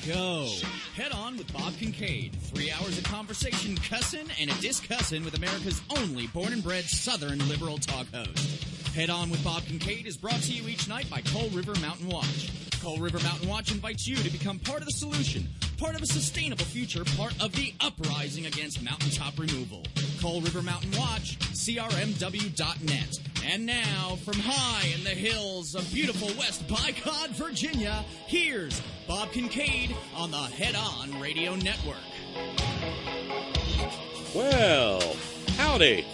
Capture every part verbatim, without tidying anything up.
go. Head On with Bob Kincaid. Three hours of conversation, cussin' and a discussin' with America's only born and bred Southern liberal talk host. Head On with Bob Kincaid is brought to you each night by Coal River Mountain Watch. Coal River Mountain Watch invites you to become part of the solution, part of a sustainable future, part of the uprising against mountaintop removal. Coal River Mountain Watch, C R M W dot net. And now, from high in the hills of beautiful West Bicod, Virginia, here's Bob Kincaid on the Head On Radio Network. Well, howdy.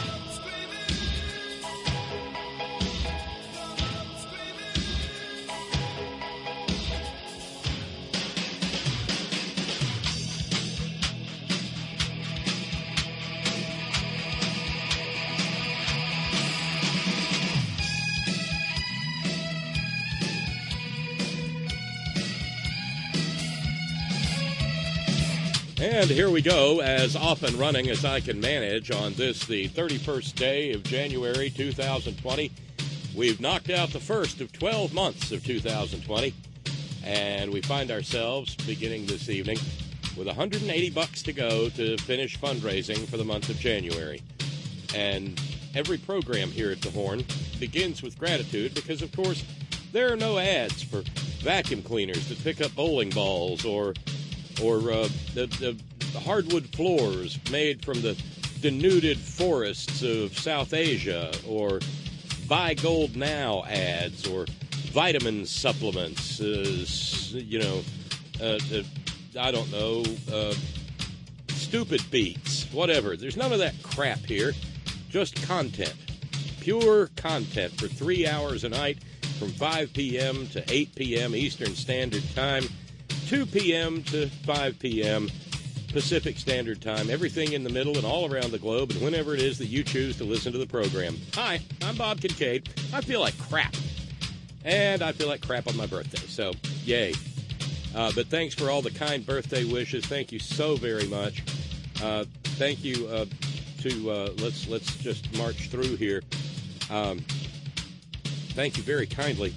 And here we go, as off and running as I can manage on this, the thirty-first day of January two thousand twenty. We've knocked out the first of twelve months of two thousand twenty, and we find ourselves beginning this evening with one hundred eighty bucks to go to finish fundraising for the month of January. And every program here at the Horn begins with gratitude because, of course, there are no ads for vacuum cleaners that pick up bowling balls or or uh, the, the hardwood floors made from the denuded forests of South Asia, or Buy Gold Now ads, or vitamin supplements, uh, you know, uh, uh, I don't know, uh, stupid beats, whatever. There's none of that crap here, just content, pure content for three hours a night from five p.m. to eight p.m. Eastern Standard Time, two p.m. to five p.m. Pacific Standard Time, everything in the middle and all around the globe, and whenever it is that you choose to listen to the program. Hi, I'm Bob Kincaid. I feel like crap. And I feel like crap on my birthday, so yay. Uh, but thanks for all the kind birthday wishes. Thank you so very much. Uh, thank you uh, to, uh, let's, let's just march through here. Um, thank you very kindly.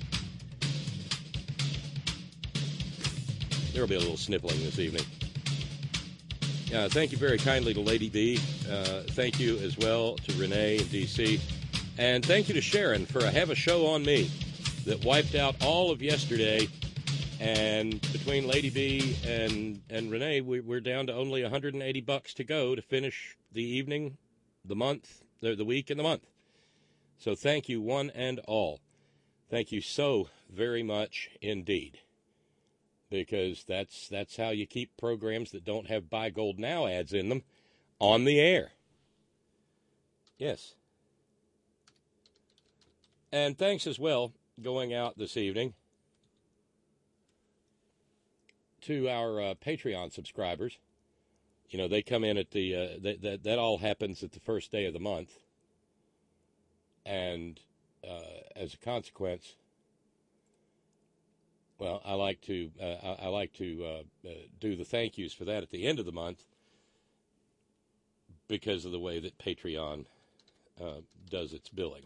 There will be a little sniffling this evening. Uh, thank you very kindly to Lady B. Uh, thank you as well to Renee in D C And thank you to Sharon for a Have a Show on Me that wiped out all of yesterday. And between Lady B and, and Renee, we, we're down to only one hundred eighty bucks to go to finish the evening, the month, the, the week, and the month. So thank you, one and all. Thank you so very much indeed. Because that's that's how you keep programs that don't have Buy Gold Now ads in them on the air. Yes. And thanks as well, going out this evening, to our uh, Patreon subscribers. You know, they come in at the, uh, that, that, that all happens at the first day of the month. And uh, as a consequence, well, I like to uh, I, I like to uh, uh, do the thank yous for that at the end of the month because of the way that Patreon uh, does its billing.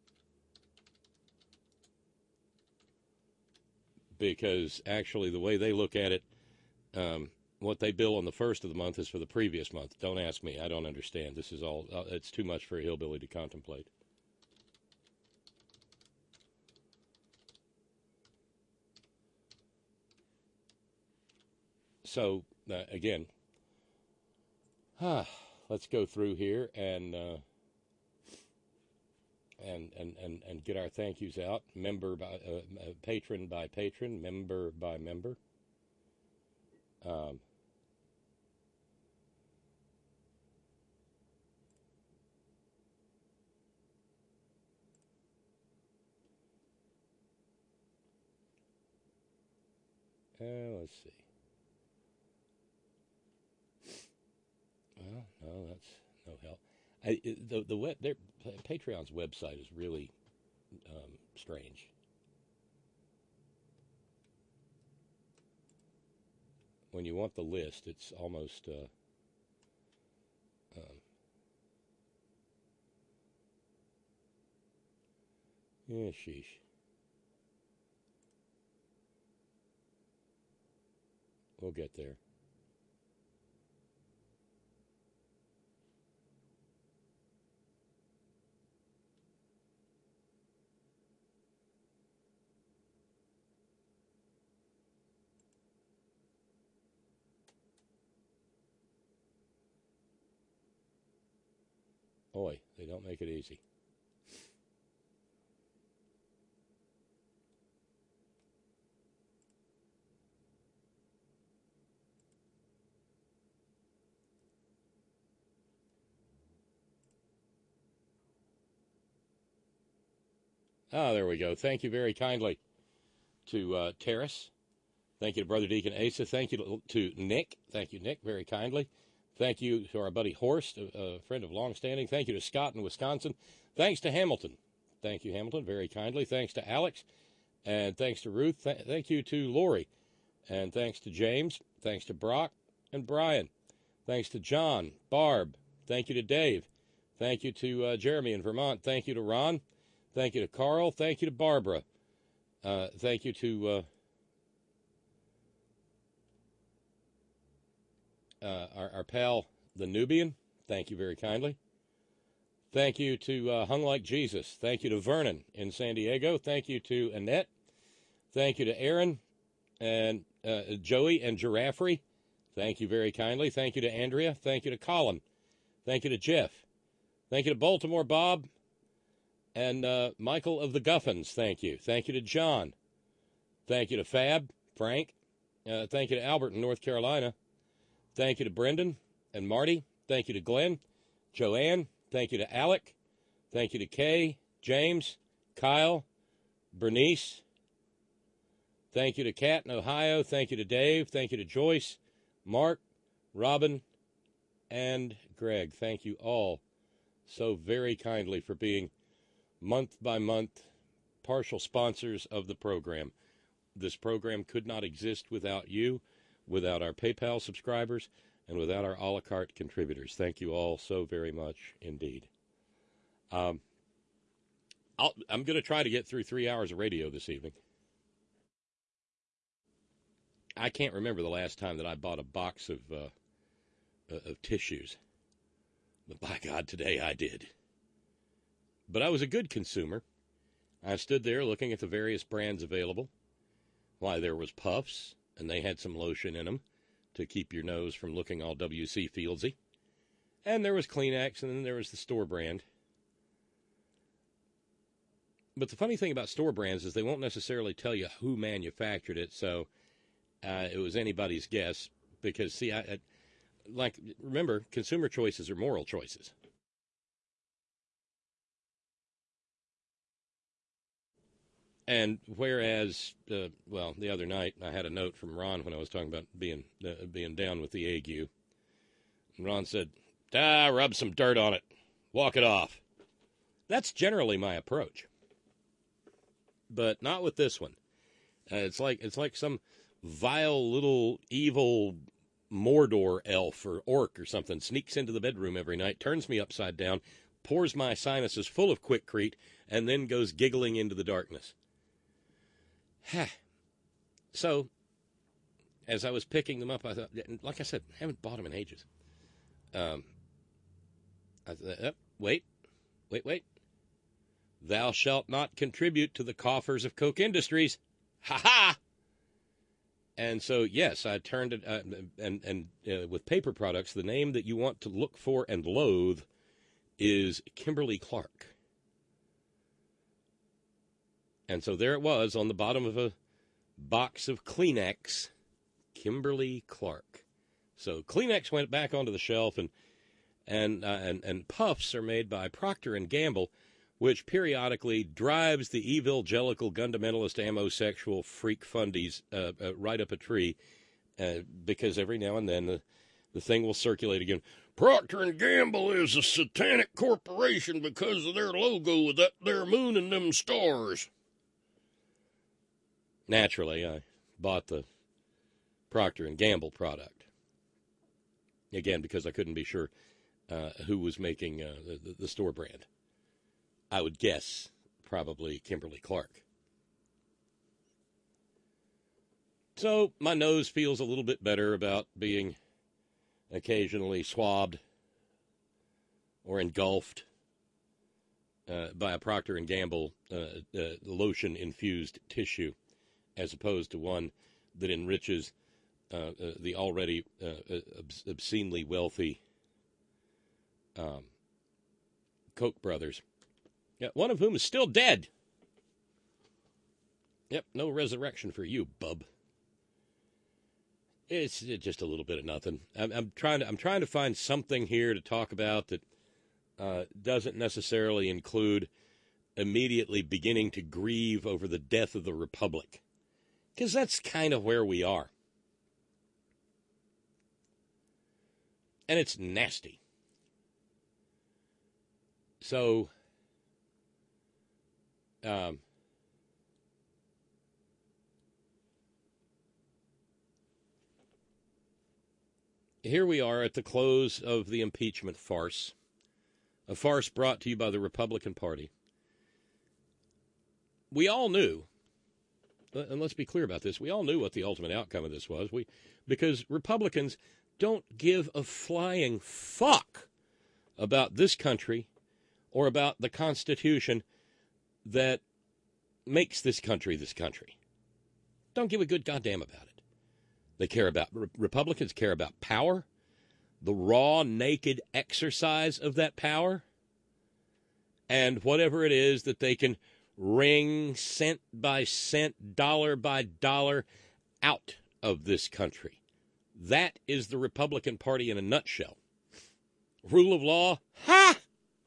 Because actually, the way they look at it, um, what they bill on the first of the month is for the previous month. Don't ask me; I don't understand. This is all uh, it's too much for a hillbilly to contemplate. So, uh, again, ah, let's go through here and, uh, and and and and get our thank yous out, member by uh, uh, patron by patron, member by member. Um, uh, let's see. Well, no, that's no help. I, the the web, their Patreon's website is really um, strange. When you want the list, it's almost uh, um, yeah, sheesh. We'll get there. Boy, they don't make it easy. Ah, there we go. Thank you very kindly to uh, Terrace. Thank you to Brother Deacon Asa. Thank you to, to Nick. Thank you, Nick, very kindly. Thank you to our buddy Horst, a, a friend of longstanding. Thank you to Scott in Wisconsin. Thanks to Hamilton. Thank you, Hamilton, very kindly. Thanks to Alex. And thanks to Ruth. Th- thank you to Lori. And thanks to James. Thanks to Brock and Brian. Thanks to John, Barb. Thank you to Dave. Thank you to uh, Jeremy in Vermont. Thank you to Ron. Thank you to Carl. Thank you to Barbara. Uh, thank you to uh, uh, our, our pal, the Nubian. Thank you very kindly. Thank you to uh, Hung Like Jesus. Thank you to Vernon in San Diego. Thank you to Annette. Thank you to Aaron and uh, Joey and Giraffery. Thank you very kindly. Thank you to Andrea. Thank you to Colin. Thank you to Jeff. Thank you to Baltimore Bob. And uh, Michael of the Guffins, thank you. Thank you to John. Thank you to Fab, Frank. Uh, thank you to Albert in North Carolina. Thank you to Brendan and Marty. Thank you to Glenn, Joanne. Thank you to Alec. Thank you to Kay, James, Kyle, Bernice. Thank you to Kat in Ohio. Thank you to Dave. Thank you to Joyce, Mark, Robin, and Greg. Thank you all so very kindly for being month by month partial sponsors of the program. This program could not exist without you, without our PayPal subscribers, and without our a la carte contributors. Thank you all so very much indeed. Um, I'll, I'm going to try to get through three hours of radio this evening. I can't remember the last time that I bought a box of uh, of tissues. But by God, today I did. But I was a good consumer. I stood there looking at the various brands available. Why, there was Puffs, and they had some lotion in them to keep your nose from looking all W C Fieldsy. And there was Kleenex, and then there was the store brand. But the funny thing about store brands is they won't necessarily tell you who manufactured it, so uh, it was anybody's guess. Because, see, I, I like, remember, consumer choices are moral choices. And whereas, uh, well, the other night I had a note from Ron when I was talking about being uh, being down with the ague. And Ron said, ah, rub some dirt on it. Walk it off. That's generally my approach. But not with this one. Uh, it's like it's like some vile little evil Mordor elf or orc or something sneaks into the bedroom every night, turns me upside down, pours my sinuses full of Quikrete, and then goes giggling into the darkness. So, as I was picking them up, I thought, like I said, I haven't bought them in ages. Um, I thought, oh, wait, wait, wait. Thou shalt not contribute to the coffers of Koch Industries. Ha ha! And so, yes, I turned it, uh, and, and uh, with paper products, the name that you want to look for and loathe is Kimberly-Clark. And so there it was on the bottom of a box of Kleenex, Kimberly-Clark. So Kleenex went back onto the shelf, and and uh, and, and Puffs are made by Procter and Gamble, which periodically drives the evangelical, fundamentalist, amosexual freak fundies uh, uh, right up a tree, uh, because every now and then the, the thing will circulate again. Procter and Gamble is a satanic corporation because of their logo with that their moon and them stars. Naturally, I bought the Procter and Gamble product. Again, because I couldn't be sure uh, who was making uh, the, the store brand. I would guess probably Kimberly-Clark. So my nose feels a little bit better about being occasionally swabbed or engulfed uh, by a Procter and Gamble uh, uh, lotion-infused tissue, as opposed to one that enriches uh, uh, the already uh, obs- obscenely wealthy um, Koch brothers, yeah, one of whom is still dead. Yep, no resurrection for you, bub. It's just a little bit of nothing. I'm, I'm trying to I'm trying to find something here to talk about that uh, doesn't necessarily include immediately beginning to grieve over the death of the Republic, because that's kind of where we are, and it's nasty. So, um. Here we are at the close of the impeachment farce, a farce brought to you by the Republican Party. We all knew, and let's be clear about this, we all knew what the ultimate outcome of this was, we because Republicans don't give a flying fuck about this country or about the Constitution that makes this country this country. Don't give a good goddamn about it. They care about, Republicans care about power, the raw, naked exercise of that power, and whatever it is that they can wring cent by cent, dollar by dollar out of this country. That is the Republican Party in a nutshell. Rule of law, ha!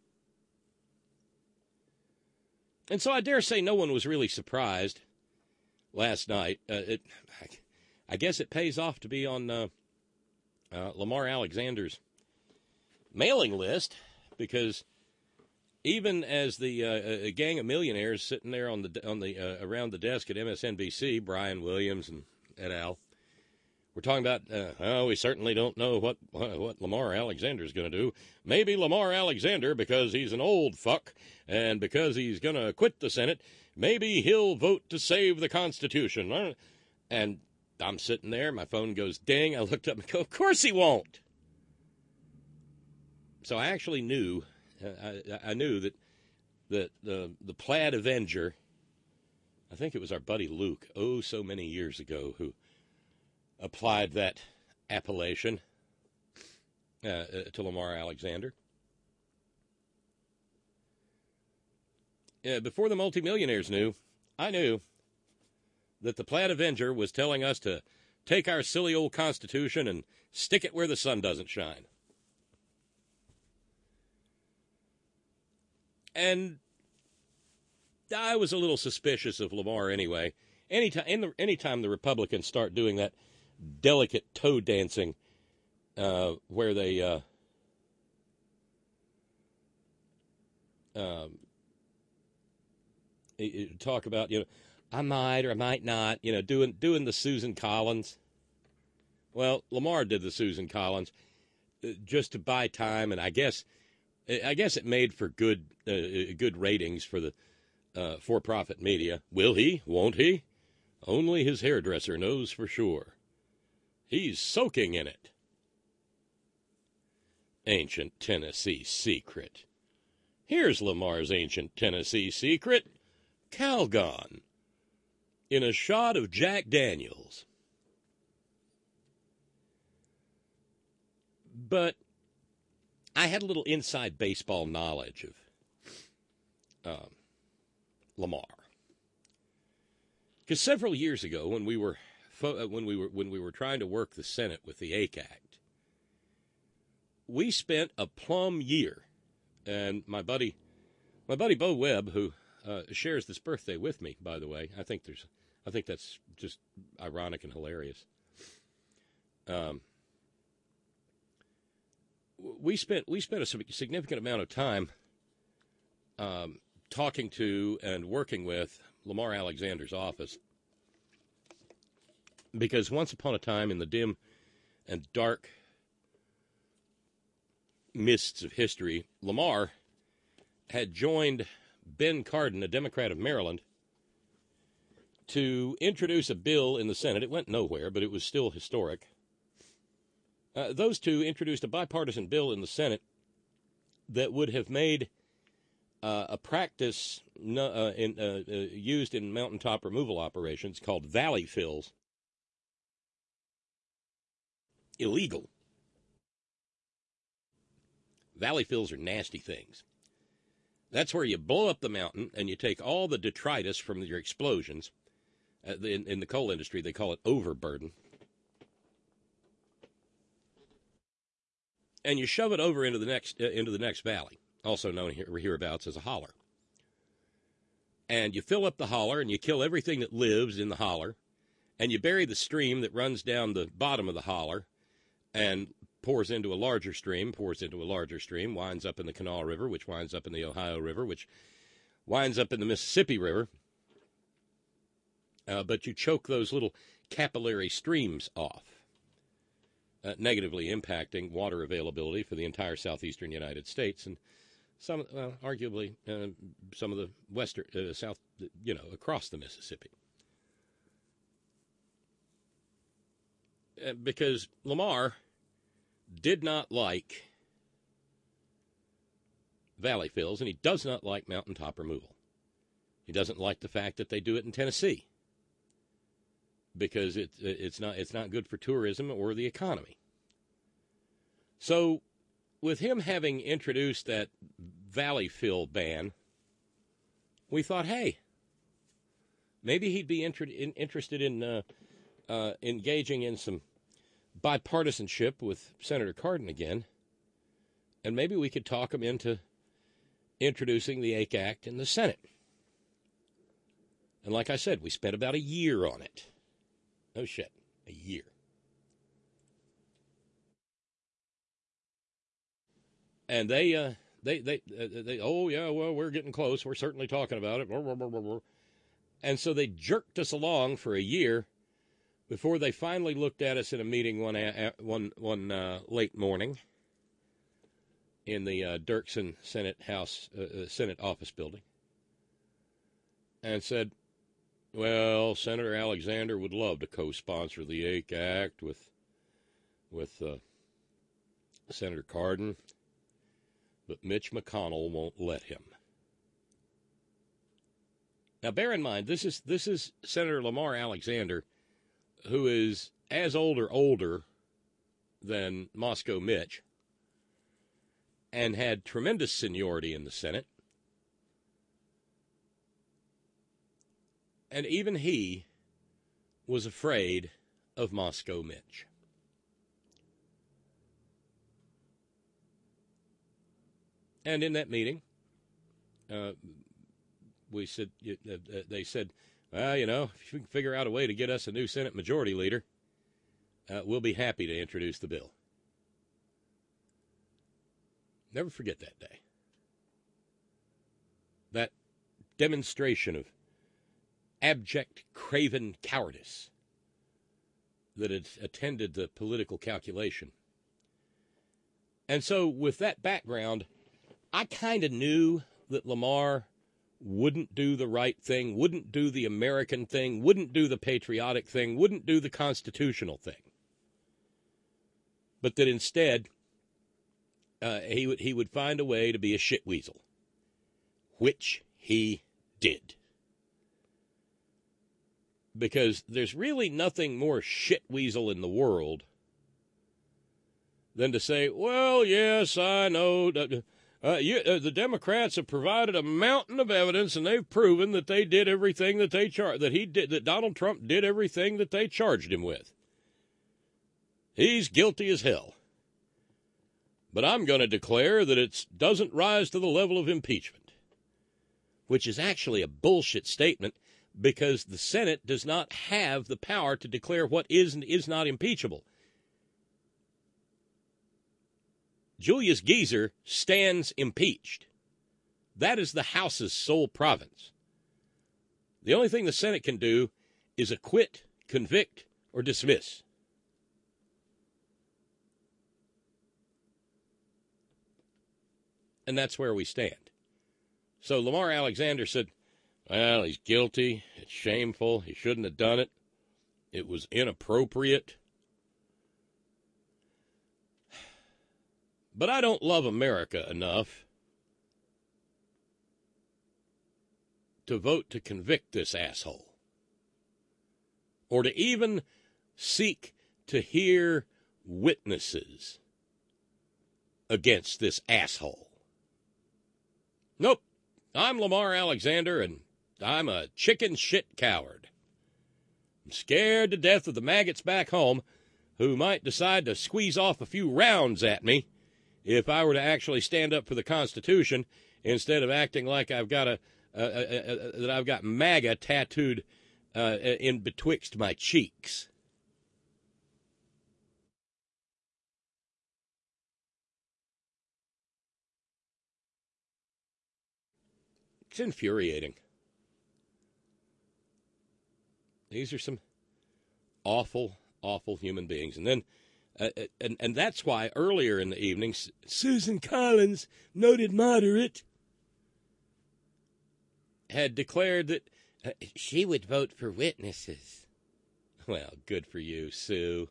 And so I dare say no one was really surprised last night. Uh, it... I guess it pays off to be on uh, uh, Lamar Alexander's mailing list, because even as the uh, a gang of millionaires sitting there on the on the uh, around the desk at M S N B C, Brian Williams and et al, we're talking about, uh, oh, we certainly don't know what what Lamar Alexander is going to do. Maybe Lamar Alexander, because he's an old fuck and because he's going to quit the Senate, maybe he'll vote to save the Constitution. And I'm sitting there, my phone goes ding, I looked up and go, of course he won't. So I actually knew, I, I knew that, that the, the Plaid Avenger, I think it was our buddy Luke, oh, so many years ago, who applied that appellation uh, to Lamar Alexander. Yeah, before the multimillionaires knew, I knew that the Plaid Avenger was telling us to take our silly old Constitution and stick it where the sun doesn't shine. And I was a little suspicious of Lamar anyway. Anytime, in the, anytime the Republicans start doing that delicate toe dancing uh, where they uh, um, talk about, you know, I might or I might not, you know, doing doing the Susan Collins. Well, Lamar did the Susan Collins uh, just to buy time, and I guess I guess it made for good uh, good ratings for the uh, for-profit media. Will he? Won't he? Only his hairdresser knows for sure. He's soaking in it. Ancient Tennessee secret. Here's Lamar's ancient Tennessee secret. Calgon. In a shot of Jack Daniels. But I had a little inside baseball knowledge of um, Lamar, because several years ago, when we were fo- when we were when we were trying to work the Senate with the A C Act, we spent a plum year, and my buddy, my buddy Bo Webb, who uh, shares this birthday with me, by the way, I think there's. I think that's just ironic and hilarious. Um, we spent we spent a significant amount of time um, talking to and working with Lamar Alexander's office, because once upon a time in the dim and dark mists of history, Lamar had joined Ben Cardin, a Democrat of Maryland, to introduce a bill in the Senate. It went nowhere, but it was still historic. Uh, those two introduced a bipartisan bill in the Senate that would have made uh, a practice no, uh, in, uh, uh, used in mountaintop removal operations called valley fills illegal. Valley fills are nasty things. That's where you blow up the mountain and you take all the detritus from your explosions. Uh, in, in the coal industry, they call it overburden. And you shove it over into the next uh, into the next valley, also known here, hereabouts as a holler. And you fill up the holler and you kill everything that lives in the holler, and you bury the stream that runs down the bottom of the holler and pours into a larger stream, pours into a larger stream, winds up in the Kanawha River, which winds up in the Ohio River, which winds up in the Mississippi River. Uh, but you choke those little capillary streams off, uh, negatively impacting water availability for the entire southeastern United States and some, well, arguably, uh, some of the western, uh, south, you know, across the Mississippi. Uh, because Lamar did not like valley fills, and he does not like mountaintop removal. He doesn't like the fact that they do it in Tennessee, because it, it's not it's not good for tourism or the economy. So, with him having introduced that valley fill ban, we thought, hey, maybe he'd be inter- in, interested in uh, uh, engaging in some bipartisanship with Senator Cardin again, and maybe we could talk him into introducing the A C E Act in the Senate. And like I said, we spent about a year on it. No shit, a year. And they, uh, they, they, uh, they, oh yeah, well, we're getting close. We're certainly talking about it. And so they jerked us along for a year before they finally looked at us in a meeting one uh, one one uh, late morning in the uh, Dirksen Senate House uh, Senate office building, and said, "Well, Senator Alexander would love to co-sponsor the A C E Act with with uh, Senator Cardin, but Mitch McConnell won't let him." Now, bear in mind, this is this is Senator Lamar Alexander, who is as old or older than Moscow Mitch, and had tremendous seniority in the Senate. And even he was afraid of Moscow Mitch. And in that meeting, uh, we said, uh, they said, well, you know, if you can figure out a way to get us a new Senate Majority Leader, uh, we'll be happy to introduce the bill. Never forget that day. That demonstration of abject, craven cowardice that had attended the political calculation. And so, with that background, I kind of knew that Lamar wouldn't do the right thing, wouldn't do the American thing, wouldn't do the patriotic thing, wouldn't do the constitutional thing. But that instead, uh, he would he would find a way to be a shitweasel, which he did. Because there's really nothing more shitweasel in the world than to say, well, yes, I know that uh, you, uh, the Democrats have provided a mountain of evidence, and they've proven that they did everything that they char- that he did, that Donald Trump did everything that they charged him with. He's guilty as hell. But I'm going to declare that it doesn't rise to the level of impeachment, which is actually a bullshit statement, because the Senate does not have the power to declare what is and is not impeachable. Julius Geezer stands impeached. That is the House's sole province. The only thing the Senate can do is acquit, convict, or dismiss. And that's where we stand. So Lamar Alexander said, well, he's guilty. It's shameful. He shouldn't have done it. It was inappropriate. But I don't love America enough to vote to convict this asshole, or to even seek to hear witnesses against this asshole. Nope. I'm Lamar Alexander, and I'm a chicken shit coward. I'm scared to death of the maggots back home who might decide to squeeze off a few rounds at me if I were to actually stand up for the Constitution instead of acting like I've got a, uh, uh, uh, that I've got MAGA tattooed uh, in betwixt my cheeks. It's infuriating. These are some awful, awful human beings. And then, uh, and, and that's why earlier in the evening, Susan Collins, noted moderate, had declared that uh, she would vote for witnesses. Well, good for you, Sue.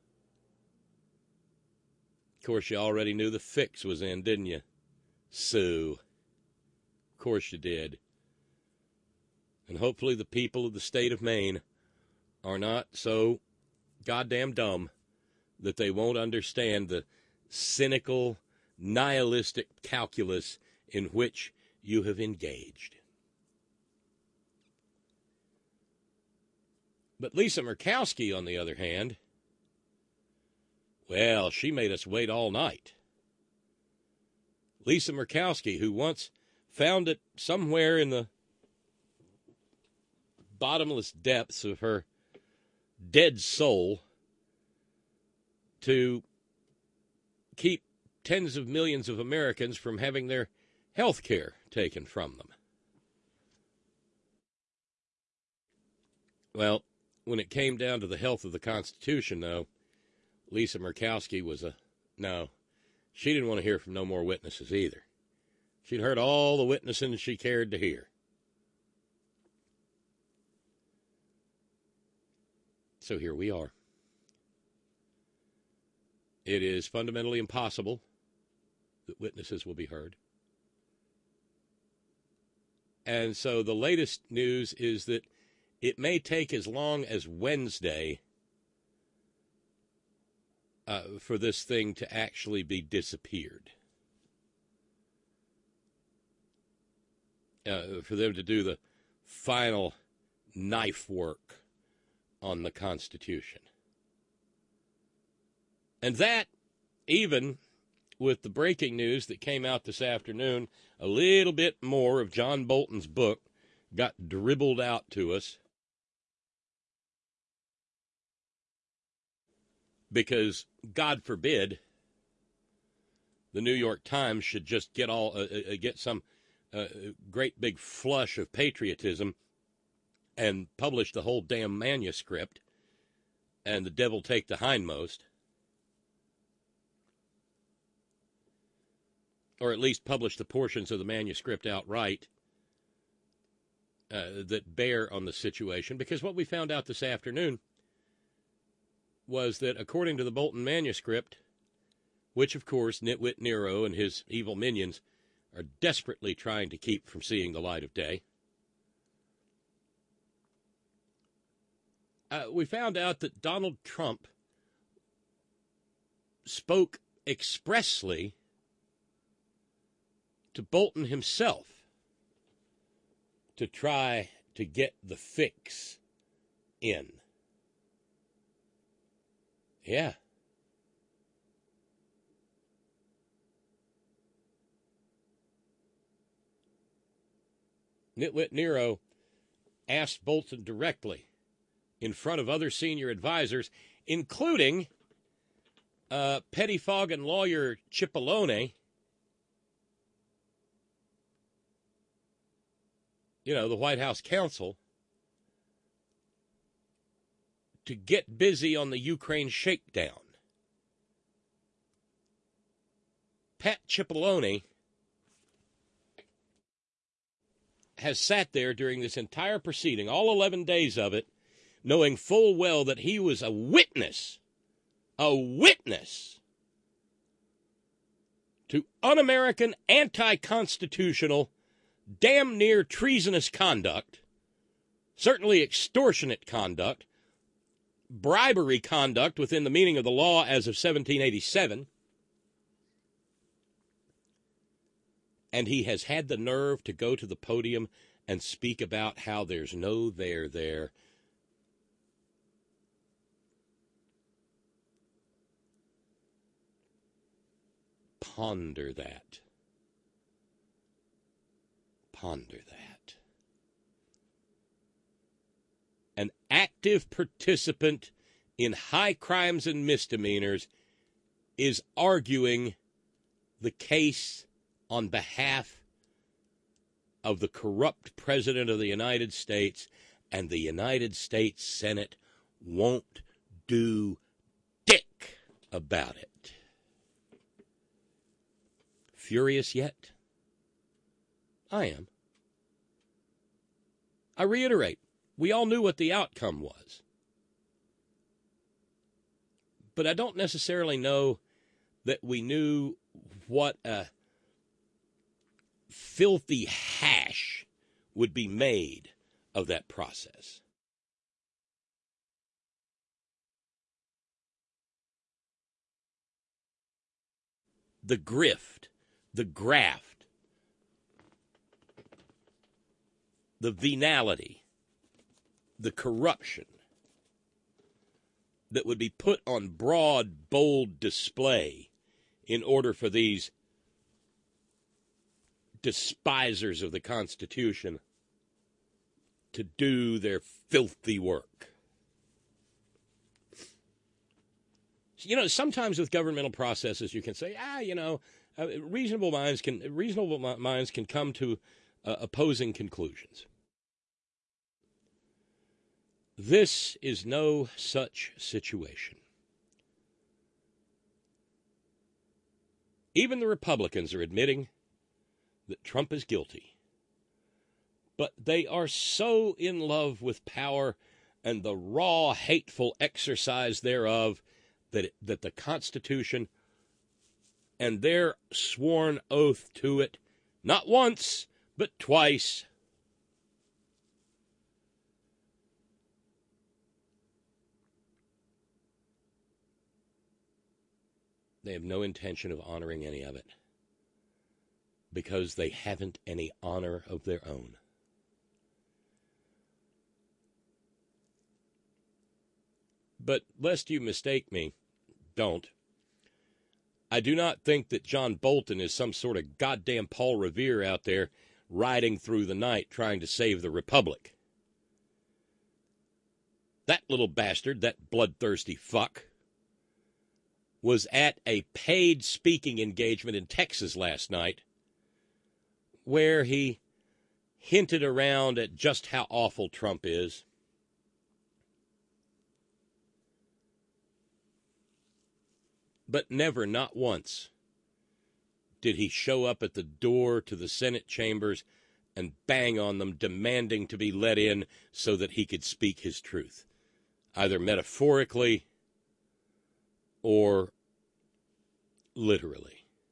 Of course, you already knew the fix was in, didn't you, Sue? Of course you did. And hopefully the people of the state of Maine are not so goddamn dumb that they won't understand the cynical, nihilistic calculus in which you have engaged. But Lisa Murkowski, on the other hand, well, she made us wait all night. Lisa Murkowski, who once found it somewhere in the bottomless depths of her dead soul to keep tens of millions of Americans from having their health care taken from them. Well, when it came down to the health of the Constitution, though, Lisa Murkowski was a no. She didn't want to hear from no more witnesses either. She'd heard all the witnessing she cared to hear. So here we are. It is fundamentally impossible that witnesses will be heard. And so the latest news is that it may take as long as Wednesday uh, for this thing to actually be disappeared. Uh, for them to do the final knife work on the Constitution. And that, even with the breaking news that came out this afternoon, a little bit more of John Bolton's book got dribbled out to us. Because, God forbid, the New York Times should just get all uh, uh, get some uh, great big flush of patriotism and publish the whole damn manuscript, and the devil take the hindmost. Or at least publish the portions of the manuscript outright uh, that bear on the situation. Because what we found out this afternoon was that according to the Bolton manuscript, which of course Nitwit Nero and his evil minions are desperately trying to keep from seeing the light of day, uh, we found out that Donald Trump spoke expressly to Bolton himself to try to get the fix in. Yeah. Nitwit Nero asked Bolton directly in front of other senior advisors, including uh, pettifogger lawyer Cipollone, you know, the White House counsel, to get busy on the Ukraine shakedown. Pat Cipollone has sat there during this entire proceeding, all eleven days of it, knowing full well that he was a witness, a witness to un-American, anti-constitutional, damn near treasonous conduct, certainly extortionate conduct, bribery conduct within the meaning of the law as of seventeen eighty-seven, and he has had the nerve to go to the podium and speak about how there's no there there. Ponder that. Ponder that. An active participant in high crimes and misdemeanors is arguing the case on behalf of the corrupt President of the United States, and the United States Senate won't do dick about it. Furious yet? I am. I reiterate, we all knew what the outcome was. But I don't necessarily know that we knew what a filthy hash would be made of that process. The grift, the graft, the venality, the corruption that would be put on broad, bold display in order for these despisers of the Constitution to do their filthy work. You know, sometimes with governmental processes, you can say, ah, you know, uh, reasonable minds can reasonable minds can come to uh, opposing conclusions. This is no such situation. Even the Republicans are admitting that Trump is guilty. But they are so in love with power and the raw, hateful exercise thereof that, it, that the Constitution and their sworn oath to it, not once, but twice, they have no intention of honoring any of it, because they haven't any honor of their own. But lest you mistake me, don't. I do not think that John Bolton is some sort of goddamn Paul Revere out there riding through the night trying to save the Republic. That little bastard, that bloodthirsty fuck, was at a paid speaking engagement in Texas last night where he hinted around at just how awful Trump is. But never, not once, did he show up at the door to the Senate chambers and bang on them, demanding to be let in so that he could speak his truth, either metaphorically or literally.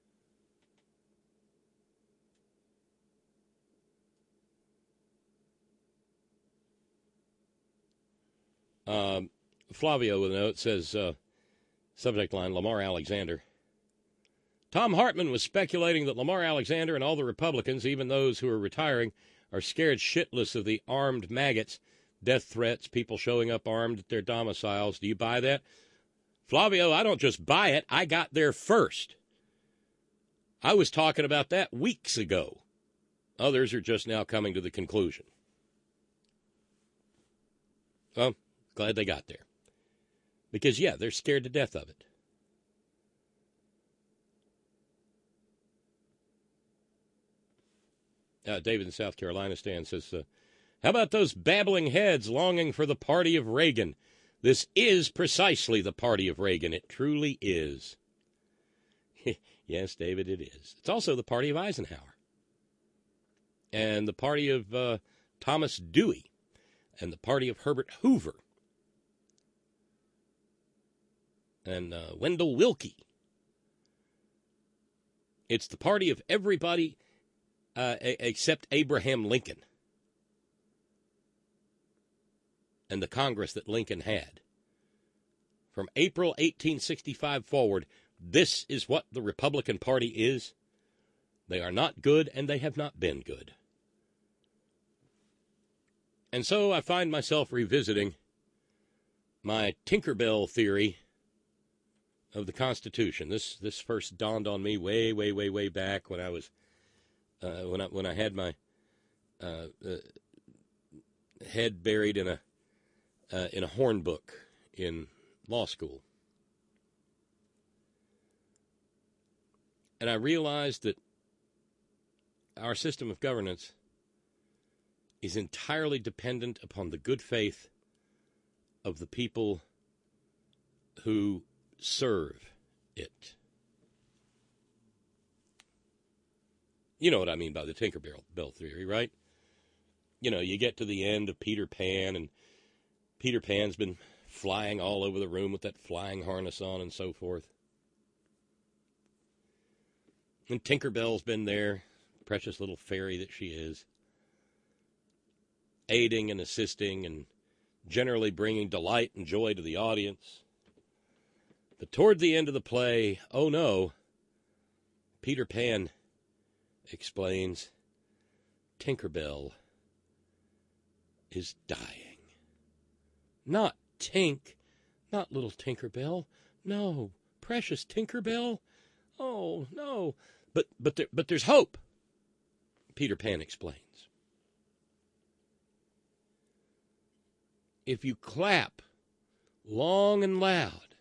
Um, Flavio with a note says, uh, subject line, Lamar Alexander. Tom Hartman was speculating that Lamar Alexander and all the Republicans, even those who are retiring, are scared shitless of the armed maggots, death threats, people showing up armed at their domiciles. Do you buy that? Flavio, I don't just buy it. I got there first. I was talking about that weeks ago. Others are just now coming to the conclusion. Well, glad they got there. Because, yeah, they're scared to death of it. Uh, David in South Carolina Stan says, uh, how about those babbling heads longing for the party of Reagan? This is precisely the party of Reagan. It truly is. Yes, David, it is. It's also the party of Eisenhower. and the party of uh, Thomas Dewey, and the party of Herbert Hoover, and uh, Wendell Willkie. It's the party of everybody uh, a- except Abraham Lincoln and the Congress that Lincoln had. From April eighteen sixty-five forward, this is what the Republican Party is. They are not good, and they have not been good. And so I find myself revisiting my Tinkerbell theory of the Constitution. This this first dawned on me way, way, way, way back when I was uh, when I when I had my uh, uh, head buried in a uh, in a horn book in law school, and I realized that our system of governance is entirely dependent upon the good faith of the people who serve it. You know what I mean by the Tinkerbell theory, right? You know, you get to the end of Peter Pan, and Peter Pan's been flying all over the room with that flying harness on and so forth. And Tinkerbell's been there, precious little fairy that she is, aiding and assisting and generally bringing delight and joy to the audience. But toward the end of the play, oh no, Peter Pan explains, Tinkerbell is dying. Not Tink, not little Tinkerbell. No, precious Tinkerbell. Oh, no. But but there, but there's hope, Peter Pan explains. If you clap long and loud,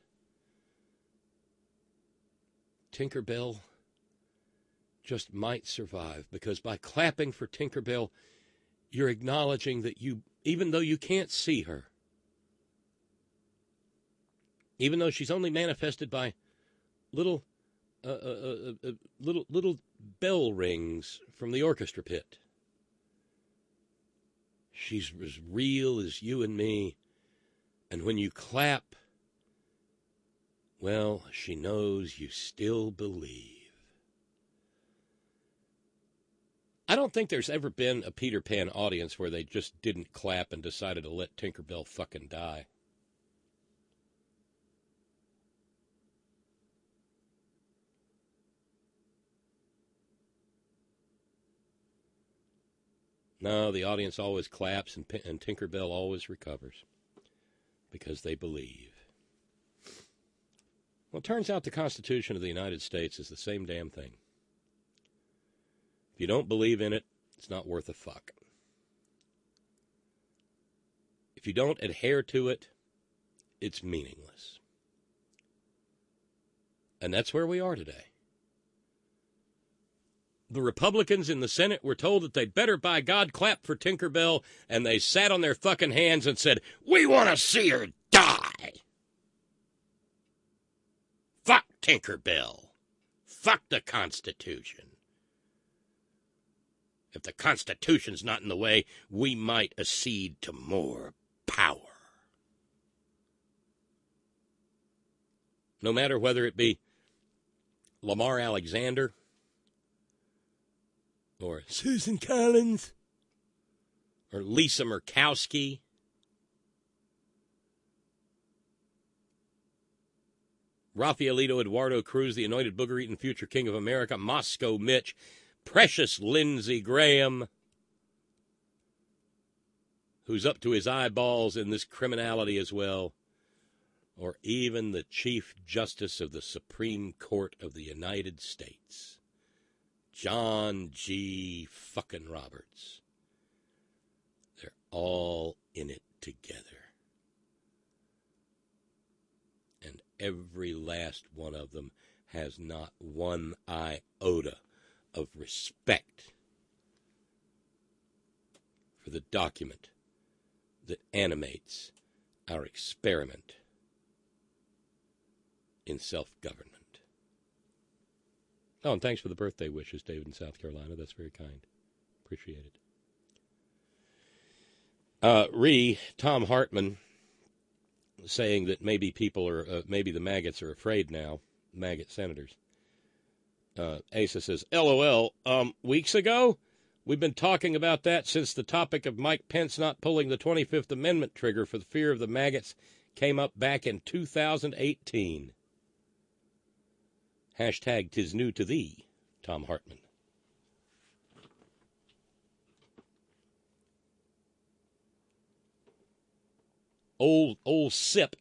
Tinkerbell just might survive, because by clapping for Tinkerbell, you're acknowledging that you, even though you can't see her, even though she's only manifested by little, uh, uh, uh, uh, little, little bell rings from the orchestra pit, she's as real as you and me. And when you clap, well, she knows you still believe. I don't think there's ever been a Peter Pan audience where they just didn't clap and decided to let Tinkerbell fucking die. No, the audience always claps, and, and Tinkerbell always recovers because they believe. Well, it turns out the Constitution of the United States is the same damn thing. If you don't believe in it, it's not worth a fuck. If you don't adhere to it, it's meaningless. And that's where we are today. The Republicans in the Senate were told that they'd better, by God, clap for Tinkerbell, and they sat on their fucking hands and said, we want to see her die. Fuck Tinkerbell. Fuck the Constitution. If the Constitution's not in the way, we might accede to more power. No matter whether it be Lamar Alexander or Susan Collins or Lisa Murkowski, Rafaelito Eduardo Cruz, the anointed booger-eating future king of America, Moscow Mitch, precious Lindsey Graham, who's up to his eyeballs in this criminality as well, or even the Chief Justice of the Supreme Court of the United States, John G. fucking Roberts. They're all in it together. And every last one of them has not one iota of respect for the document that animates our experiment in self-government. Oh, and thanks for the birthday wishes, David, in South Carolina. That's very kind. appreciate it. Uh, Re, Tom Hartman, saying that maybe people are, uh, maybe the maggots are afraid now, maggot senators. Uh, Asa says, LOL, um, weeks ago, we've been talking about that since the topic of Mike Pence not pulling the twenty-fifth Amendment trigger for the fear of the maggots came up back in two thousand eighteen. Hashtag 'tis new to thee, Tom Hartman. Old, old Sip,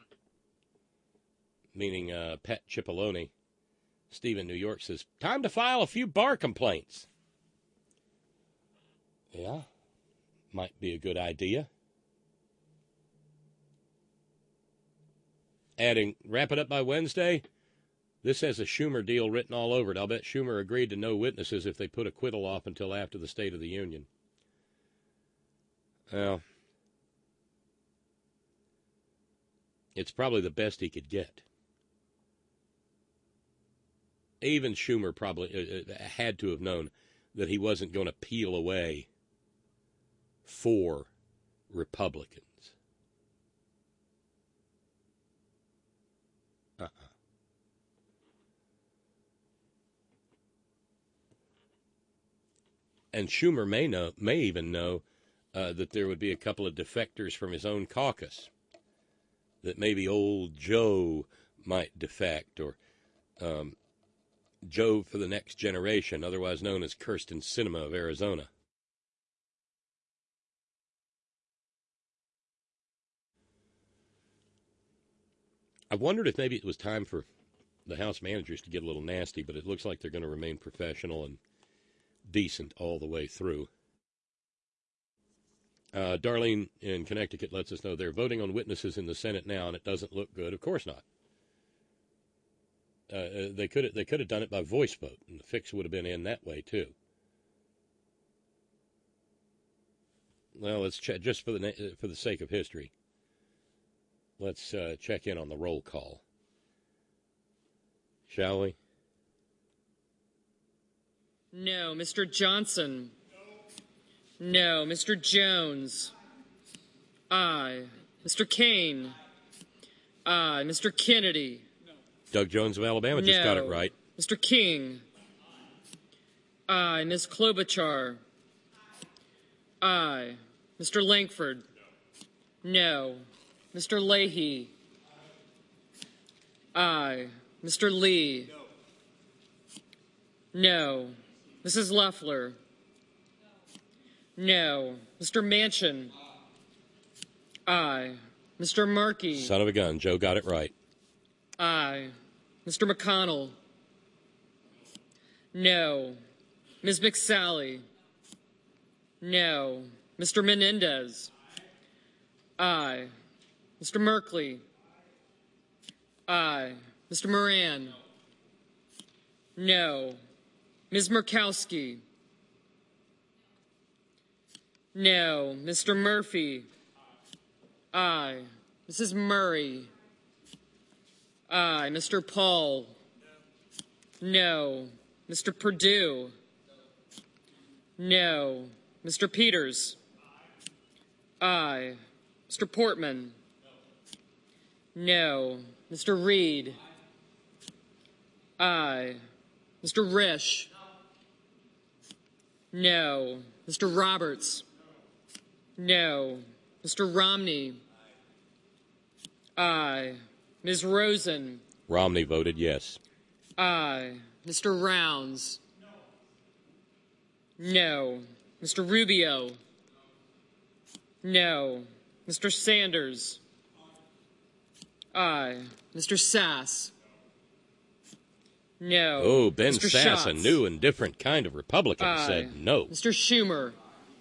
meaning uh, Pat Cipollone, Steve in New York says, time to file a few bar complaints. Yeah, might be a good idea. Adding, wrap it up by Wednesday. This has a Schumer deal written all over it. I'll bet Schumer agreed to no witnesses if they put acquittal off until after the State of the Union. Well, it's probably the best he could get. Even Schumer probably uh, had to have known that he wasn't going to peel away four Republicans. Uh-uh. And Schumer may know, may even know uh, that there would be a couple of defectors from his own caucus. That maybe old Joe might defect, or um, Joe for the Next Generation, otherwise known as Kirsten Sinema of Arizona. I wondered if maybe it was time for the House managers to get a little nasty, but it looks like they're going to remain professional and decent all the way through. Uh, Darlene in Connecticut lets us know they're voting on witnesses in the Senate now, and it doesn't look good. Of course not. Uh, they could they could have done it by voice vote, and the fix would have been in that way too. Well, let's check just for the for the sake of history. Let's uh, check in on the roll call, shall we? No, Mister Johnson. No, Mister Jones. Aye. Mister Kane. Aye. Mister Kennedy. Doug Jones of Alabama just no. got it right. Mister King. Aye. Miz Klobuchar. Aye. Mister Langford. No. Mister Leahy. Aye. Mister Lee. No. Missus Loeffler. No. Mister Manchin. Aye. Mister Markey. Son of a gun. Joe got it right. Aye. Mister McConnell. No. Miz McSally. No. Mister Menendez. Aye. Mister Merkley. Aye. Mister Moran. No. Miz Murkowski. No. Mister Murphy. Aye. Missus Murray. Aye. Mister Paul. No. Mister Perdue. No. Mister Peters. Aye. Mister Portman. No. Mister Reed. Aye. Mister Risch. No. Mister Roberts. No. Mister Romney. Aye. Miz Rosen. Romney voted yes. Aye. Mister Rounds. No. Mister Rubio. No. Mister Sanders. Aye. Mister Sass. No. Oh, Ben Mister Sass, Schatz. a new and different kind of Republican, Aye. said no. Mister Schumer.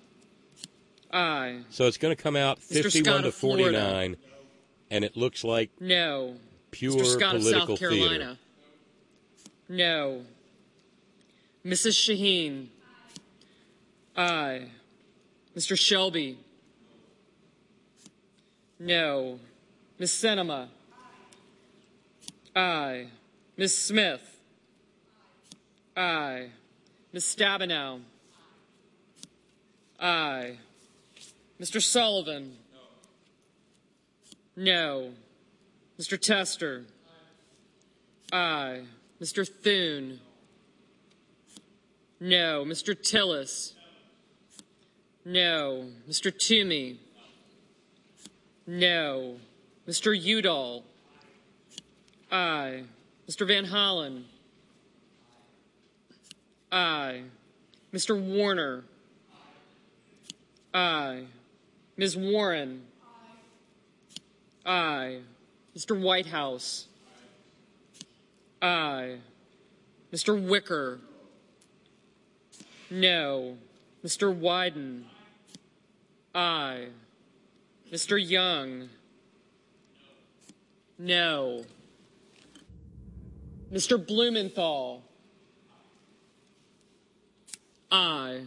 Aye. So it's going to come out Mister fifty-one Scott to of Florida. forty-nine, and it looks like No. pure Mister Scott of political South Carolina. theater. No. Missus Shaheen. Aye. Mister Shelby. No. Miss Sinema. Aye. Miss Smith. Aye. Miss Stabenow. Aye. Mister Sullivan? No. No. Mister Tester? Aye. Mister Thune? No. Mister Tillis? No. Mister Toomey? No. Mister Udall? Aye. Mister Van Hollen? Aye. Mister Warner? Aye. Miz Warren? Aye. Mister Whitehouse? Aye. Mister Wicker? No. Mister Wyden? Aye. Mister Young? No. Mister Blumenthal? Aye.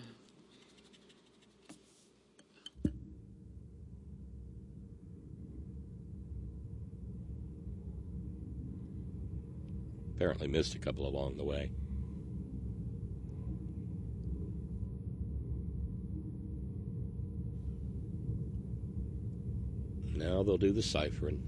Apparently missed a couple along the way. Now they'll do the ciphering.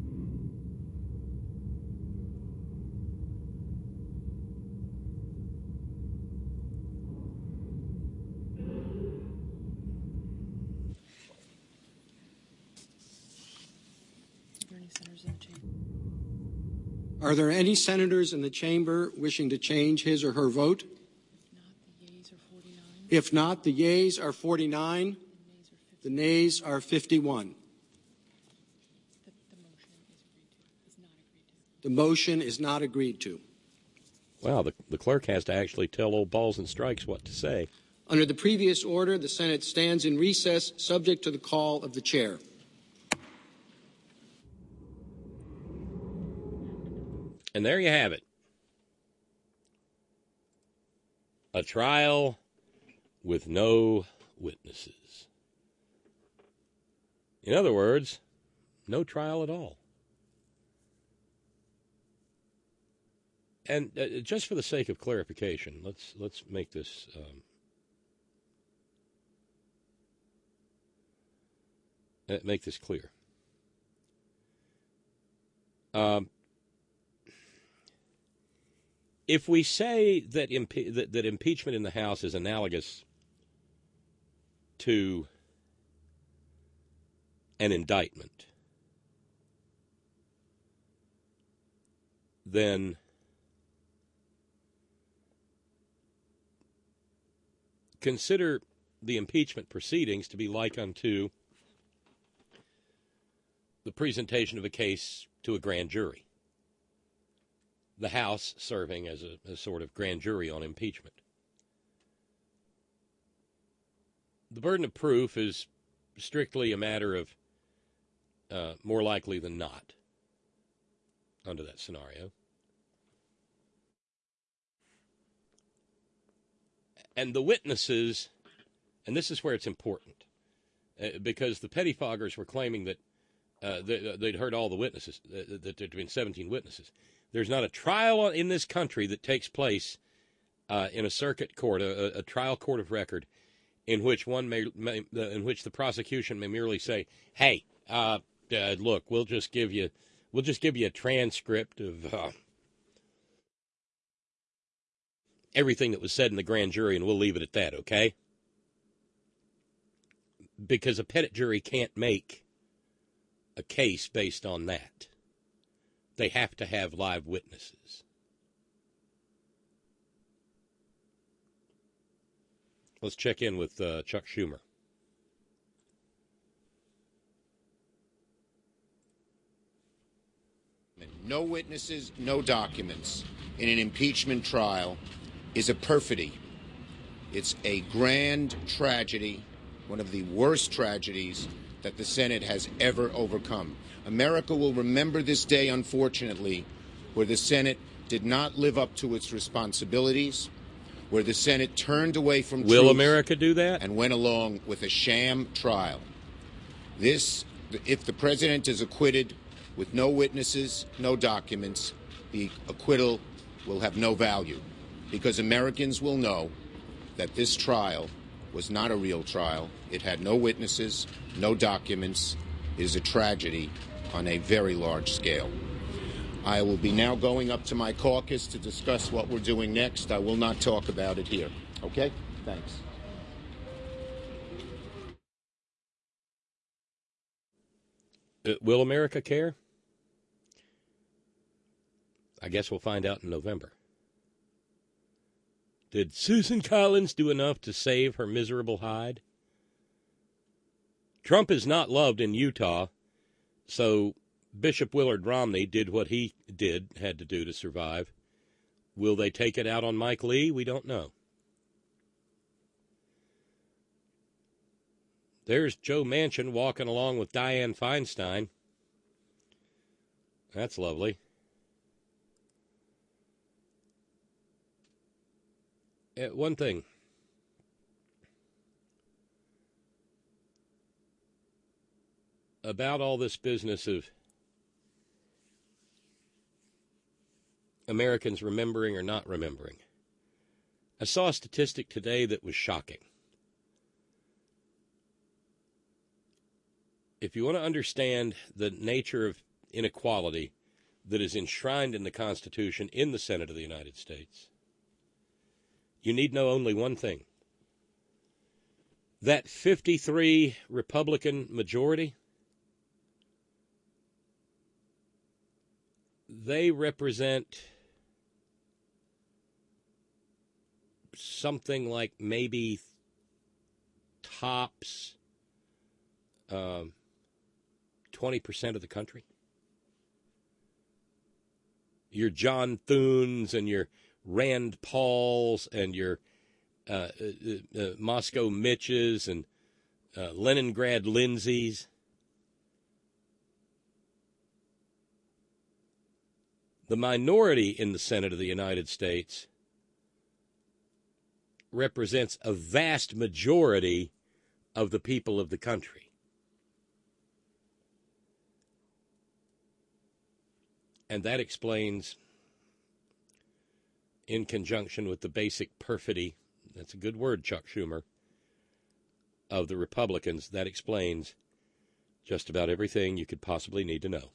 Are there any senators in the chamber wishing to change his or her vote? If not, the yeas are forty-nine. The nays are fifty-one. The motion is not agreed to. Wow, the, the clerk has to actually tell old balls and strikes what to say. Under the previous order, the Senate stands in recess, subject to the call of the chair. And there you have it. A trial with no witnesses. In other words, no trial at all. And uh, just for the sake of clarification, let's let's make this um, uh, make this clear. Um, if we say that, impe- that that impeachment in the House is analogous to an indictment, then consider the impeachment proceedings to be like unto the presentation of a case to a grand jury, the House serving as a, a sort of grand jury on impeachment. The burden of proof is strictly a matter of uh, more likely than not under that scenario. And the witnesses, and this is where it's important, uh, because the pettifoggers were claiming that uh, they, they'd heard all the witnesses, uh, that there had been seventeen witnesses. There's not a trial in this country that takes place uh, in a circuit court, a, a trial court of record, in which one may, may uh, in which the prosecution may merely say, "Hey, uh, uh, look, we'll just give you, we'll just give you a transcript of uh, everything that was said in the grand jury, and we'll leave it at that, okay?" Because a petit jury can't make a case based on that. They have to have live witnesses. Let's check in with uh, Chuck Schumer. No witnesses, no documents in an impeachment trial is a perfidy. It's a grand tragedy, one of the worst tragedies that the Senate has ever overcome. America will remember this day, unfortunately, where the Senate did not live up to its responsibilities, where the Senate turned away from truth. Will America do that? And went along with a sham trial. This, if the president is acquitted with no witnesses, no documents, the acquittal will have no value, because Americans will know that this trial was not a real trial. It had no witnesses, no documents. It is a tragedy on a very large scale. I will be now going up to my caucus to discuss what we're doing next. I will not talk about it here. Okay? Thanks. Uh, will America care? I guess we'll find out in November. Did Susan Collins do enough to save her miserable hide? Trump is not loved in Utah, so Bishop Willard Romney did what he did, had to do to survive. Will they take it out on Mike Lee? We don't know. There's Joe Manchin walking along with Dianne Feinstein. That's lovely. Uh, one thing. About all this business of Americans remembering or not remembering. I saw a statistic today that was shocking. If you want to understand the nature of inequality that is enshrined in the Constitution in the Senate of the United States, you need know only one thing. That fifty-three Republican majority, they represent something like maybe tops um, twenty percent of the country. Your John Thunes and your Rand Pauls and your uh, uh, uh, Moscow Mitches and uh, Leningrad Lindsays. The minority in the Senate of the United States represents a vast majority of the people of the country. And that explains, in conjunction with the basic perfidy, that's a good word, Chuck Schumer, of the Republicans, that explains just about everything you could possibly need to know.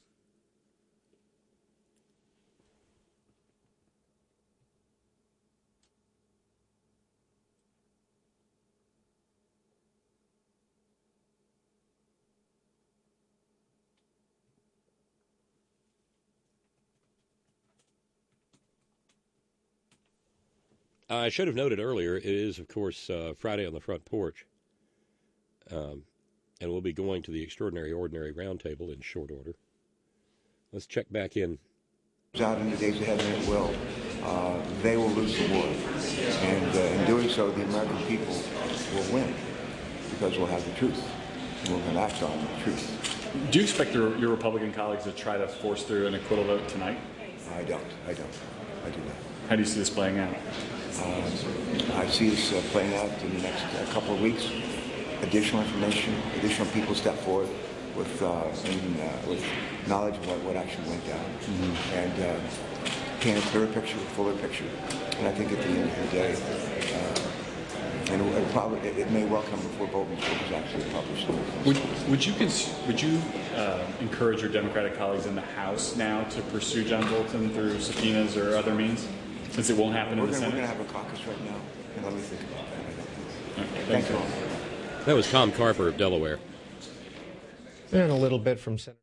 I should have noted earlier, it is, of course, uh, Friday on the Front Porch, um, and we'll be going to the Extraordinary Ordinary Roundtable in short order. Let's check back in. Out in the days ahead, and it will. Uh, they will lose the war, and uh, in doing so, the American people will win, because we'll have the truth, and we're going to act on the truth. Do you expect your, your Republican colleagues to try to force through an acquittal vote tonight? I don't. I don't. I do not. How do you see this playing out? Um, I see this uh, playing out in the next uh, couple of weeks. Additional information, additional people step forward with uh, in, uh, with knowledge of what, what actually went down, mm-hmm. and uh, paint a clearer picture, a fuller picture. And I think at the end of the day, uh, and it, probably it, it may well come before Bolton's book is actually published. Would would you cons- would you uh, encourage your Democratic colleagues in the House now to pursue John Bolton through subpoenas or other means? Since it won't happen we're in the gonna, Senate? We're going to have a caucus right now, and let me think about that. I don't know. Right, Thanks, you. all. That was Tom Carper of Delaware. And a little bit from Senator.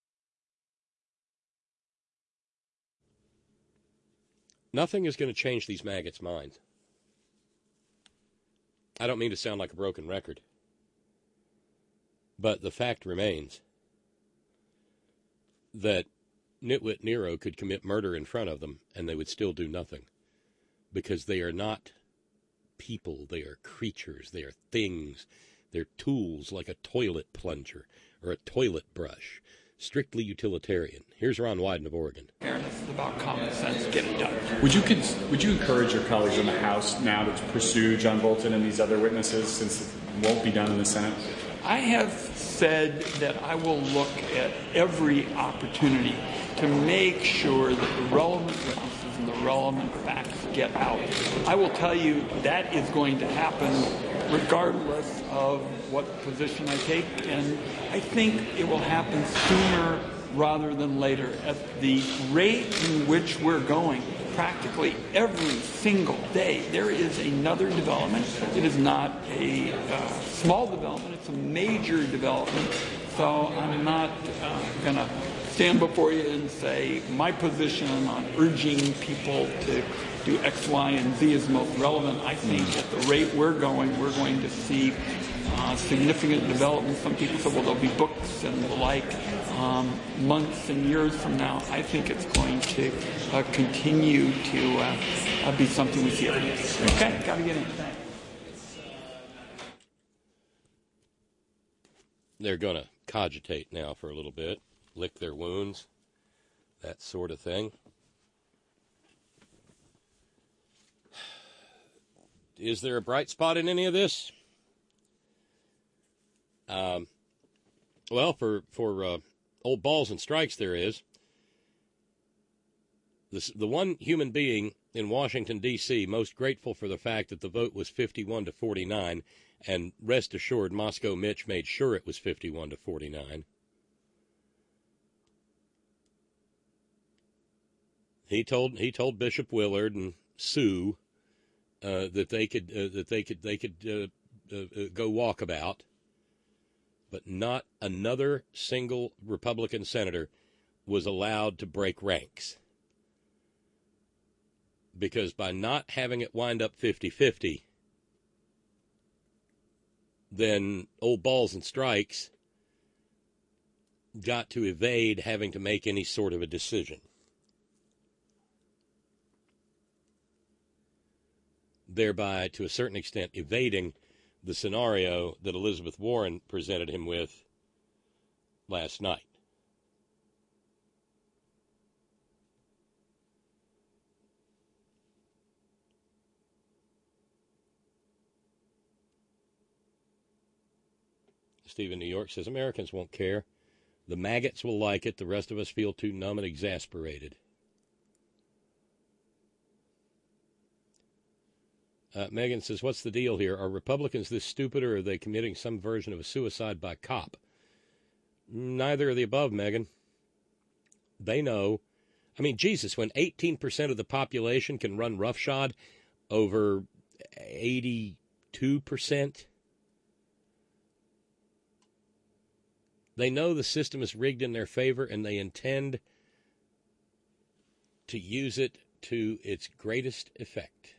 Nothing is going to change these maggots' minds. I don't mean to sound like a broken record, but the fact remains that Nitwit Nero could commit murder in front of them, and they would still do nothing, because they are not people. They are creatures. They are things. They're tools like a toilet plunger or a toilet brush. Strictly utilitarian. Here's Ron Wyden of Oregon. Fairness, about common sense, get it done. Would you cons- would you encourage your colleagues in the House now to pursue John Bolton and these other witnesses, since it won't be done in the Senate? I have said that I will look at every opportunity to make sure that the relevant witnesses and the relevant facts get out. I will tell you that is going to happen regardless of what position I take. And I think it will happen sooner rather than later. At the rate in which we're going, practically every single day, there is another development. It is not a uh, small development, it's a major development. So I'm not uh, going to stand before you and say my position on urging people to do X, Y, and Z is most relevant. I think at the rate we're going, we're going to see uh, significant development. Some people say, well, there'll be books and the like um, months and years from now. I think it's going to uh, continue to uh, uh, be something we see every day. Okay, got to get in. Thanks. They're going to cogitate now for a little bit, lick their wounds, that sort of thing. Is there a bright spot in any of this? Um, well, for, for uh, old balls and strikes, there is. The, the one human being in Washington, D C most grateful for the fact that the vote was fifty-one to forty-nine, and rest assured, Moscow Mitch made sure it was fifty-one to forty-nine. He told he told Bishop Willard and Sue uh, that they could uh, that they could they could uh, uh, go walkabout, but not another single Republican senator was allowed to break ranks. Because by not having it wind up fifty-fifty, then old balls and strikes got to evade having to make any sort of a decision. Thereby, to a certain extent, evading the scenario that Elizabeth Warren presented him with last night. Steve in New York says, Americans won't care. The maggots will like it. The rest of us feel too numb and exasperated. Uh, Megan says, what's the deal here? Are Republicans this stupid, or are they committing some version of a suicide by cop? Neither of the above, Megan. They know. I mean, Jesus, when eighteen percent of the population can run roughshod over eighty-two percent, they know the system is rigged in their favor, and they intend to use it to its greatest effect.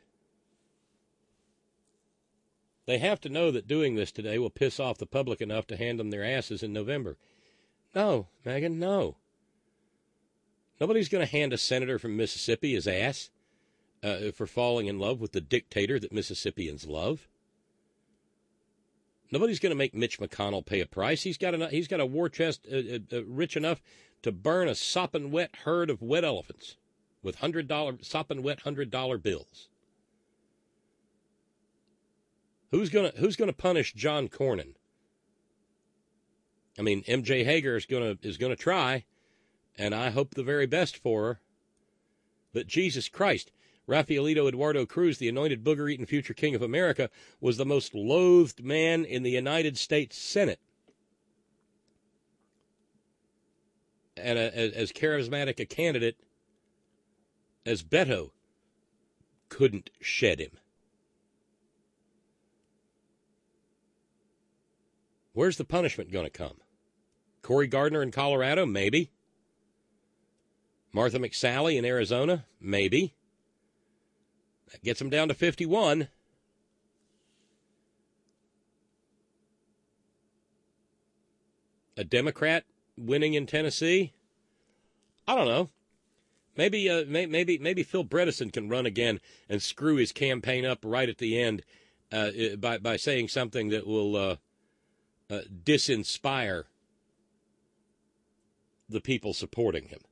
They have to know that doing this today will piss off the public enough to hand them their asses in November. No, Megan, no. Nobody's going to hand a senator from Mississippi his ass uh, for falling in love with the dictator that Mississippians love. Nobody's going to make Mitch McConnell pay a price. He's got enough, he's got a war chest uh, uh, rich enough to burn a sopping wet herd of wet elephants with hundred dollar sopping wet hundred dollar bills. Who's gonna Who's gonna punish John Cornyn? I mean, M J Hager is gonna is gonna try, and I hope the very best for her. But Jesus Christ, Rafaelito Eduardo Cruz, the anointed booger-eating future king of America, was the most loathed man in the United States Senate. And a, as charismatic a candidate as Beto couldn't shed him. Where's the punishment going to come? Cory Gardner in Colorado? Maybe. Martha McSally in Arizona? Maybe. That gets them down to fifty-one. A Democrat winning in Tennessee? I don't know. Maybe, uh, may, maybe, maybe Phil Bredesen can run again and screw his campaign up right at the end uh, by by saying something that will uh, uh, disinspire the people supporting him.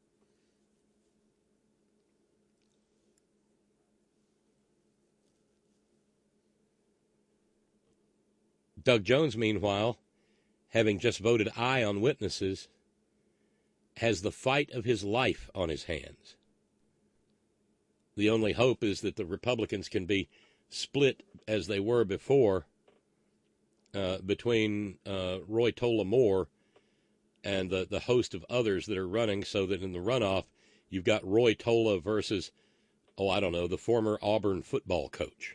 Doug Jones, meanwhile, having just voted aye on witnesses, has the fight of his life on his hands. The only hope is that the Republicans can be split as they were before uh, between uh, Roy Tola Moore and the, the host of others that are running, so that in the runoff, you've got Roy Tola versus, oh, I don't know, the former Auburn football coach.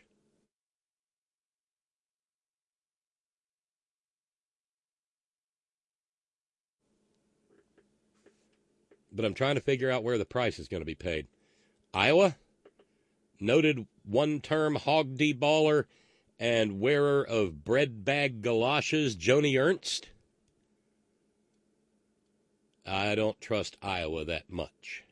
But I'm trying to figure out where the price is going to be paid. Iowa, noted one-term hog deballer and wearer of bread bag galoshes, Joni Ernst. I don't trust Iowa that much.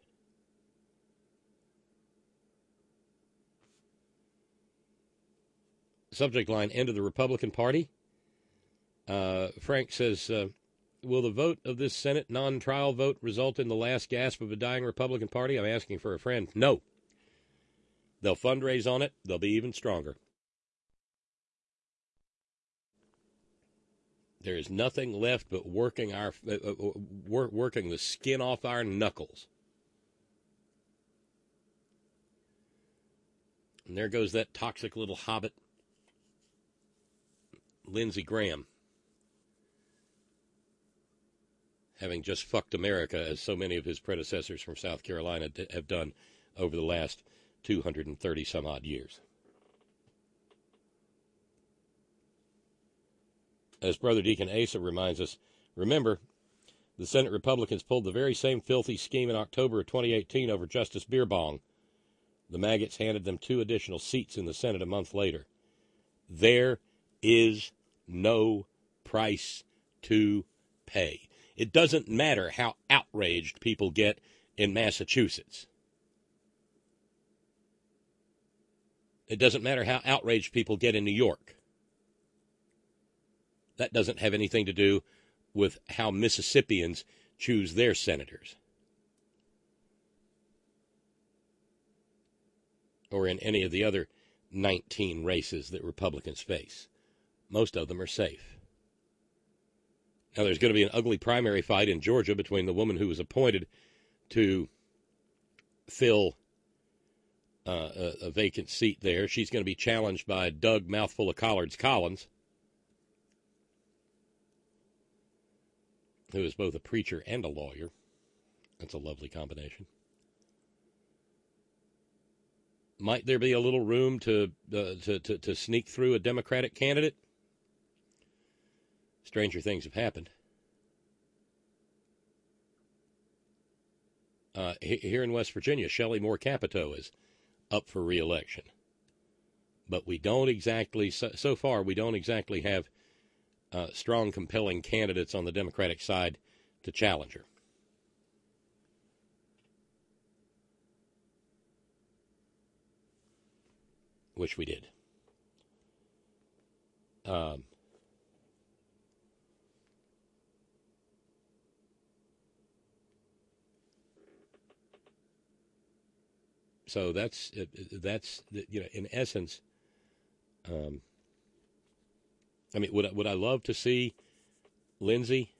Subject line, end of the Republican Party. Uh, Frank says, uh, will the vote of this Senate non-trial vote result in the last gasp of a dying Republican Party? I'm asking for a friend. No. They'll fundraise on it. They'll be even stronger. There is nothing left but working our uh, uh, work, working the skin off our knuckles. And there goes that toxic little hobbit, Lindsey Graham, having just fucked America, as so many of his predecessors from South Carolina d- have done over the last two hundred thirty some odd years. As Brother Deacon Asa reminds us, remember, the Senate Republicans pulled the very same filthy scheme in October of twenty eighteen over Justice Beerbong. The maggots handed them two additional seats in the Senate a month later. There is no price to pay. It doesn't matter how outraged people get in Massachusetts. It doesn't matter how outraged people get in New York. That doesn't have anything to do with how Mississippians choose their senators, or in any of the other nineteen races that Republicans face. Most of them are safe. Now, there's going to be an ugly primary fight in Georgia between the woman who was appointed to fill uh, a, a vacant seat there. She's going to be challenged by Doug Mouthful of Collards Collins, who is both a preacher and a lawyer. That's a lovely combination. Might there be a little room to, uh, to, to, to sneak through a Democratic candidate? Stranger things have happened. Uh, here in West Virginia, Shelley Moore Capito is up for re-election. But we don't exactly, so, so far, we don't exactly have uh, strong, compelling candidates on the Democratic side to challenge her. Wish we did. Um, so that's that's you know, in essence. Um, I mean, would would I love to see Lindsey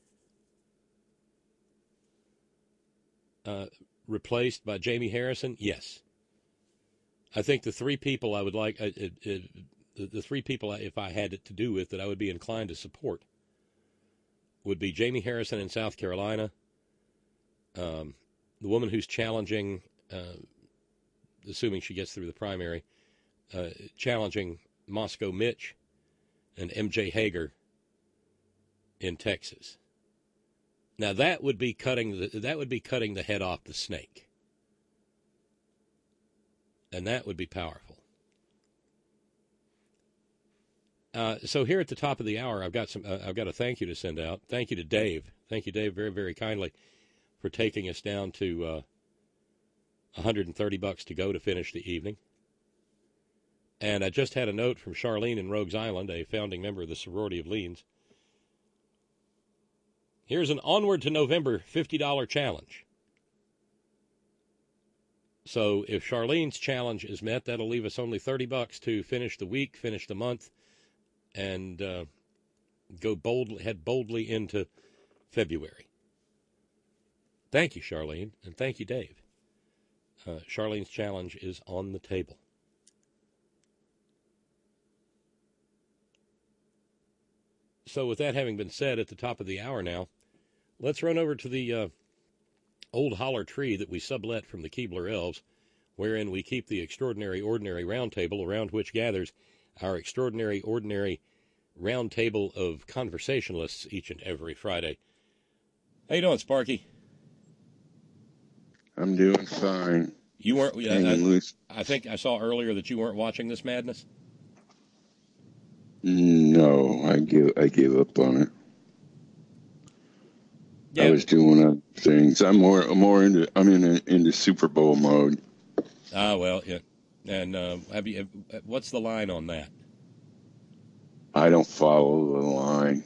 uh, replaced by Jamie Harrison? Yes. I think the three people I would like, uh, uh, uh, the, the three people, if I had it to do with, that I would be inclined to support would be Jamie Harrison in South Carolina, um, the woman who's challenging, uh, assuming she gets through the primary, uh, challenging Moscow Mitch, and M J Hager in Texas. Now that would be cutting the, that would be cutting the head off the snake. And that would be powerful. Uh, so here at the top of the hour, I've got some. Uh, I've got a thank you to send out. Thank you to Dave. Thank you, Dave, very, very kindly for taking us down to uh, one hundred thirty bucks to go to finish the evening. And I just had a note from Charlene in Rogues Island, a founding member of the Sorority of Leans. Here's an Onward to November fifty dollars challenge. So if Charlene's challenge is met, that'll leave us only thirty bucks to finish the week, finish the month, and uh, go boldly, head boldly into February. Thank you, Charlene, and thank you, Dave. Uh, Charlene's challenge is on the table. so with that having been said at the top of the hour now, let's run over to the uh, old holler tree that we sublet from the Keebler Elves, wherein we keep the Extraordinary Ordinary Roundtable, around which gathers our Extraordinary Ordinary Roundtable of conversationalists each and every Friday. How you doing, Sparky? I'm doing fine. You weren't. Uh, Hanging I, loose. I think I saw earlier that you weren't watching this madness. No, I give I gave up on it. Yeah. I was doing other things. I'm more I'm more into I'm in a, into Super Bowl mode. Ah, well, yeah. And uh, have you? What's the line on that? I don't follow the line.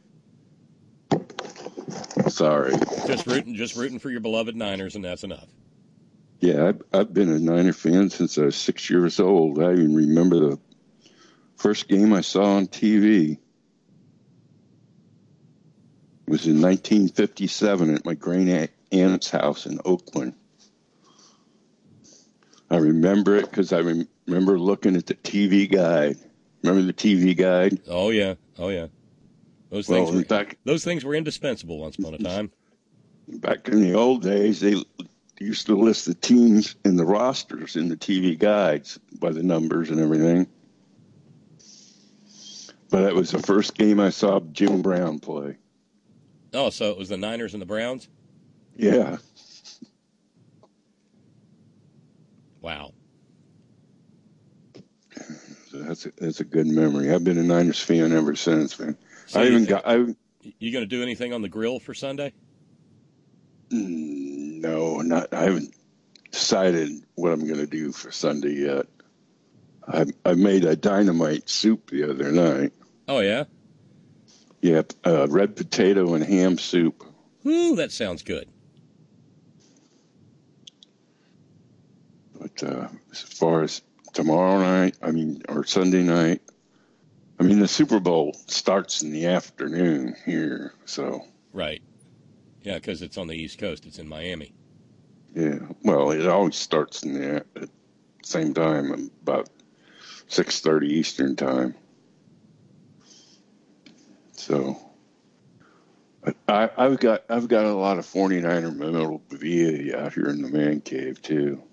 Sorry. Just rooting, just rooting for your beloved Niners, and that's enough. Yeah, I've, I've been a Niner fan since I was six years old. I even remember the first game I saw on T V. It was in nineteen fifty-seven at my great aunt's house in Oakland. I remember it because I rem- remember looking at the T V guide. Remember the T V guide? Oh yeah, oh yeah. Those Well, things were back- those things were indispensable once upon a time. Back in the old days, they used to list the teams and the rosters in the T V guides by the numbers and everything. But that was the first game I saw Jim Brown play. Oh, so it was the Niners and the Browns? Yeah. Wow. So that's a, that's a good memory. I've been a Niners fan ever since, man. So I you even think- got. I, You going to do anything on the grill for Sunday? Mm, no, not. I haven't decided what I'm going to do for Sunday yet. I I made a dynamite soup the other night. Oh yeah. Yeah, uh, red potato and ham soup. Ooh, that sounds good. But uh, as far as tomorrow night, I mean, or Sunday night, I mean, the Super Bowl starts in the afternoon here, so. Right. Yeah, because it's on the East Coast. It's in Miami. Yeah, well, it always starts in the at the same time, about six thirty Eastern time. So, but I, I've got I've got a lot of forty-niner memorabilia out here in the man cave too.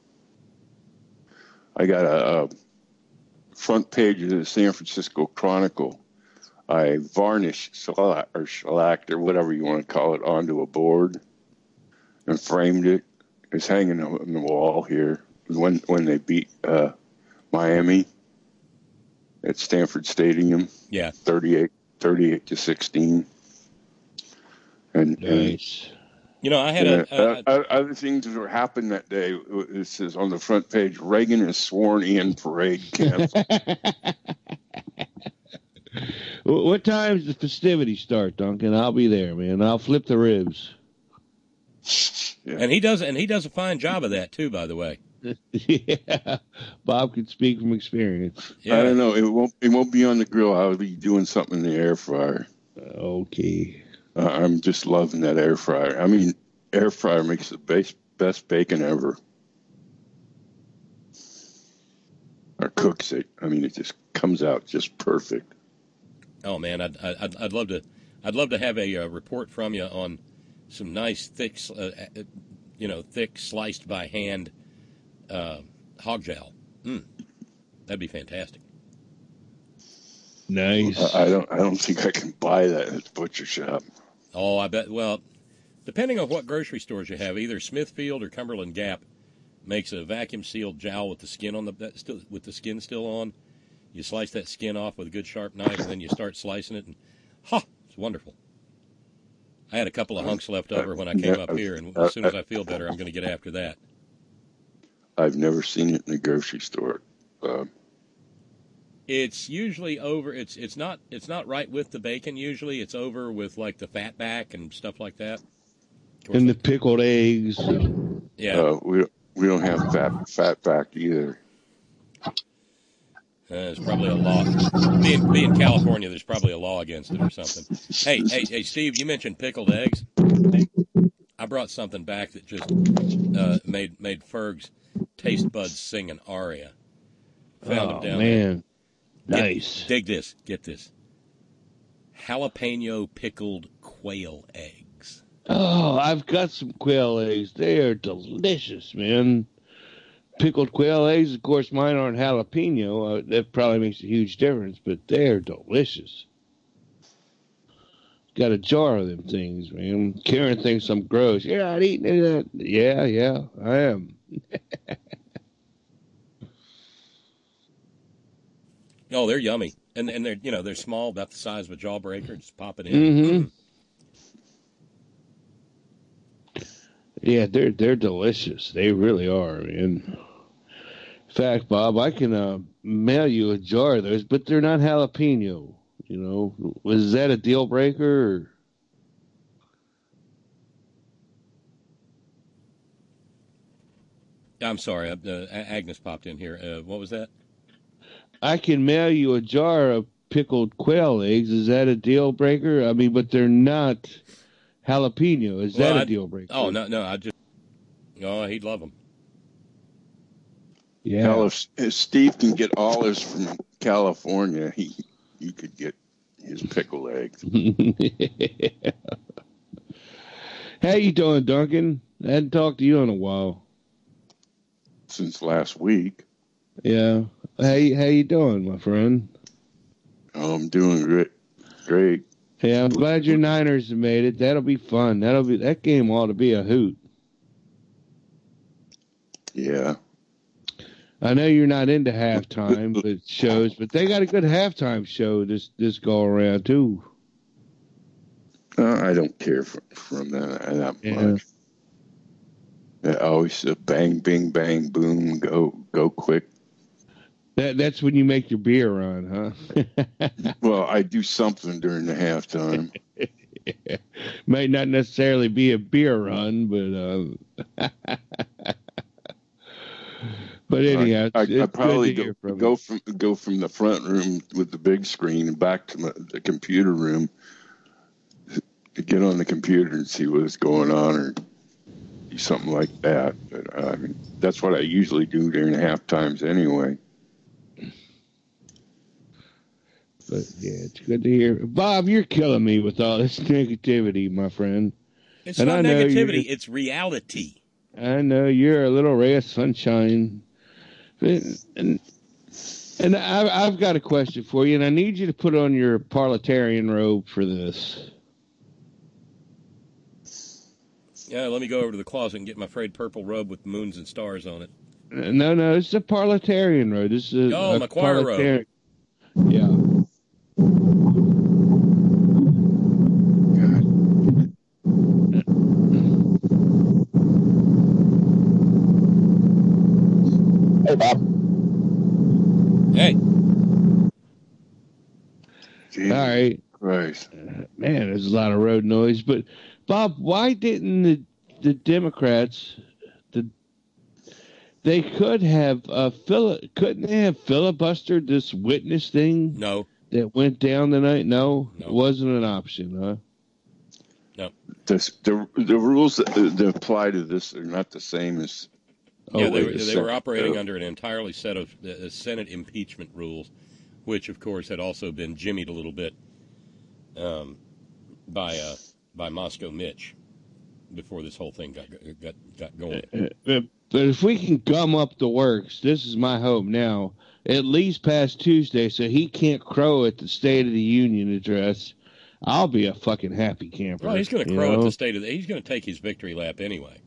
I got a, a front page of the San Francisco Chronicle. I varnished shellac or shellacked or whatever you want to call it onto a board and framed it. It's hanging on the wall here when when they beat uh, Miami at Stanford Stadium. Yeah, thirty-eight, thirty-eight to sixteen. And, nice. and you know, I had yeah, a, a, uh, other things that happened that day. It says on the front page, Reagan is sworn in, parade canceled. What time does the festivities start, Duncan? I'll be there, man. I'll flip the ribs. Yeah. and he does, and he does a fine job of that too. By the way, Yeah, Bob can speak from experience. yeah. I don't know. It won't. It won't be on the grill. I'll be doing something in the air fryer. Okay. Uh, I'm just loving that air fryer. I mean, air fryer makes the best best bacon ever. Or cooks it. I mean, it just comes out just perfect. Oh man, I'd, I'd I'd love to, I'd love to have a uh, report from you on some nice thick, uh, you know, thick sliced by hand uh, hog jowl. Mm. That'd be fantastic. Nice. I, I don't. I don't think I can buy that at the butcher shop. Oh, I bet. Well, depending on what grocery stores you have, either Smithfield or Cumberland Gap makes a vacuum sealed jowl with the skin on the that still with the skin still on. You slice that skin off with a good sharp knife, and then you start slicing it, and ha, it's wonderful. I had a couple of hunks left over when I came up here, and as soon as I feel better, I'm going to get after that. I've never seen it in the grocery store. Uh, It's usually over. It's it's not it's not right with the bacon. Usually, it's over with like the fat back and stuff like that. And the pickled eggs. Yeah, uh, we we don't have fat fat back either. Uh, there's probably a law. Being, being California, there's probably a law against it or something. Hey, hey, hey, Steve, you mentioned pickled eggs. I brought something back that just uh, made made Ferg's taste buds sing an aria. Found Oh, him down man. there. Get, Nice. dig this. Get this. jalapeno pickled quail eggs. Oh, I've got some quail eggs. They are delicious, man. Pickled quail eggs, of course, mine aren't jalapeno. Uh, that probably makes a huge difference, but they're delicious. Got a jar of them things, man. Karen thinks I'm gross. Yeah, I'd eat any of that. Yeah, yeah, I am. Oh, they're yummy, and and they're you know they're small, about the size of a jawbreaker. Just pop it in. Mm-hmm. Yeah, they're they're delicious. They really are, man. In fact, Bob, I can uh, mail you a jar of those, but they're not jalapeno. You know, was that a deal breaker? Or? I'm sorry, uh, Agnes popped in here. Uh, what was that? I can mail you a jar of pickled quail eggs. Is that a deal breaker? I mean, but they're not jalapeno. Is Well, that a I- deal breaker? Oh no, no, I just. Oh, he'd love them. Yeah. Hell, if, if Steve can get olives from California, he he could get his pickled eggs. How you doing, Duncan? I hadn't talked to you in a while. Since last week. Yeah. How you, how you doing, my friend? Oh, I'm doing great. Great. Yeah, I'm glad your Niners have made it. That'll be fun. That'll be that game ought to be a hoot. Yeah. I know you're not into halftime but shows, but they got a good halftime show this this go around too. Uh, I don't care for, from that, that Yeah. much. They always uh, bang, bing, bang, boom, go, go quick. That that's when you make your beer run, huh? Well, I do something during the halftime. Might not necessarily be a beer run, but uh, but anyhow, I, I, it's, I it's probably good to go, hear from go you. from go from the front room with the big screen and back to my, the computer room to get on the computer and see what's going on or do something like that. But uh, I mean, that's what I usually do during half times anyway. But yeah, it's good to hear. Bob, you're killing me with all this negativity, my friend. It's And not I know you're- negativity; it's reality. I know you're a little ray of sunshine. But- And, and I, I've got a question for you, and I need you to put on your parliamentarian robe for this. Yeah, let me go over to the closet and get my frayed purple robe with moons and stars on it. No, no, it's a parliamentarian robe. This is a, Oh, a my choir robe. parliamentarian- Yeah. Hey, Bob. Hey. Jesus All right. Christ. Man, there's a lot of road noise. But, Bob, why didn't the, the Democrats, the they could have, uh, fili- couldn't they have filibustered this witness thing? No. That went down tonight? No? No. It wasn't an option, huh? No. This, the the rules that, that apply to this are not the same as. yeah, oh, they, wait were, a they second. were operating Uh, under an entirely set of uh, Senate impeachment rules, which, of course, had also been jimmied a little bit um, by uh, by Moscow Mitch before this whole thing got got got going. Uh, But, but if we can gum up the works, this is my hope now, at least past Tuesday, so he can't crow at the State of the Union address, I'll be a fucking happy camper. Well, he's going to you crow at know? the state of the. He's going to take his victory lap anyway.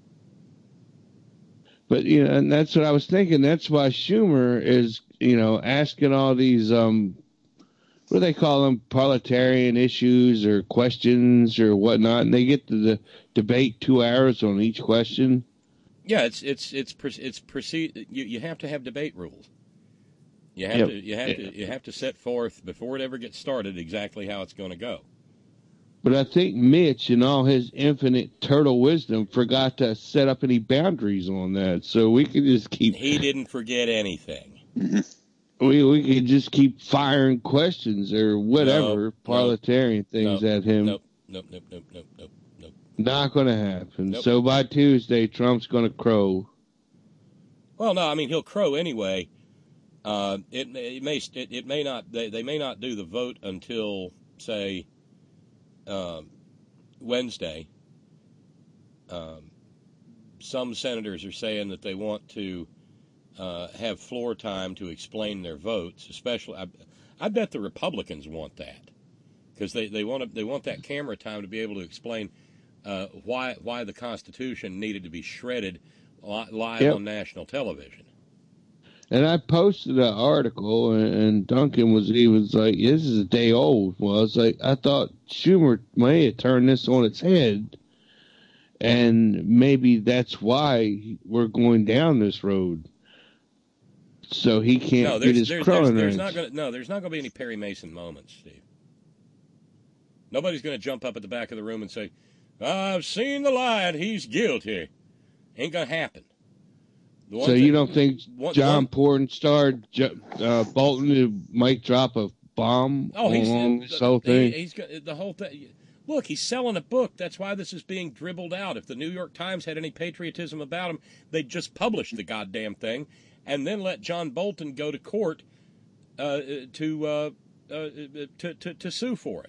But, you know, and that's what I was thinking. That's why Schumer is, you know, asking all these, um, what do they call them, parliamentarian issues or questions or whatnot, and they get to the debate two hours on each question. Yeah, it's it's it's pro- it's proceed. You you have to have debate rules. You have Yep. to you have to you have to set forth before it ever gets started exactly how it's going to go. But I think Mitch, in all his infinite turtle wisdom, forgot to set up any boundaries on that. So we could just keep He didn't forget anything. we we could just keep firing questions or whatever No, parliamentarian things no, at him. Nope, nope, nope, nope, nope, nope, nope. Not going to happen. Nope. So by Tuesday, Trump's going to crow. Well, no, I mean he'll crow anyway. Uh, it, it may it, it may not they, they may not do the vote until say, um, Wednesday, um, some senators are saying that they want to uh, have floor time to explain their votes, especially, I, I bet the Republicans want that, because they, they want to, they want that camera time to be able to explain uh, why why the Constitution needed to be shredded li- live Yep. on national television. And I posted an article, and, and Duncan was he was like, "This is a day old." Well, I was like, I thought Schumer may have turned this on its head, and maybe that's why we're going down this road. So he can't No, get there's, his there's, crown there's, there's raised. not gonna no, there's not going to be any Perry Mason moments, Steve. Nobody's going to jump up at the back of the room and say, "I've seen the lion; he's guilty." Ain't going to happen. The one So thing- you don't think one- John one- Pornstar, Jo- uh, Bolton might drop a bomb Oh, he's along uh, this whole he- thing? he's got the whole thing. Look, he's selling a book. That's why this is being dribbled out. If the New York Times had any patriotism about him, they'd just publish the goddamn thing, and then let John Bolton go to court uh, to, uh, uh, to to to sue for it.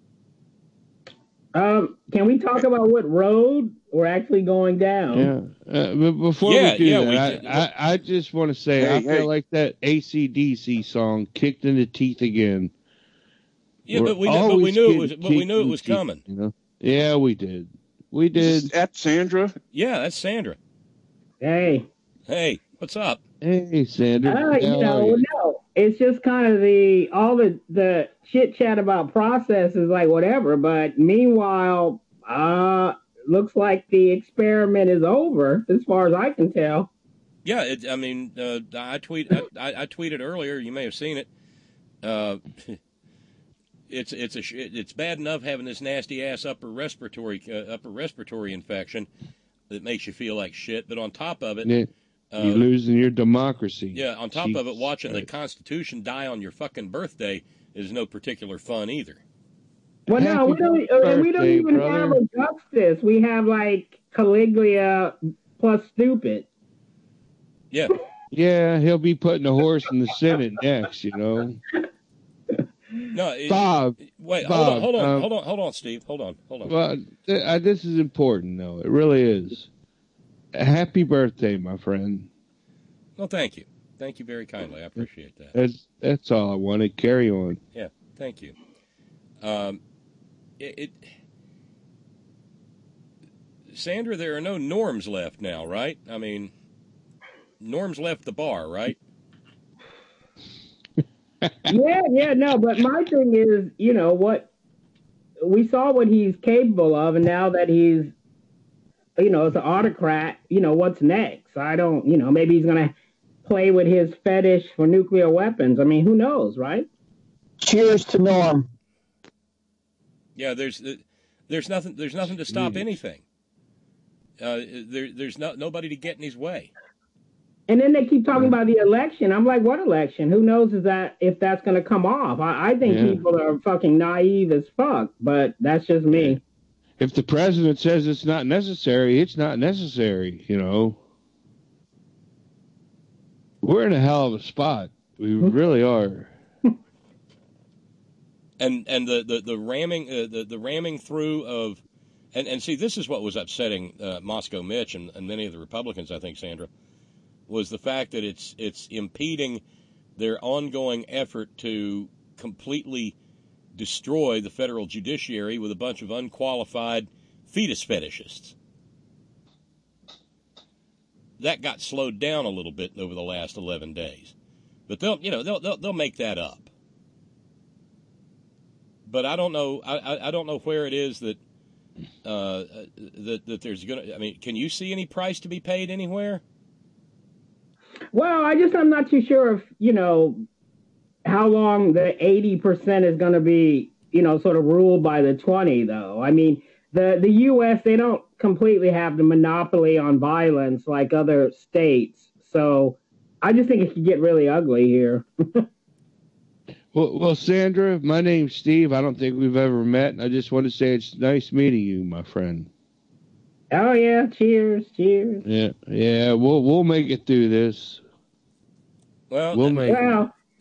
Um, can we talk about what road we're actually going down? Yeah. Uh, but before Yeah, we do yeah, that, we I, did. I, I just want to say Hey, I feel hey. like that A C D C song kicked in the teeth again. Yeah, We're but we knew, but we always knew it getting was, but we kicked knew it in the was teeth, coming. You know? Yeah, we did. We Is did. that Sandra? Yeah, that's Sandra. Hey, Hey, what's up? Hey, Sandra. uh, how you are know, you? no, it's just kind of the all the the chit chat about process is like whatever. But meanwhile, uh, looks like the experiment is over as far as I can tell. Yeah, it, I mean, uh, I tweet, I, I, I tweeted earlier. You may have seen it. Uh, it's it's a sh- it's bad enough having this nasty ass upper respiratory uh, upper respiratory infection that makes you feel like shit. But on top of it, Yeah, uh, you're losing your democracy. yeah, on top of it, Jesus watching the Christ. Constitution die on your fucking birthday is no particular fun either. Well, no, we Happy don't. uh, we don't birthday, even brother. have Augustus. We have like Caligula plus stupid. Yeah, Yeah, he'll be putting a horse in the Senate next, you know. no, it, Bob, wait, Bob, hold on, hold on, um, hold on, hold on, Steve, hold on, hold on. well, th- uh, this is important, though. It really is. Happy birthday, my friend. Well, thank you, thank you very kindly. I appreciate that. That's that's all I wanted. Carry on. Yeah, thank you. Um, it, it, Sandra, there are no norms left now, right? I mean, Norm's left the bar, right? Yeah, yeah, no, but my thing is, you know, what we saw what he's capable of, and now that he's, you know, as an autocrat, you know, what's next? I don't, you know, maybe he's going to play with his fetish for nuclear weapons. I mean, who knows, right? Cheers to Norm. Yeah, there's there's nothing there's nothing to stop anything. Uh, there there's no, nobody to get in his way. And then they keep talking about the election. I'm like, what election? Who knows is that if that's going to come off? I, I think Yeah. people are fucking naive as fuck, but that's just me. If the president says it's not necessary, it's not necessary, you know. We're in a hell of a spot. We really are. And and the the the ramming uh, the the ramming through of, and and see, this is what was upsetting uh, Moscow Mitch and, and many of the Republicans, I think, Sandra, was the fact that it's it's impeding their ongoing effort to completely destroy the federal judiciary with a bunch of unqualified fetus fetishists. That got slowed down a little bit over the last eleven days, but they'll you know they'll they'll, they'll make that up. But I don't know. I, I don't know where it is that uh, that that there's gonna. I mean, can you see any price to be paid anywhere? Well, I just I'm not too sure if you know how long the eighty percent is going to be, you know, sort of ruled by the twenty, though. I mean, the the U S they don't completely have the monopoly on violence like other states, so I just think it could get really ugly here. Well, well, Sandra, my name's Steve. I don't think we've ever met, and I just want to say it's nice meeting you, my friend. Oh yeah, cheers, cheers. Yeah, yeah, we'll we'll make it through this. Well, We'll make it. Well,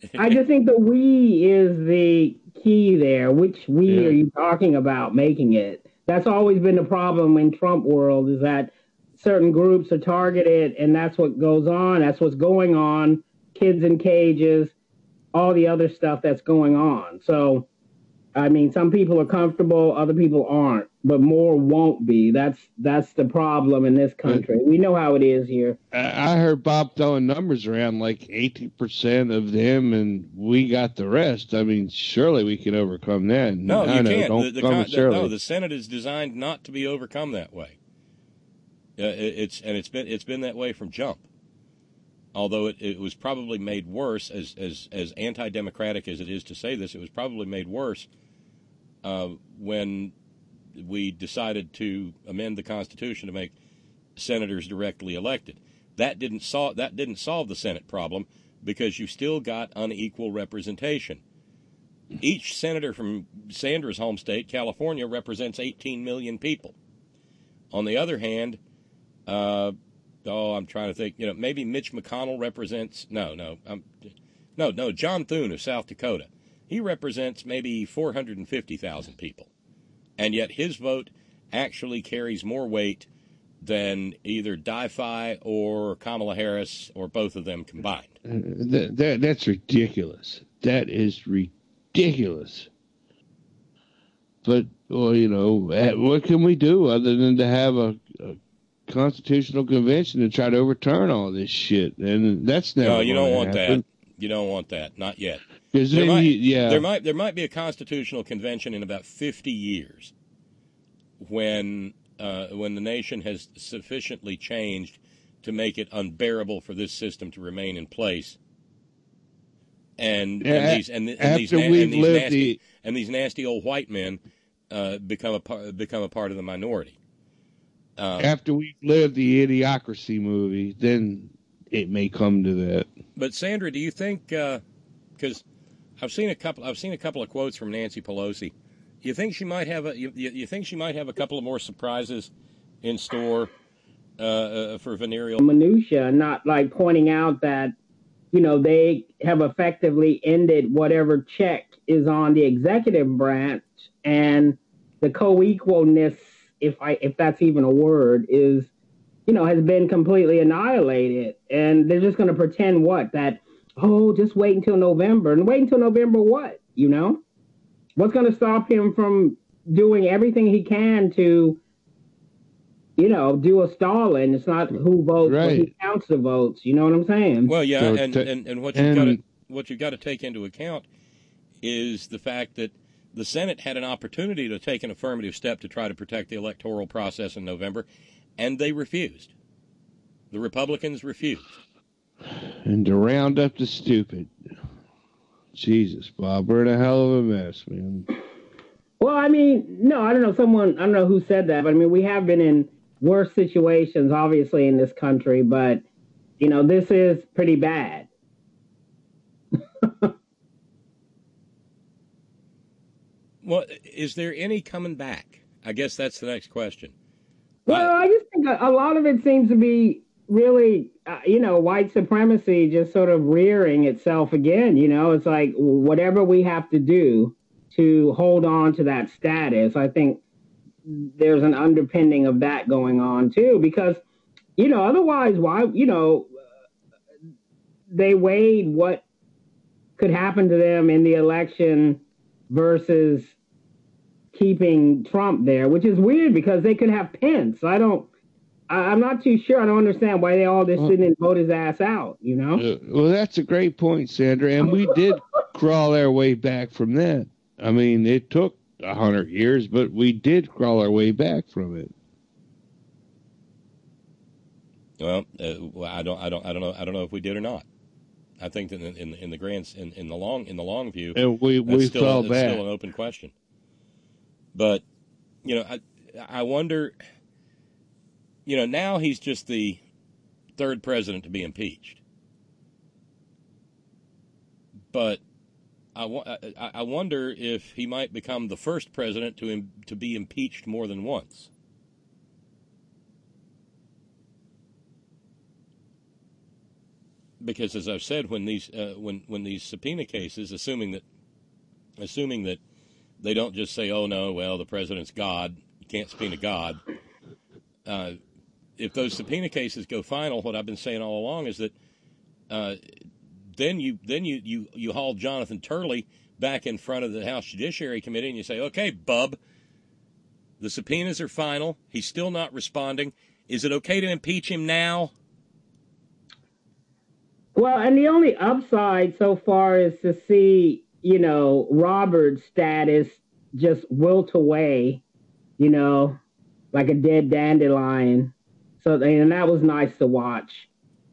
I just think the we is the key there. Which we Yeah. are you talking about making it? That's always been the problem in Trump world, is that certain groups are targeted, and that's what goes on. That's what's going on. Kids in cages, all the other stuff that's going on. So, I mean, some people are comfortable, other people aren't, but more won't be. That's that's the problem in this country. We know how it is here. I I heard Bob throwing numbers around like eighty percent of them, and we got the rest. I mean, surely we can overcome that. No, I you know, can't. Don't The, the, come con- it surely. no, the Senate is designed not to be overcome that way. Uh, it, it's and it's been it's been that way from jump. Although it, it was probably made worse, as as as anti-democratic as it is to say this, it was probably made worse uh, when we decided to amend the Constitution to make senators directly elected. That didn't solve that didn't solve the Senate problem, because you still got unequal representation. Each senator from Sandra's home state, California, represents eighteen million people. On the other hand, uh, oh, I'm trying to think. You know, maybe Mitch McConnell represents no, no, um, no, no. John Thune of South Dakota, he represents maybe four hundred fifty thousand people, and yet his vote actually carries more weight than either Di-Fi or Kamala Harris or both of them combined. Uh, that, that that's ridiculous. That is ridiculous. But well, you know, eh, what can we do other than to have a, a constitutional convention to try to overturn all this shit? And that's never. No, you don't gonna want happen. that. You don't want that. Not yet. 'Cause There then might, you- yeah. there might there might be a constitutional convention in about fifty years, when uh, when the nation has sufficiently changed to make it unbearable for this system to remain in place. And, Yeah, and these and, and these after na- we've and these lived nasty the- and these nasty old white men uh, become a par- become a part of the minority. Um, After we've lived the Idiocracy movie, then it may come to that. But Sandra, do you think? Because I've seen a couple. I've seen a couple of quotes from Nancy Pelosi. You think she might have a? You, you think she might have a couple of more surprises in store uh, uh, for venereal Minutia, not like pointing out that, you know, they have effectively ended whatever check is on the executive branch, and the co-equalness, if I if that's even a word, is, you know, has been completely annihilated. And they're just going to pretend what? That, oh, just wait until November. And wait until November what? You know? What's going to stop him from doing everything he can to, you know, do a Stalin? It's not who votes, but who Right. counts the votes. You know what I'm saying? Well, yeah, So and, to- and, and what you've got to and- what you've got to take into account is the fact that the Senate had an opportunity to take an affirmative step to try to protect the electoral process in November, and they refused. The Republicans refused. And to round up the stupid. Jesus, Bob, we're in a hell of a mess, man. Well, I mean, no, I don't know. Someone, I don't know who said that, but I mean, we have been in worse situations, obviously, in this country, but, you know, this is pretty bad. Well, is there any coming back? I guess that's the next question. Well, I just think a, a lot of it seems to be really, uh, you know, white supremacy just sort of rearing itself again. You know, it's like whatever we have to do to hold on to that status. I think there's an underpinning of that going on too, because, you know, otherwise, why, you know, they weighed what could happen to them in the election versus keeping Trump there, which is weird because they could have Pence. I don't, I, I'm not too sure. I don't understand why they all just didn't vote his ass out, you know? Uh, well, that's a great point, Sandra. And we did crawl our way back from that. I mean, it took a hundred years, but we did crawl our way back from it. Well, uh, well, I don't, I don't, I don't know, I don't know if we did or not. I think that in in, in the grand, in, in the long, in the long view, And we that's we still, fell that's back. still an open question. But you know, I I wonder. You know, now he's just the third president to be impeached. But I, I, I wonder if he might become the first president to im, to be impeached more than once. because, as I've said, when these uh, when when these subpoena cases, assuming that assuming that they don't just say, "Oh no, well the president's God, you can't subpoena God." Uh, if those subpoena cases go final, what I've been saying all along is that uh, then you then you, you you haul Jonathan Turley back in front of the House Judiciary Committee and you say, "Okay, bub, the subpoenas are final. He's still not responding. Is it okay to impeach him now?" Well, and the only upside so far is to see, you know, Robert's status just wilt away, you know, like a dead dandelion. So, and that was nice to watch.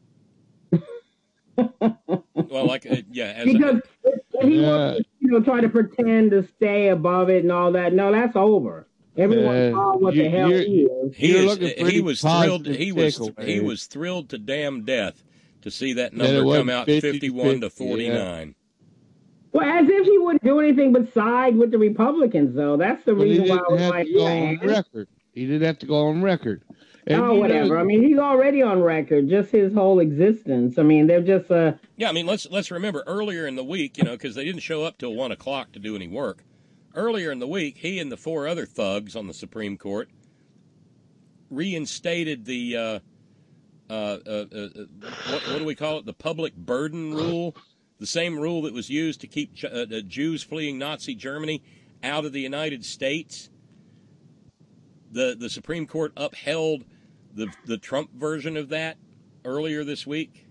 Well, like, uh, yeah. As because I, if he wants to, you know, try to pretend to stay above it and all that, no, that's over. Everyone Uh, saw what you- the hell you're- he is. he You're is. looking He pretty was thrilled. positive He was. takeaway. He was thrilled to damn death to see that That it number wasn't come out fifty to fifty-one to fifty, yeah. forty-nine. Well, as if he wouldn't do anything but side with the Republicans, though. That's the But he reason why I didn't was have like, to go yeah, on record. He didn't have to go on record. And oh, you whatever. know- I mean, he's already on record, just his whole existence. I mean, they're just uh Yeah, I mean, let's let's remember earlier in the week, you know, because they didn't show up till one o'clock to do any work. Earlier in the week, he and the four other thugs on the Supreme Court reinstated the uh, uh, uh, uh, what, what do we call it? The public burden rule, the same rule that was used to keep Ch- uh, the Jews fleeing Nazi Germany out of the United States. The the Supreme Court upheld the the Trump version of that earlier this week.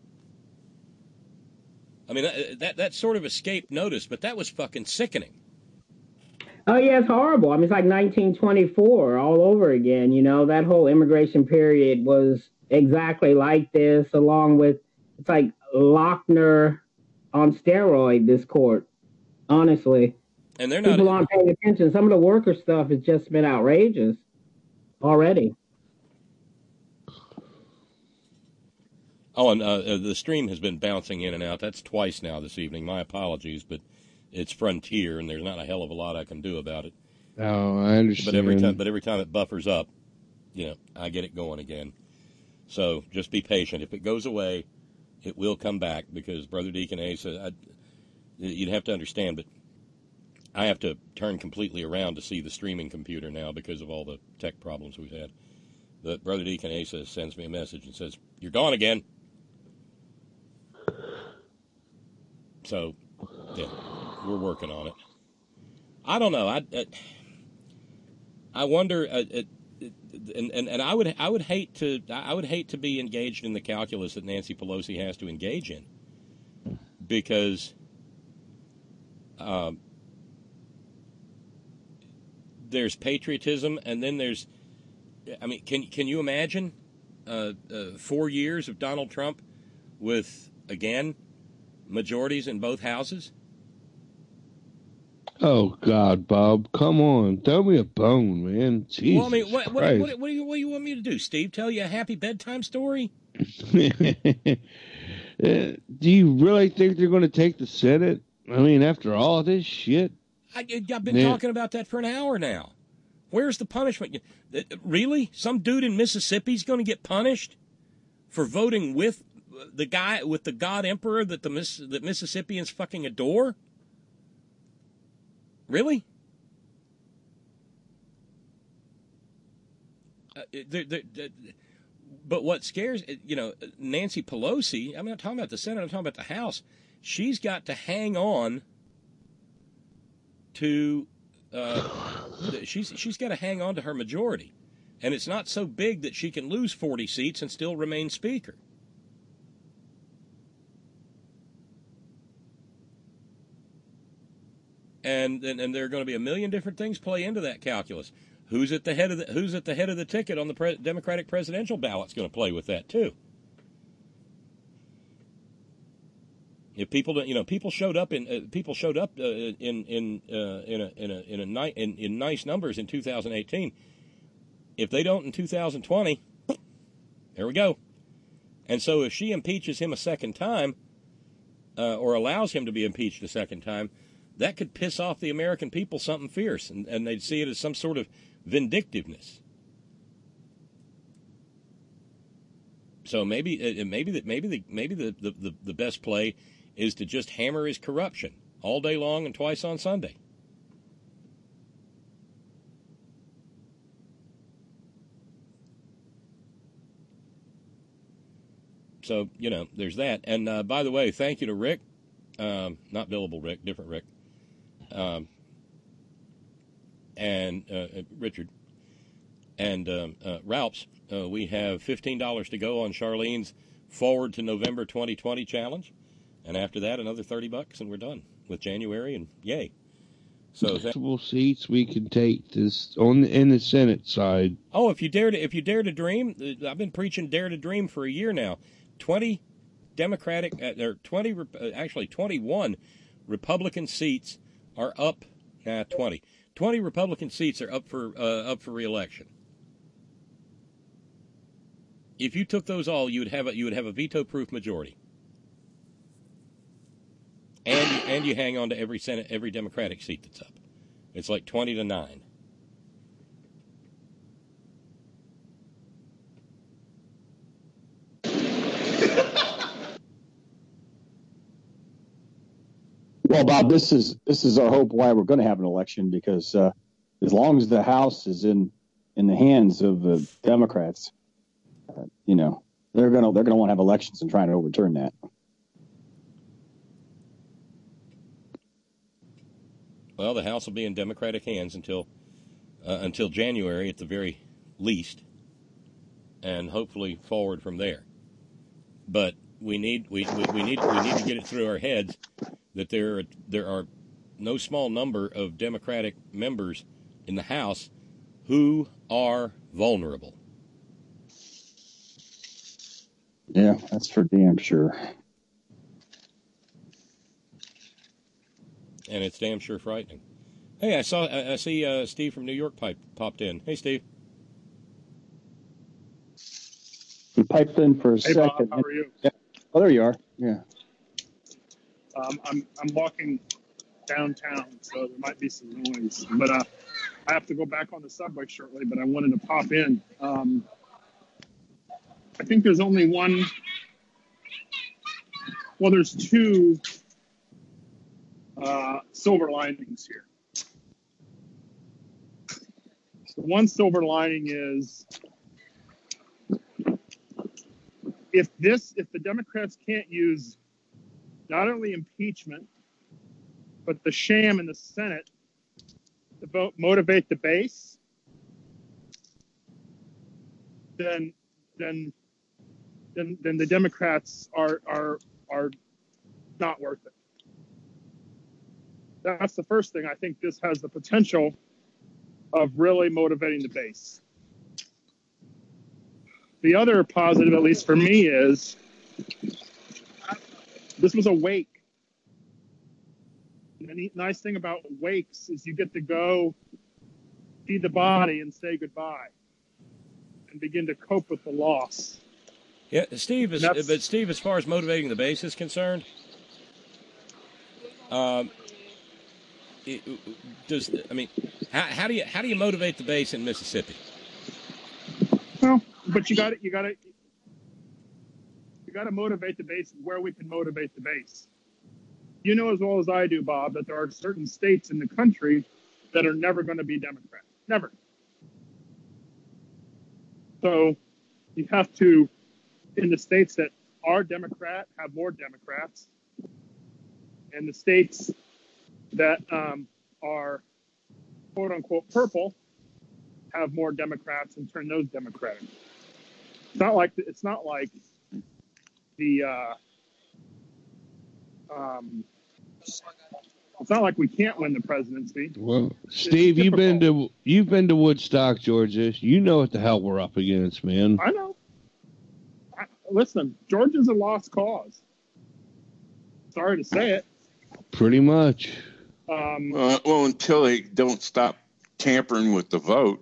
I mean, that, that that sort of escaped notice, but that was fucking sickening. oh yeah, it's horrible. I mean, it's like nineteen twenty-four all over again. You know, that whole immigration period was exactly like this, along with it's like Lochner on steroid. This court, honestly, And they're not. people aren't paying attention. Some of the worker stuff has just been outrageous already. Oh, and uh, the stream has been bouncing in and out. That's twice now this evening. My apologies, but it's Frontier, and there's not a hell of a lot I can do about it. Oh, I understand. But every time, but every time it buffers up, you know, I get it going again. So just be patient. If it goes away, it will come back because Brother Deacon Asa, I, you'd have to understand, but I have to turn completely around to see the streaming computer now because of all the tech problems we've had. But Brother Deacon Asa sends me a message and says, "You're gone again." So, yeah, we're working on it. I don't know. I, I, I wonder, uh, uh, and, and and I would I would hate to I would hate to be engaged in the calculus that Nancy Pelosi has to engage in, because um, there's patriotism, and then there's, I mean, can can you imagine uh, uh, four years of Donald Trump with, again, majorities in both houses? Oh God, Bob, come on, throw me a bone, man. Jesus well, I mean, what what, Christ. what, what, do you, what do you want me to do, Steve? Tell you a happy bedtime story? Uh, do you really think they're going to take the Senate? I mean, after all this shit? I, I've been Man. talking about that for an hour now. Where's the punishment? Really? Some dude in Mississippi's going to get punished for voting with the guy, with the God Emperor that the Miss, that Mississippians fucking adore? Really? Uh, they're, they're, they're, but what scares, you know, Nancy Pelosi, I'm not talking about the Senate, I'm talking about the House. She's got to hang on to, uh, she's she's got to hang on to her majority. And it's not so big that she can lose forty seats and still remain Speaker. And, and and there are going to be a million different things play into that calculus. Who's at the head of the Who's at the head of the ticket on the pre- Democratic presidential ballot's going to play with that too. If people don't, you know, people showed up in uh, people showed up uh, in in uh, in a in a in a ni- in, in nice numbers in two thousand eighteen. If they don't in two thousand twenty, there we go. And so if she impeaches him a second time, uh, or allows him to be impeached a second time, that could piss off the American people something fierce, and, and they'd see it as some sort of vindictiveness. so maybe, uh, maybe that, maybe the, maybe the, the, the, the best play is to just hammer his corruption all day long and twice on Sunday. So, you know, there's that. And uh, by the way, thank you to Rick, um, not billable Rick, different Rick, um, and uh, Richard, and um, uh, Ralph's. Uh, we have fifteen dollars to go on Charlene's Forward to November twenty twenty challenge. And after that, another thirty bucks, and we're done with January, and yay. So multiple seats we can take this on the, in the Senate side. Oh, if you dare to, if you dare to dream, I've been preaching Dare to Dream for a year now. twenty Democratic, uh, or twenty, uh, actually twenty-one Republican seats are up. Nah, twenty. twenty Republican seats are up for uh, up for re-election. If you took those all, you would have a, you would have a veto-proof majority, and you, and you hang on to every Senate, every Democratic seat that's up. It's like twenty to nine. Well, Bob, this is this is our hope why we're going to have an election, because uh, as long as the House is in in the hands of the Democrats, uh, you know, they're gonna they're gonna want to have elections and trying to overturn that. Well, the House will be in Democratic hands until uh, until January at the very least, and hopefully forward from there. But we need we, we, we need we need to get it through our heads that there are, there are no small number of Democratic members in the House who are vulnerable. Yeah, that's for damn sure. And it's damn sure frightening. Hey, I saw I, I see uh, Steve from New York pipe, popped in. Hey, Steve. He piped in for a hey, second. Bob, how are you? Yeah. Oh, there you are. Yeah. Um, I'm I'm walking downtown, so there might be some noise. But uh, I have to go back on the subway shortly. But I wanted to pop in. Um, I think there's only one. Well, there's two uh, silver linings here. The one silver lining is if this, if the Democrats can't use not only impeachment, but the sham in the Senate to vote, motivate the base, then, then, then, then the Democrats are are are not worth it. That's the first thing. I think this has the potential of really motivating the base. The other positive, at least for me, is this was a wake. The neat, nice thing about wakes is you get to go see the body and say goodbye and begin to cope with the loss. Yeah, Steve, is, but Steve, as far as motivating the base is concerned, um, it, does I mean, how, how do you how do you motivate the base in Mississippi? Well, but you got it. You got to you got to motivate the base where we can motivate the base. You know as well as I do, Bob, that there are certain states in the country that are never going to be Democrat. Never. So you have to, in the states that are Democrat, have more Democrats. And the states that um, are quote unquote purple have more Democrats and turn those Democratic. It's not like it's not like the uh, um, it's not like we can't win the presidency. Well, Steve, you've been to you've been to Woodstock, Georgia. You know what the hell we're up against, man. I know. I, listen, Georgia's a lost cause. Sorry to say it. Pretty much. Um, uh, well, until they don't stop tampering with the vote.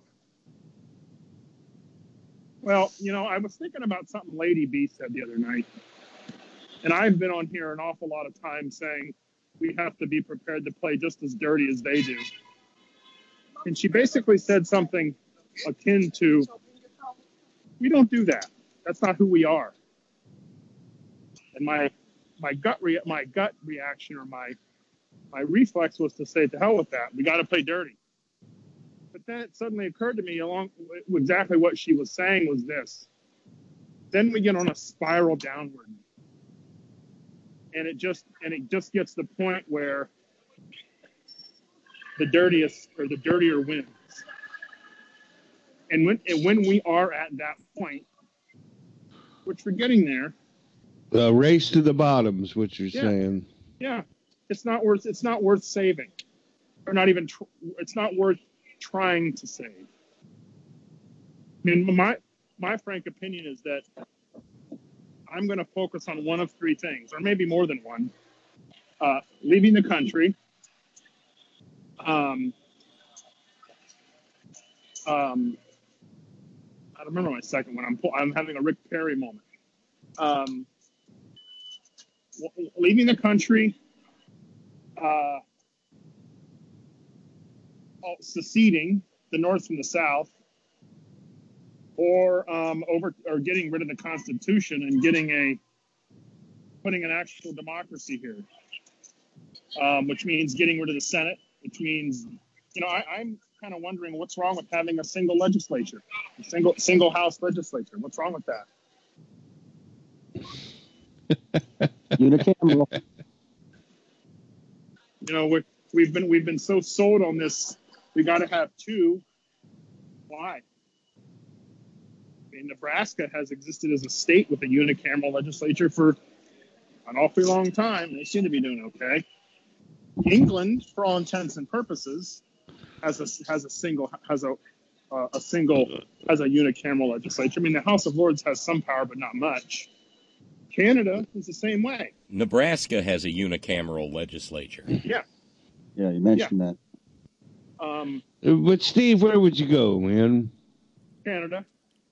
Well, you know, I was thinking about something Lady B said the other night. And I've been on here an awful lot of times saying we have to be prepared to play just as dirty as they do. And she basically said something akin to, we don't do that. That's not who we are. And my my gut re- my gut reaction or my my reflex was to say, to hell with that. We got to play dirty. But then it suddenly occurred to me, along exactly what she was saying was this. Then we get on a spiral downward, and it just and it just gets to the point where the dirtiest or the dirtier wins. And when and when we are at that point, which we're getting there, a race to the bottom is what you're yeah, saying. Yeah, it's not worth it's not worth saving, or not even tr- it's not worth trying to save. I mean, my my frank opinion is that I'm going to focus on one of three things, or maybe more than one: uh, leaving the country. Um, um, I don't remember my second one. I'm I'm having a Rick Perry moment. Um, leaving the country, uh, oh, seceding the North from the South, or um, over or getting rid of the Constitution and getting a putting an actual democracy here, um, which means getting rid of the Senate, which means, you know, I, I'm kind of wondering what's wrong with having a single legislature, a single single House legislature. What's wrong with that? Unicameral. You know, we're, we've been we've been so sold on this. We got to have two. Why? I mean, Nebraska has existed as a state with a unicameral legislature for an awfully long time. They seem to be doing okay. England, for all intents and purposes, has a has a single has a uh, a single has a unicameral legislature. I mean, the House of Lords has some power, but not much. Canada is the same way. Nebraska has a unicameral legislature. Yeah. Yeah, you mentioned yeah. that. Um, but Steve, where would you go, man? Canada.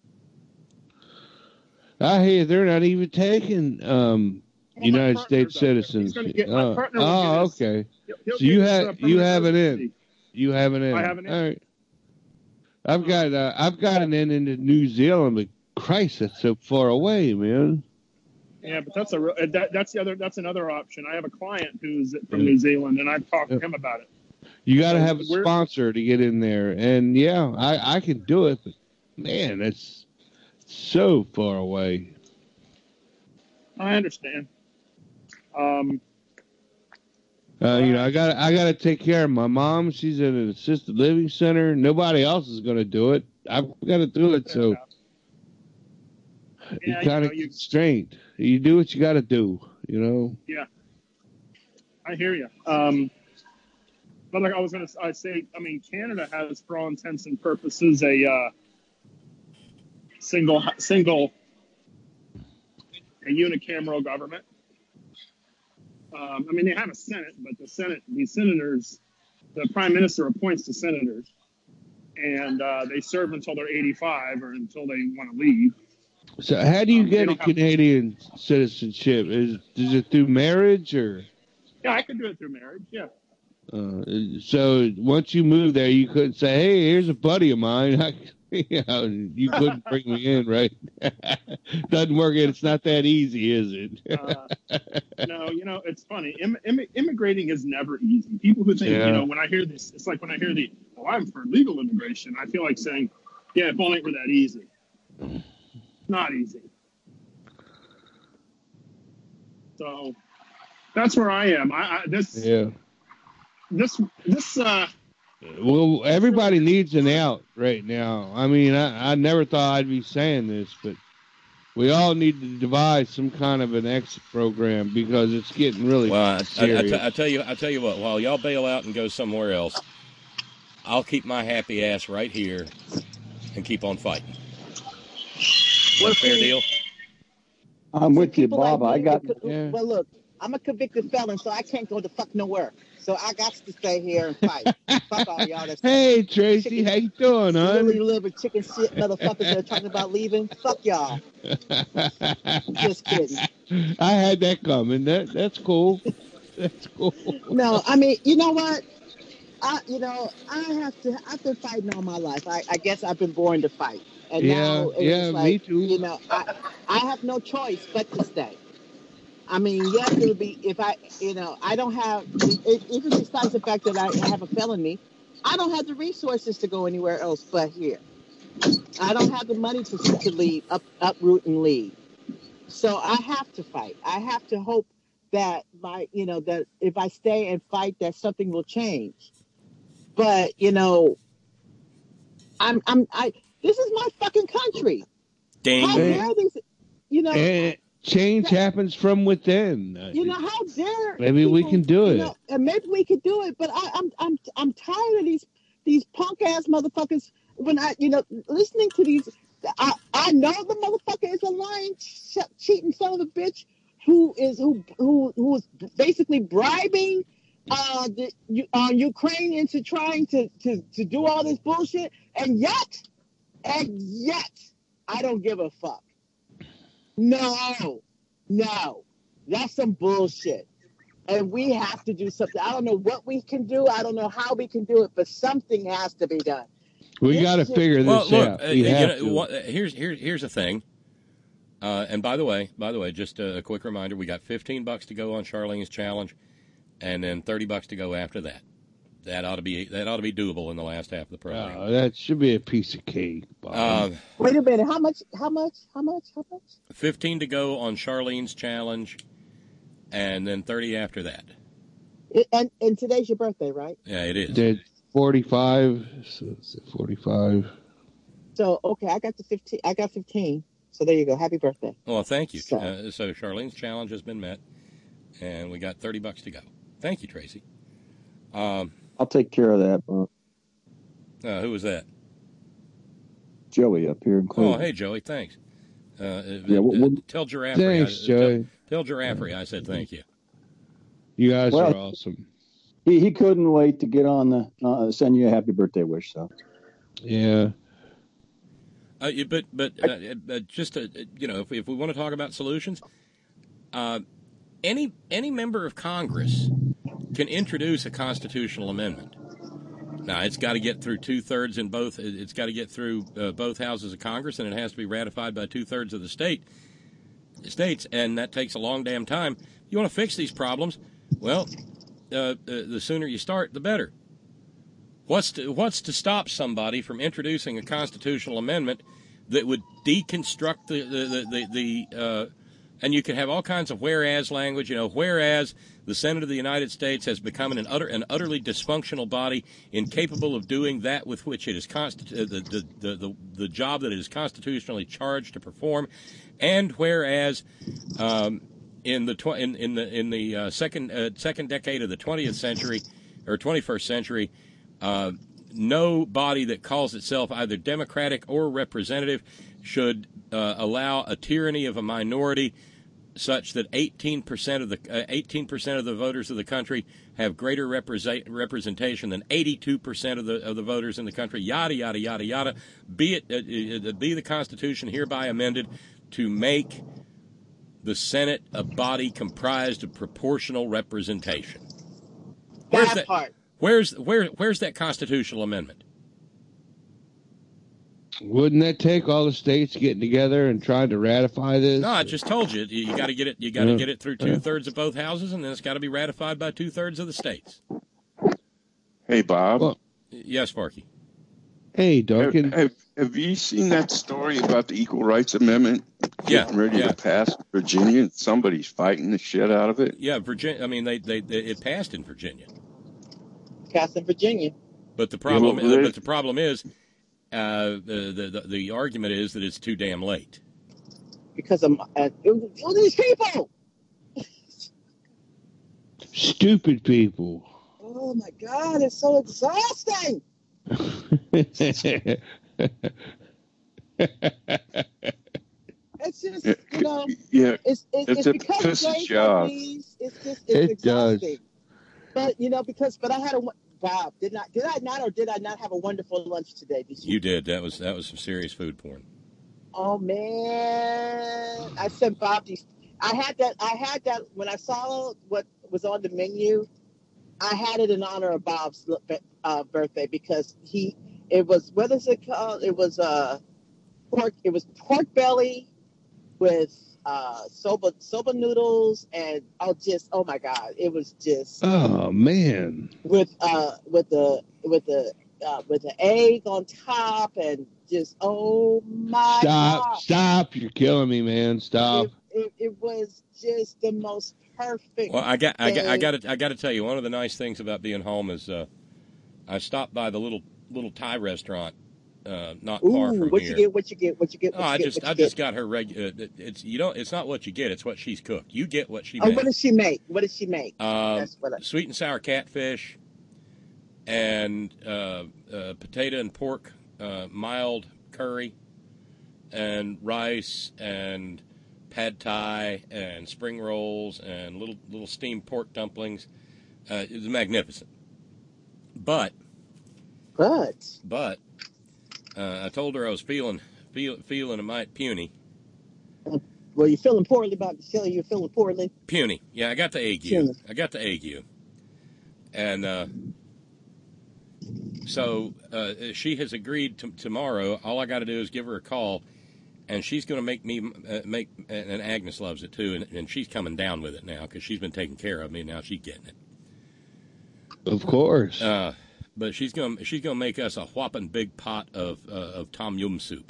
I hear they're not even taking um, well, United States citizens. Get, oh, oh his, okay. He'll, he'll so you have you have it in. You have it in. I have it in. All right. I've got uh, I've got an in into New Zealand, but Christ, that's so far away, man. Yeah, but that's a that, that's the other that's another option. I have a client who's from yeah. New Zealand, and I've talked yeah. to him about it. You got to so have a sponsor to get in there, and yeah, I I can do it, but man, that's so far away. I understand. Um, uh, you know, I got I got to take care of my mom. She's in an assisted living center. Nobody else is going to do it. I've got to do it. So yeah, you kind of you know, constrained. You do what you got to do. You know. Yeah, I hear you. Um, but like I was going to, I say, I mean, Canada has, for all intents and purposes, a uh, single single. a unicameral government. Um, I mean, they have a Senate, but the Senate, the senators, the prime minister appoints the senators, and uh, they serve until they're eighty-five or until they want to leave. So, how do you um, get a Canadian have... citizenship? Is is it through marriage or? Yeah, I could do it through marriage. Yeah. Uh, so once you move there, you couldn't say, "Hey, here's a buddy of mine." I, you know, you couldn't bring me in, right? Doesn't work. It's not that easy, is it? uh, no, you know, it's funny. Im- Im- immigrating is never easy. People who think, yeah. you know, when I hear this, it's like when I hear the, "Oh, I'm for legal immigration," I feel like saying, "Yeah, if only it were that easy." Not easy. So that's where I am. I, I this. Yeah. This this uh well, everybody needs an out right now. I mean, I, I never thought I'd be saying this, but we all need to devise some kind of an exit program because it's getting really well. I, serious. I, I, I tell you, I tell you what. While y'all bail out and go somewhere else, I'll keep my happy ass right here and keep on fighting. Is that a fair deal? I'm with you, Bob. Like I got. Yeah. Well, look, I'm a convicted felon, so I can't go to fuck nowhere. So I got to stay here and fight. Fuck all y'all. That's hey, Tracy, chicken, how you doing, hon? Really living chicken shit motherfuckers that are talking about leaving. Fuck y'all. Just kidding. I had that coming. That that's cool. That's cool. No, I mean, you know what? I, you know, I have to. I've been fighting all my life. I, I guess I've been born to fight, And Yeah, now it yeah, was me like, too. you know, I, I have no choice but to stay. I mean, yes, it would be if I, you know, I don't have, it, even besides the fact that I have a felony, I don't have the resources to go anywhere else but here. I don't have the money to, to leave, up, uproot and leave. So I have to fight. I have to hope that my, you know, that if I stay and fight, that something will change. But, you know, I'm, I'm, I, this is my fucking country. Ding. How dare these, you know, And change happens from within. you know, how dare Maybe we people, can do you it. know, and maybe we could do it, but I, I'm, I'm, I'm tired of these, these punk ass motherfuckers. When I, you know, listening to these, I, I know the motherfucker is a lying, ch- cheating son of a bitch who is who who who is basically bribing uh, the uh, Ukraine into trying to, to to do all this bullshit, and yet, and yet, I don't give a fuck. No, no, that's some bullshit. And we have to do something. I don't know what we can do. I don't know how we can do it, but something has to be done. We This got to shit- figure this Well, look, out. uh, We you have know, to. what, here's here's here's the thing. Uh, and by the way, by the way, just a, a quick reminder: we got fifteen bucks to go on Charlene's challenge, and then thirty bucks to go after that. That ought to be that ought to be doable in the last half of the program. Oh, that should be a piece of cake, Bob. Uh, Wait a minute. How much? How much? How much? How much? fifteen to go on Charlene's challenge, and then thirty after that. It, and and today's your birthday, right? Yeah, it is. Did forty-five, so it's forty-five. So okay, I got the fifteen. I got fifteen. So there you go. Happy birthday. Well, thank you. So- Uh, so Charlene's challenge has been met, and we got thirty bucks to go. Thank you, Tracy. Um, I'll take care of that. Uh, uh, who was that? Joey up here in Oh, Cleveland. hey, Joey. Thanks. Uh, uh, Yeah, we'll- we'll- tell Giraffe. Thanks, I, Joey. Tell, tell Giraffe I said thank you. You guys Well- are awesome. He he couldn't wait to get on the uh, send you a happy birthday wish. So Yeah. Uh, you- but but uh, uh, just to, you know, if we, if we want to talk about solutions, uh, any any member of Congress can introduce a constitutional amendment. Now it's got to get through two thirds in both. It's got to get through uh, both houses of Congress, and it has to be ratified by two thirds of the state states, and that takes a long damn time. You want to fix these problems? Well, uh, uh, the sooner you start, the better. What's to, what's to stop somebody from introducing a constitutional amendment that would deconstruct the the the, the, the uh, and you can have all kinds of whereas language, you know, whereas the Senate of the United States has become an utter an utterly dysfunctional body, incapable of doing that with which it is constitu- the, the, the, the, the job that it is constitutionally charged to perform, and whereas um, in the tw- in, in the in the uh, second uh, second decade of the twentieth century or twenty-first century. Uh, no body that calls itself either democratic or representative should uh, allow a tyranny of a minority such that eighteen percent of the uh, eighteen percent of the voters of the country have greater represent, representation than eighty-two percent of the of the voters in the country. Yada yada yada yada. Be it uh, uh, be the Constitution hereby amended to make the Senate a body comprised of proportional representation. Where's That that? part. Where's where where's that constitutional amendment? Wouldn't that take all the states getting together and trying to ratify this? No, I just told you you got to get it. You got to Yeah. get it through two thirds of both houses, and then it's got to be ratified by two thirds of the states. Hey, Bob. Well, Yes, Sparky. Hey, have, Duncan. have, have you seen that story about the Equal Rights Amendment Yeah, getting ready yeah. to pass in Virginia? And somebody's fighting the shit out of it. Yeah, Virginia. I mean, they, they, they it passed in Virginia, Cast in Virginia. but the problem Yeah, well, but the problem is uh, the, the the the argument is that it's too damn late. Because of uh, all these people. Stupid people. Oh my God, it's so exhausting. It's just, you know, Yeah, it's it's, It's it's a because pissy of days job. like these. It's just it's It does. exhausting. But you know, because but I had a wo- Bob. Did not did I not or did I not have a wonderful lunch today? Did you? You did. That was that was some serious food porn. Oh man, I sent Bob these. I had that. I had that when I saw what was on the menu. I had it in honor of Bob's uh, birthday because he. It was what is it called? It was uh, pork. It was pork belly with uh, soba soba noodles, and oh, just oh my god, it was just Oh man. with uh with the with the uh, with the egg on top, and just oh my Stop, god, stop. You're killing me, man. Stop. it, it, it was just the most perfect. Well, I got, I got, I thing. got to, I got to tell you, one of the nice things about being home is uh, I stopped by the little little Thai restaurant uh, not Ooh, far from what here. you get? What you get? What you get? What Oh, you I get, just, what you I get? just got her regular. It's you don't. It's not what you get. It's what she's cooked. You get what she Oh, makes. what does she make? What does she make? Um, That's what I, sweet and sour catfish, and uh, uh, potato and pork, uh, mild curry, and rice, and pad thai, and spring rolls, and little little steamed pork dumplings. Uh, it was magnificent. But, but, but, uh, I told her I was feeling feel, feeling a mite puny. well, you're feeling poorly about the show. You're feeling poorly. Puny. Yeah, I got the ague. Puny. I got the ague. And uh, so uh, she has agreed to, tomorrow. All I got to do is give her a call, and she's going to make me uh, make. And Agnes loves it too, and, and she's coming down with it now because she's been taking care of me. Now she's getting it. Of course. Uh, but she's going she's going to make us a whopping big pot of uh, of tom yum soup.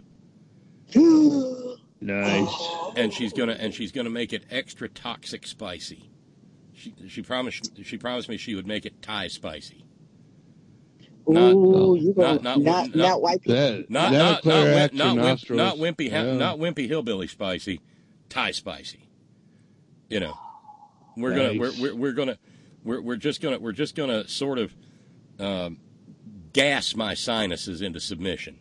Nice. And she's gonna and she's gonna make it extra toxic spicy. She she promised she promised me she would make it Thai spicy. Not, Ooh, you not, gonna not, not not, not white people. That, not, that'll not, clear not, out wimp, your not, wimp, nostrils. not wimpy, ha- Yeah. not wimpy hillbilly spicy, Thai spicy. You know, we're gonna, Nice. we're, we're, we're gonna, we're, we're just gonna, we're just gonna sort of um, gas my sinuses into submission.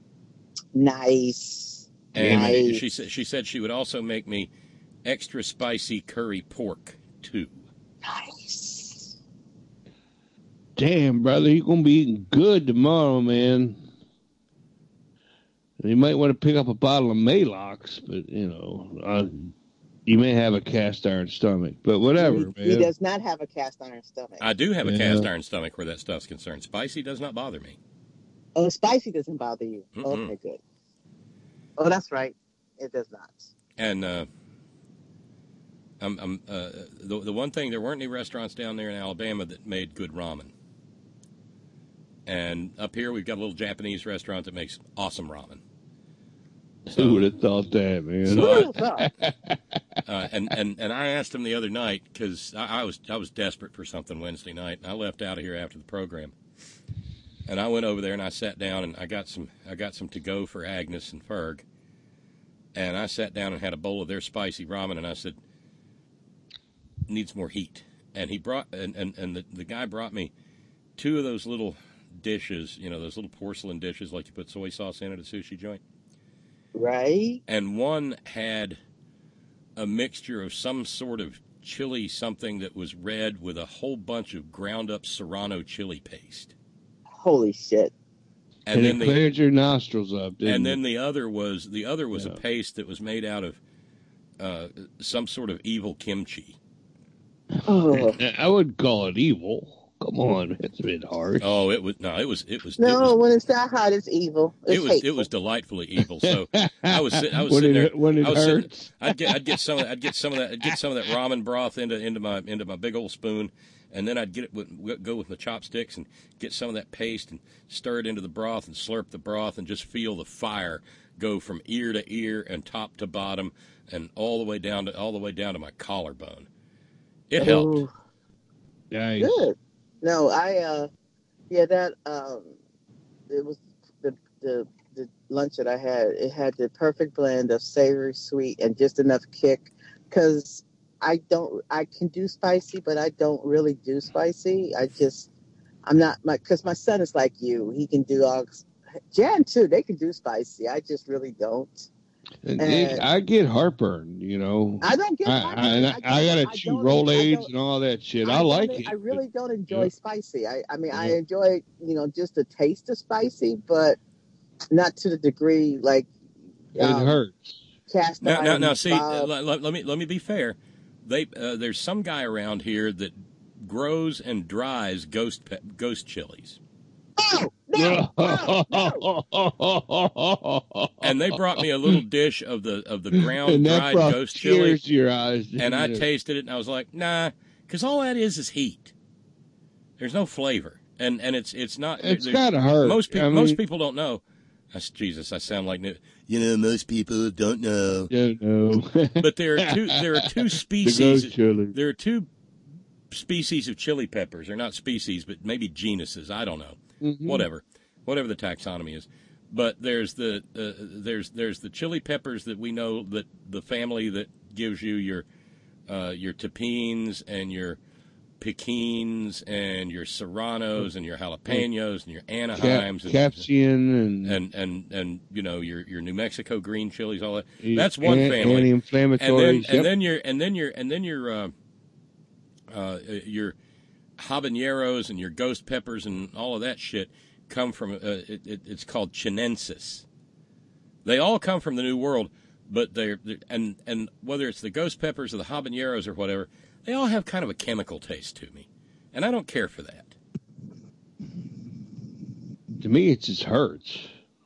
Nice. And nice. she said, she said she would also make me extra spicy curry pork too. Nice. Damn, brother, you're gonna be eating good tomorrow, man. You might want to pick up a bottle of Malox, but you know, uh, you may have a cast iron stomach. But whatever, he, man. he does not have a cast iron stomach. I do have a Yeah. cast iron stomach where that stuff's concerned. Spicy does not bother me. Oh, spicy doesn't bother you. Mm-mm. Okay, good. Oh, that's right. It does not. And uh, I'm, I'm, uh, the the one thing, there weren't any restaurants down there in Alabama that made good ramen. And up here, we've got a little Japanese restaurant that makes awesome ramen. Who would have thought that, man? So I, uh, and, and, and I asked him the other night because I, I was I was desperate for something Wednesday night, and I left out of here after the program. And I went over there and I sat down and I got some I got some to go for Agnes and Ferg. And I sat down and had a bowl of their spicy ramen, and I said, needs more heat. And he brought and, and, and the, the guy brought me two of those little dishes, you know, those little porcelain dishes like you put soy sauce in at a sushi joint. Right. And one had a mixture of some sort of chili something that was red with a whole bunch of ground up Serrano chili paste. Holy shit. And, And, it then the cleared your nostrils up, didn't and it? then the other was the other was Yeah. a paste that was made out of uh, some sort of evil kimchi. Oh. I wouldn't call it evil. Come on, it's a bit harsh. Oh, it was no, it was it was it No, was when it's that hot, it's evil. It's it was hateful. it was delightfully evil. So I was sit- I was When sitting it- there when it I was sitting- hurts. I'd get I'd get some of that, I'd get some of that I'd get some of that ramen broth into into my into my big old spoon, and then I'd get it with, go with my chopsticks and get some of that paste and stir it into the broth and slurp the broth and just feel the fire go from ear to ear and top to bottom and all the way down to all the way down to my collarbone. It helped. Oh, Nice. good. No, I uh yeah, that um it was the the the lunch that I had. It had the perfect blend of savory, sweet, and just enough kick, because I don't I can do spicy, but I don't really do spicy. I just I'm not my because my son is like you. He can do all Jan too. They can do spicy. I just really don't. And And- it- I get heartburn, you know. I don't get I, heartburn. I, I I, don't- gotta I chew don't- roll I aids don't- and all that shit. I, I like don't- it. I really don't enjoy Yeah. spicy. I, I mean, I Yeah. enjoy, you know, just the taste of spicy, but not to the degree like It um, hurts. cast Now, now, iron now, see, Bob. let, let, let me let me be fair. They uh, there's some guy around here that grows and dries ghost pe- ghost chilies. Oh, no, no, no, no. And they brought me a little dish of the of the ground And that dried brought ghost tears chili, to your eyes, didn't and I it? tasted it, and I was like, nah, because all that is is heat. There's no flavor, and and it's it's not. It's there- gotta hurt. Most people I most mean- people don't know. That's, Jesus, I sound like you know. Most people don't know. Don't know. But there are two. There are two The species. ghost chili. There are two species of chili peppers. They're not species, but maybe genuses. I don't know. Mhm. Whatever, whatever the taxonomy is. But there's the uh, there's there's the chili peppers that we know, that the family that gives you your uh, your tapines and your Pekins and your Serranos and your jalapenos and your Anaheims and, Capsian and, and and and you know your your New Mexico green chilies, all that. Y- That's one an- family. anti-inflammatories, And then, yep. and then your and then your and then your uh, uh, your habaneros and your ghost peppers and all of that shit come from. Uh, it, it, it's called chinensis. They all come from the New World, but they're, they're and and whether it's the ghost peppers or the habaneros or whatever, they all have kind of a chemical taste to me, and I don't care for that. To me, it just hurts.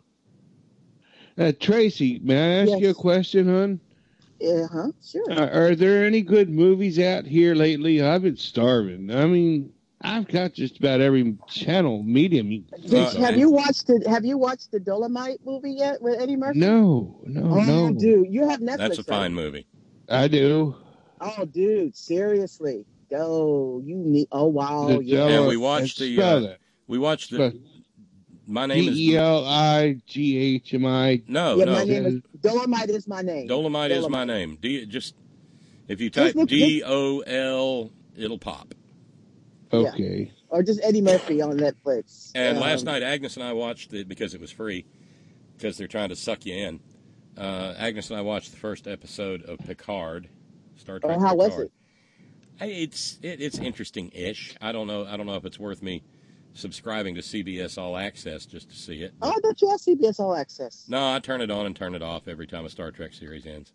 Uh, Tracy, may I ask Yes. you a question, hon? Yeah, huh? Sure. Are, are there any good movies out here lately? I've been starving. I mean, I've got just about every channel medium. you- Did- have you watched the Have you watched the Dolomite movie yet with Eddie Murphy? No, no, Oh, no. dude, you have Netflix. That's a right? fine movie. I do. Oh, dude, seriously. Oh, you need. Oh, wow. The Yeah. And we watched the. spell Uh, that. we watched the. Spell- My name is D E L I G H M I. no yeah, no. my name is Dolomite. Is my name. Dolomite is my name. D, just if you Just type look- D O L, it'll pop. Okay. Or just Eddie Murphy on Netflix. And Um, last night, Agnes and I watched it because it was free, because they're trying to suck you in. Uh, Agnes and I watched the first episode of Picard, Star Trek. Oh, how was Picard. it? Hey, it's it, it's interesting-ish. I don't know. I don't know if it's worth me subscribing to C B S All Access just to see it. Oh, I thought you had C B S All Access. No, I turn it on and turn it off every time a Star Trek series ends.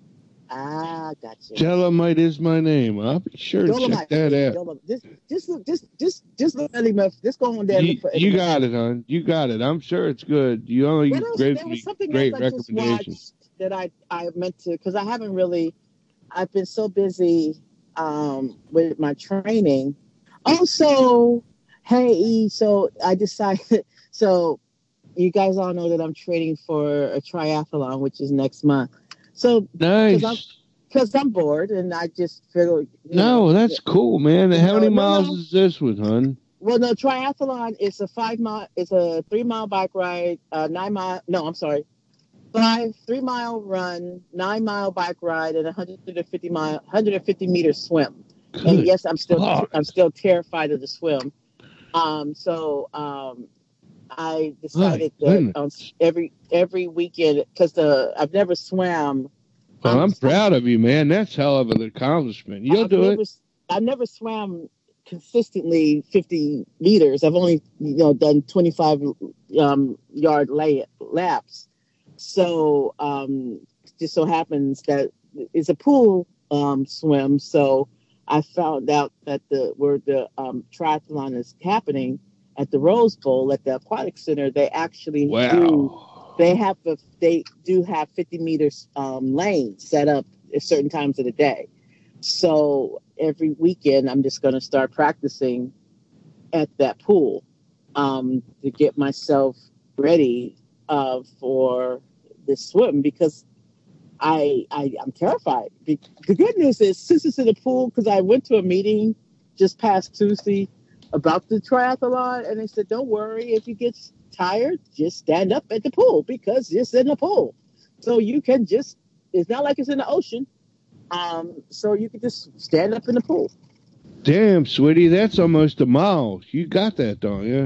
Ah, gotcha. Dolomite is my name. I'll be sure to Dolomite. check that out. Dolomite. Just, just, look, just, just, just look at Eddie Murphy. Just go on there. and You, look for Eddie you Murphy. got it, hon. You got it. I'm sure it's good. You only What else? gave There me was something great else I just recommendations. watched that I, I meant to, because I haven't really, I've been so busy um, with my training. Also, hey, so I decided, so you guys all know that I'm training for a triathlon, which is next month. So, Nice. because I'm bored and I just feel, you No, know, that's cool, man. How No, many no, miles no. is this one, hon? Well, no, triathlon is a five mile, it's a three mile bike ride, uh, nine mile, no, I'm sorry, five, three mile run, nine mile bike ride, and one hundred fifty mile, one hundred fifty meter swim. And Good yes, I'm still, fuck. I'm still terrified of the swim. Um, so, um, I decided My that goodness. um, every every weekend, because the I've never swam. Well, um, I'm proud of you, man. That's hell of an accomplishment. You'll I've do never, it. I've never swam consistently fifty meters. I've only, you know, done twenty-five um, yard lay, laps. So um, just so happens that it's a pool um, swim. So I found out that the where the um, triathlon is happening at the Rose Bowl at the Aquatic Center, they actually Wow. do. They have a, they do have fifty meters um, lanes set up at certain times of the day. So every weekend, I'm just going to start practicing at that pool um, to get myself ready uh, for the swim because I, I I'm terrified. The, the good news is since it's in the pool, because I went to a meeting just past Tuesday about the triathlon, and they said, don't worry, if you get tired, just stand up at the pool because it's in the pool. So you can just, it's not like it's in the ocean. Um, so you can just stand up in the pool. Damn, sweetie, that's almost a mile. You got that, don't you?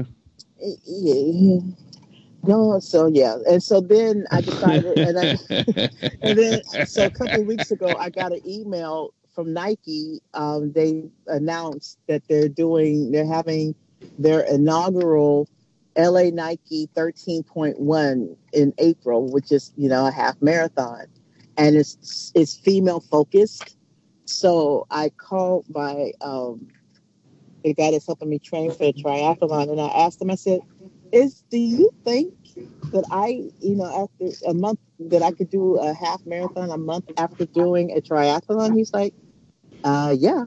Yeah. No, so yeah. And so then I decided, and, I, and then, so a couple of weeks ago, I got an email from Nike. Um, they announced that they're doing, they're having their inaugural L A Nike thirteen point one in April, which is, you know, a half marathon. And it's it's female focused. So I called my um, the guy that's helping me train for the triathlon, and I asked him, I said, is do you think that I, you know, after a month that I could do a half marathon a month after doing a triathlon? He's like, uh, yeah.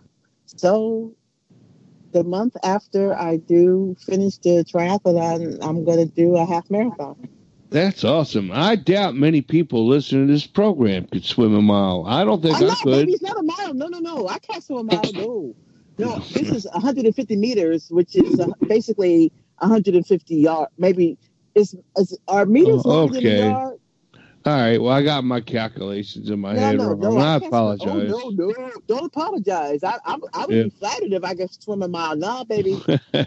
So the month after I do finish the triathlon, I'm going to do a half marathon. That's awesome. I doubt many people listening to this program could swim a mile. I don't think I'm I not, could. baby, it's not a mile. No, no, no. I can't swim a mile. No. No, this is one hundred fifty meters, which is uh, basically one hundred fifty yards. Maybe it's, it's our meters Oh, longer than a okay. yard. All right. Well, I got my calculations in my No, head no, wrong. no. I I can't swim. Oh, apologize. no, no. Don't apologize. I, I, I would Yeah. be flattered if I could swim a mile. No, baby.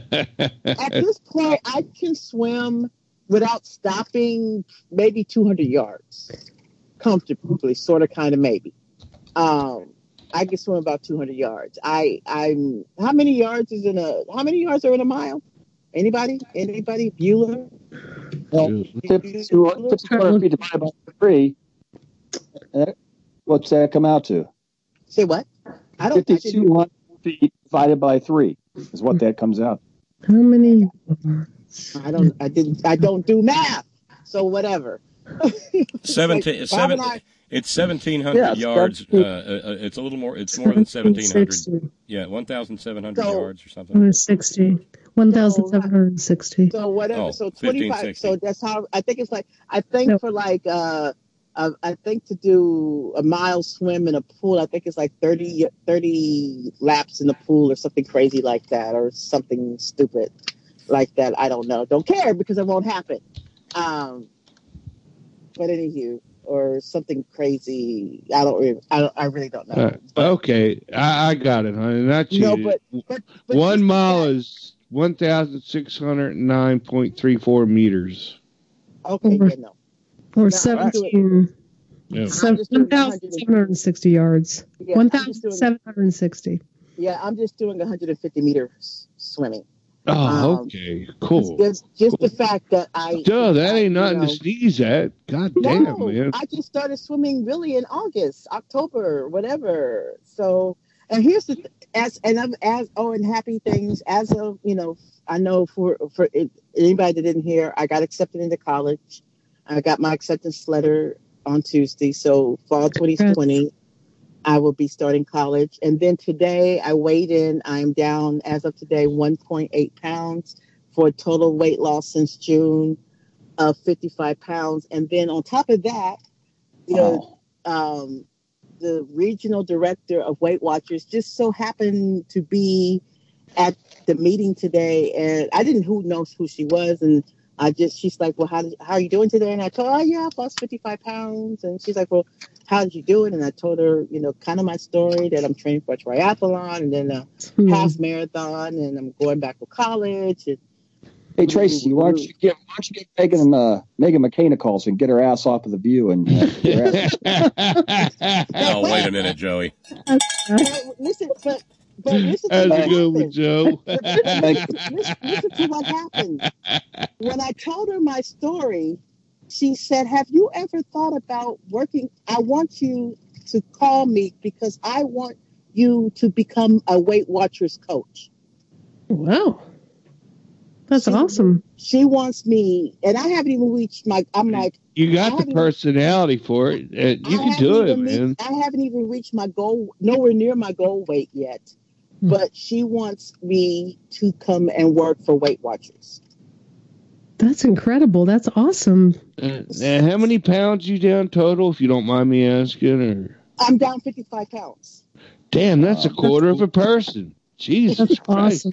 At this point, I can swim without stopping maybe two hundred yards comfortably, sort of, kind of, maybe. Um, I can swim about two hundred yards. I, I'm. How many yards is in a? How many yards are in a mile? Anybody? Anybody? Bueller? Well, two hundred feet divided by three. uh, What's that come out to? Say what? I don't. I fifty-two hundred feet divided by three is what that comes out. How many? I don't. I didn't. I don't do math. So whatever. Seventeen. Like, seven, Bob and I- it's seventeen hundred Yes, yards. Uh, that's- uh, it's a little more. It's more than seventeen hundred. sixty. Yeah, one thousand seven hundred So- yards or something. sixty. one thousand seven hundred sixty. So whatever. Oh, so fifteen twenty-five. sixty. So that's how I think it's like. I think No. for like. uh uh, I think to do a mile swim in a pool, I think it's like thirty, thirty laps in the pool or something crazy like that, or something stupid like that. I don't know. Don't care because it won't happen. Um, but anywho, or something crazy. I don't. Really, I don't. I really don't know. All right. Okay, I, I got it, honey. Not No, cheated. but, but, but One just- mile is one thousand six hundred nine point three four meters. Okay, yeah, no. Or No, seventeen. Yeah. I'm just doing one thousand seven hundred sixty yards. Yeah, I'm just one thousand doing- seven hundred sixty. Yeah, I'm just doing one hundred fifty meters swimming. Oh, Um, okay, cool. Just, just the fact that I. Duh, that ain't you nothing know- to sneeze at. God damn, No, man. I just started swimming really in August, October, whatever. So, and here's the th- as and I'm as oh and happy things as of you know I know for for it, anybody that didn't hear, I got accepted into college. I got my acceptance letter on Tuesday, so fall twenty twenty, I will be starting college. And then today I weighed in. I'm down as of today one point eight pounds for a total weight loss since June of fifty-five pounds. And then on top of that, you know, um, the regional director of Weight Watchers just so happened to be at the meeting today, and I didn't who knows who she was, and I just she's like, well, how did, how are you doing today? And I told her, oh yeah, I've lost fifty-five pounds, and she's like, well, how did you do it? And I told her, you know, kind of my story that I'm training for a triathlon and then a Hmm. half marathon, and I'm going back to college. And, Hey Tracy, why don't you get why don't you get Megan uh, Megan McCain calls and get her ass off of the view and uh, get her ass- Oh, wait a minute, Joey. But listen, but but listen to How's what it going with happened. Joe? listen, listen, listen to what happened. When I told her my story, she said, have you ever thought about working? I want you to call me because I want you to become a Weight Watchers coach. Wow. That's She- awesome. She wants me, and I haven't even reached my, I'm like, You I got the haven't- personality for it. Uh, you I can haven't do it, even man. reached- I haven't even reached my goal, nowhere near my goal weight yet. Hmm. But she wants me to come and work for Weight Watchers. That's incredible. That's awesome. Uh, now, how many pounds you down total, if you don't mind me asking? Or I'm down fifty-five pounds. damn, that's a quarter of a person. Jesus That's Christ!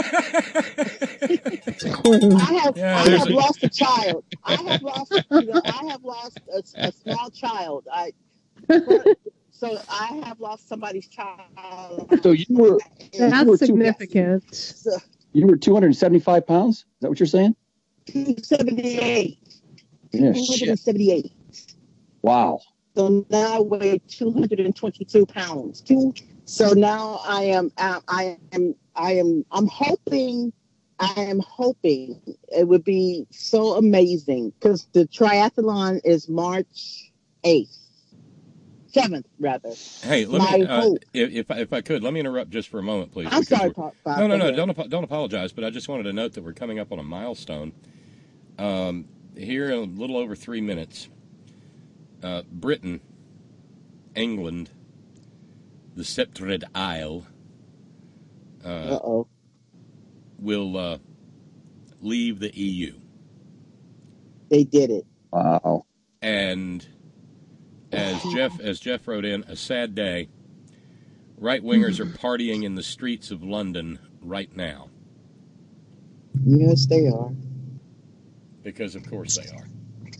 Awesome. I have, Yeah, I there's have a- lost a child. I have lost, you know, I have lost a, a small child. I, so I have lost somebody's child. So you were you were That's two, significant. So, you were two hundred seventy-five pounds. Is that what you're saying? two seventy-eight. Yeah, two shit. seventy-eight. Wow. So now I weigh two hundred twenty-two pounds. Two. So now I am, um, I am, I am, I'm hoping, I am hoping it would be so amazing because the triathlon is March eighth, seventh rather. Hey, let me, My uh, hope. if, if, I, if I could, let me interrupt just for a moment, please. I'm because sorry, we're- Bob. No, no, Go no, ahead. don't, apo- don't apologize, but I just wanted to note that we're coming up on a milestone. Um, here in a little over three minutes, uh, Britain, England, the Sceptred Isle, uh, Uh-oh. will uh, leave the E U. They did it. Wow. And as Jeff as Jeff wrote in, a sad day. Right-wingers are partying in the streets of London right now. Yes, they are. Because, of course, they are.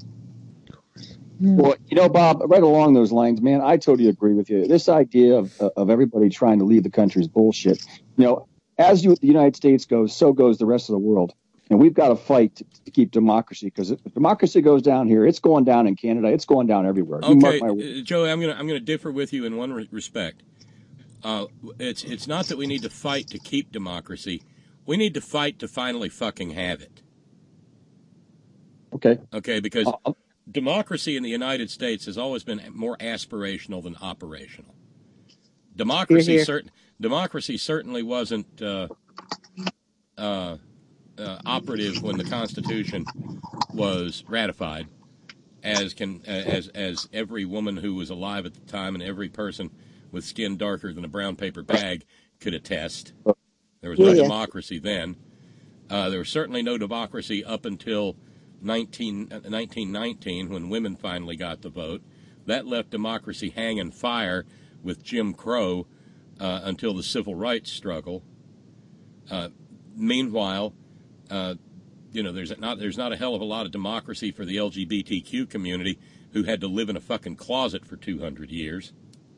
Well, you know, Bob, right along those lines, man, I totally agree with you. This idea of of everybody trying to leave the country is bullshit. You know, as you, the United States goes, so goes the rest of the world. And we've got to fight to, to keep democracy, because if democracy goes down here, it's going down in Canada. It's going down everywhere. You mark Okay, my words. uh, Joey, I'm going to I'm going to differ with you in one re- respect. Uh, it's it's not that we need to fight to keep democracy. We need to fight to finally fucking have it. Okay. Okay, because democracy in the United States has always been more aspirational than operational. Democracy, Hear, hear. certain democracy certainly wasn't uh, uh, uh, operative when the Constitution was ratified, as can as as every woman who was alive at the time and every person with skin darker than a brown paper bag could attest. There was no Yeah. democracy then. Uh, there was certainly no democracy up until nineteen nineteen when women finally got the vote. That left democracy hanging fire with Jim Crow uh, until the civil rights struggle. Uh, meanwhile, uh, you know, there's not there's not a hell of a lot of democracy for the L G B T Q community, who had to live in a fucking closet for two hundred years.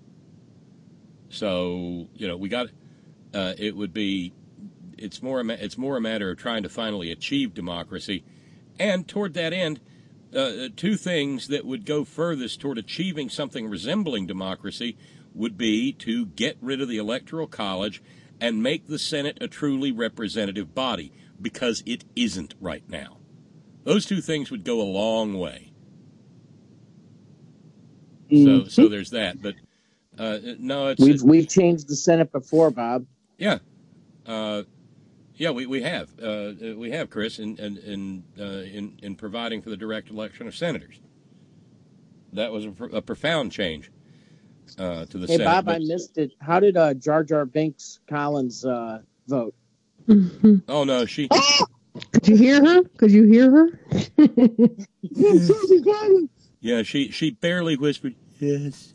So, you know, we got, uh, it would be, it's more, a ma- it's more a matter of trying to finally achieve democracy. And toward that end, uh, two things that would go furthest toward achieving something resembling democracy would be to get rid of the Electoral College and make the Senate a truly representative body, because it isn't right now. Those two things would go a long way. So, so there's that. But uh, no, it's We've we've changed the Senate before, Bob. yeah, uh, yeah, we, we have uh, we have Chris in in in, uh, in in providing for the direct election of senators. That was a, pr- a profound change uh, to the Hey, Senate. Bob, but- I missed it. How did uh, Jar Jar Binks Collins uh, vote? oh no, she. Could you hear her? Could you hear her? Yeah, she she barely whispered yes.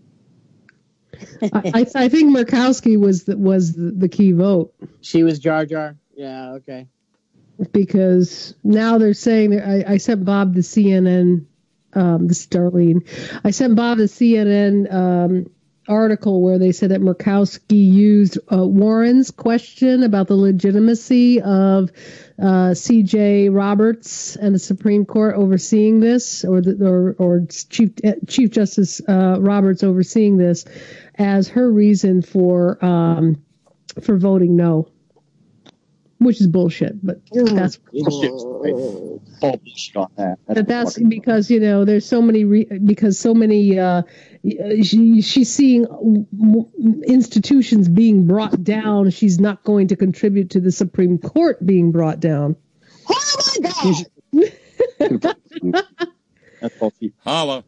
I, I, I think Murkowski was the, was the, the key vote. She was Jar Jar. Yeah, okay. Because now they're saying that I, I sent Bob the C N N. Um, this is Darlene. I sent Bob the C N N um, article where they said that Murkowski used uh, Warren's question about the legitimacy of uh, C J Roberts and the Supreme Court overseeing this, or the, or, or Chief Chief Justice uh, Roberts overseeing this, as her reason for um, for voting no. Which is bullshit, but that's All bullshit on that. but that's because, you know, there's so many re- because so many uh, she, she's seeing institutions being brought down. She's not going to contribute to the Supreme Court being brought down. Oh my God! That's all she- Holla.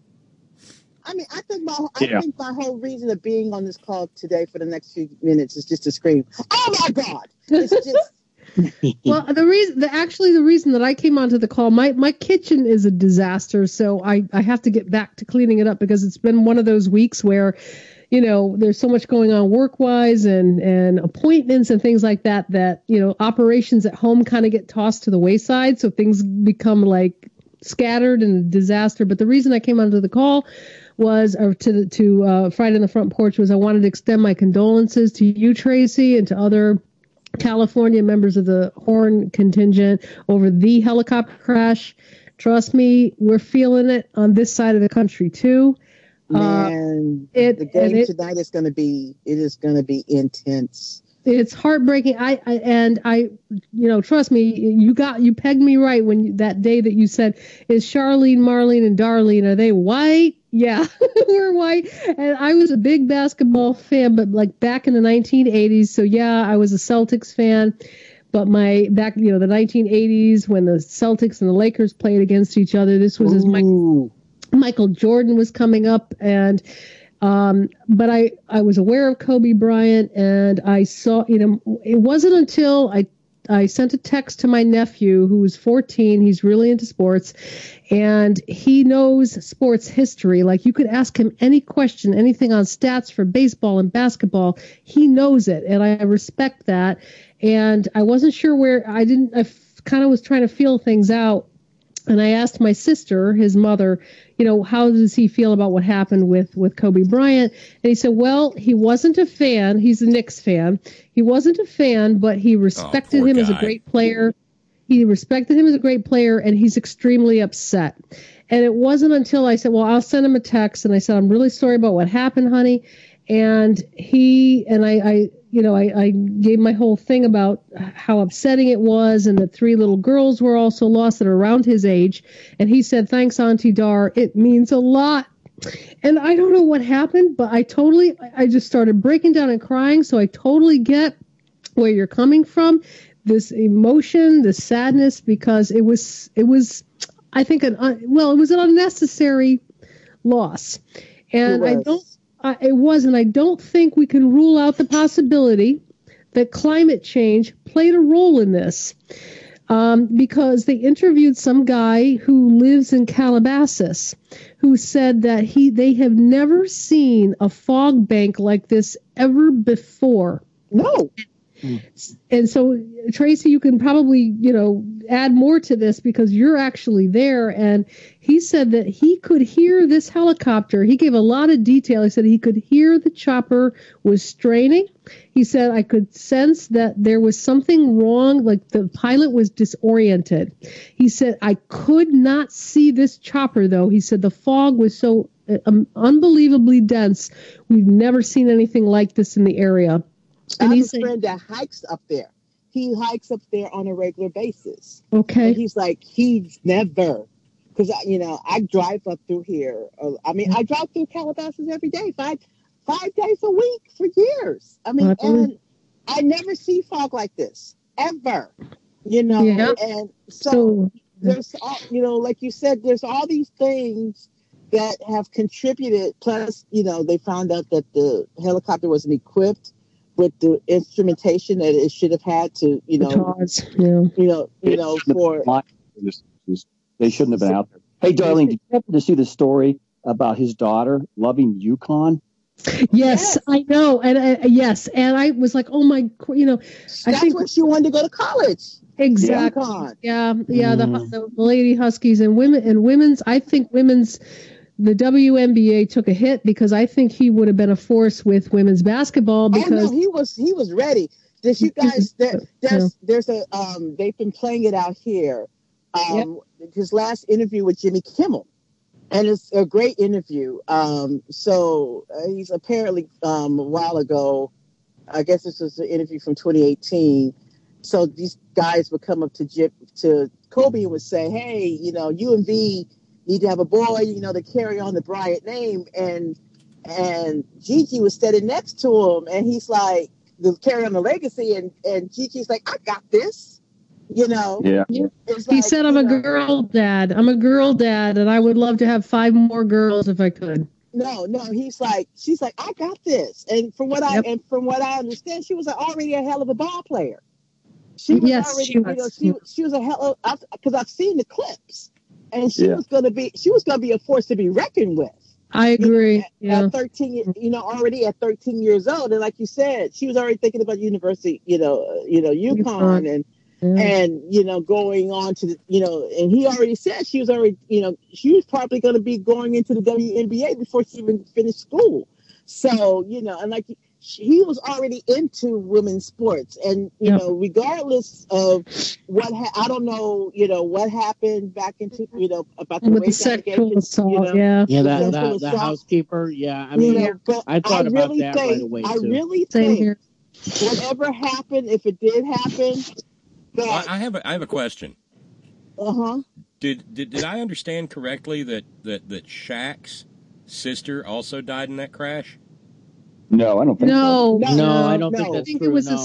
I mean, I think my I Yeah. think my whole reason of being on this call today for the next few minutes is just to scream, "Oh my God!" It's just Well, the reason, the, actually, the reason that I came onto the call, my, my kitchen is a disaster, so I, I have to get back to cleaning it up, because it's been one of those weeks where, you know, there's so much going on work-wise and, and appointments and things like that, that, you know, operations at home kind of get tossed to the wayside, so things become like scattered and a disaster. But the reason I came onto the call was, or to the, to uh, Friday on the Front Porch, was I wanted to extend my condolences to you, Tracy, and to other California members of the Horn contingent over the helicopter crash. Trust me, we're feeling it on this side of the country too. man. Uh, it, the game it, tonight is going to be it is going to be intense. It's heartbreaking. I, I and I, you know, trust me, you got you pegged me right when you, that day that you said, "Is Charlene, Marlene, and Darlene, are they white?" Yeah, we're white. And I was a big basketball fan, but like back in the nineteen eighties. So yeah, I was a Celtics fan. But my back, you know, the nineteen eighties when the Celtics and the Lakers played against each other, this was as Michael, Michael Jordan was coming up, and um, but I I was aware of Kobe Bryant, and I saw, you know, it wasn't until I I sent a text to my nephew who was fourteen. He's really into sports, and he knows sports history. Like, you could ask him any question, anything on stats for baseball and basketball. He knows it, and I respect that. And I wasn't sure where I didn't. I f- kind of was trying to feel things out, and I asked my sister, his mother, you know, how does he feel about what happened with, with Kobe Bryant? And he said, well, he wasn't a fan. He's a Knicks fan. He wasn't a fan, but he respected oh, him guy. as a great player. He respected him as a great player, and he's extremely upset. And it wasn't until I said, well, I'll send him a text, and I said, I'm really sorry about what happened, honey. And he, and I, I you know, I, I gave my whole thing about how upsetting it was, and that three little girls were also lost that are around his age. And he said, thanks, Auntie Dar. It means a lot. And I don't know what happened, but I totally, I just started breaking down and crying. So I totally get where you're coming from, this emotion, this sadness, because it was, it was, I think, an, well, it was an unnecessary loss. And I don't, Uh, it was, and I don't think we can rule out the possibility that climate change played a role in this, um, because they interviewed some guy who lives in Calabasas, who said that he they have never seen a fog bank like this ever before. No. And so, Tracy, you can probably, you know, add more to this because you're actually there. And he said that he could hear this helicopter. He gave a lot of detail. He said he could hear the chopper was straining. He said, I could sense that there was something wrong, like the pilot was disoriented. He said, I could not see this chopper, though. He said the fog was so um, unbelievably dense. We've never seen anything like this in the area. I And have he's a saying, friend that hikes up there. He hikes up there on a regular basis. okay. And he's like, he's never, because, you know, I drive up through here. Uh, I mean, I drive through Calabasas every day, five five days a week for years. I mean, I believe- and I never see fog like this, ever, you know. Yeah. And so, So- there's, all, you know, like you said, there's all these things that have contributed. Plus, you know, they found out that the helicopter wasn't equipped with the instrumentation that it should have had to, you know, Jaws, yeah. you know, you know, for they shouldn't have been out there. Hey, Darlene, did you happen to see the story about his daughter loving UConn? Yes, I know. And uh, yes. And I was like, oh my, you know, I that's think when she wanted to go to college. exactly. UConn. Yeah. Yeah. The, the, the Lady Huskies and women and women's, I think women's, the W N B A took a hit because I think he would have been a force with women's basketball because oh, no, he was, he was ready. Did you guys, there, there's, there's a, um, they've been playing it out here. Um, yep. His last interview with Jimmy Kimmel. And it's a great interview. Um, so uh, he's apparently um, a while ago, I guess this was an interview from twenty eighteen. So these guys would come up to Jip, to Kobe and would say, hey, you know, U N V need to have a boy, you know, to carry on the Bryant name. And and Gigi was standing next to him, and he's like, to carry on the legacy. And, and Gigi's like, I got this. You know, yeah. It's he like, said, I'm a know, girl dad. I'm a girl dad, and I would love to have five more girls if I could. No, no, he's like, she's like, I got this. And from what I Yep. and from what I understand, she was already a hell of a ball player. She was Yes, already, she you know, was. she, she was a hell of, because I've seen the clips, and she Yeah. was going to be, she was going to be a force to be reckoned with. I agree. You know, at, yeah. at thirteen, you know, already at thirteen years old, and like you said, she was already thinking about university, you know, uh, you know, UConn, UConn. and. Yeah. And, you know, going on to the, you know, and he already said she was already, you know, she was probably going to be going into the W N B A before she even finished school. So, you know, and like he was already into women's sports. And, you Yep. know, regardless of what, ha- I don't know, you know, what happened back into, you know, about the With the rape sexual allegations, assault, you know, yeah. Yeah, the that, sexual that the assault, housekeeper. Yeah, I you mean, know, but I thought I about really that think, right away I too. really Same think here. whatever happened, if it did happen, that, Well, I have a, I have a question. uh-huh. Did, did did I understand correctly that, that, that Shaq's sister also died in that crash? No, I don't think No, No, No, I don't no. think I that's think true. it was no. a se-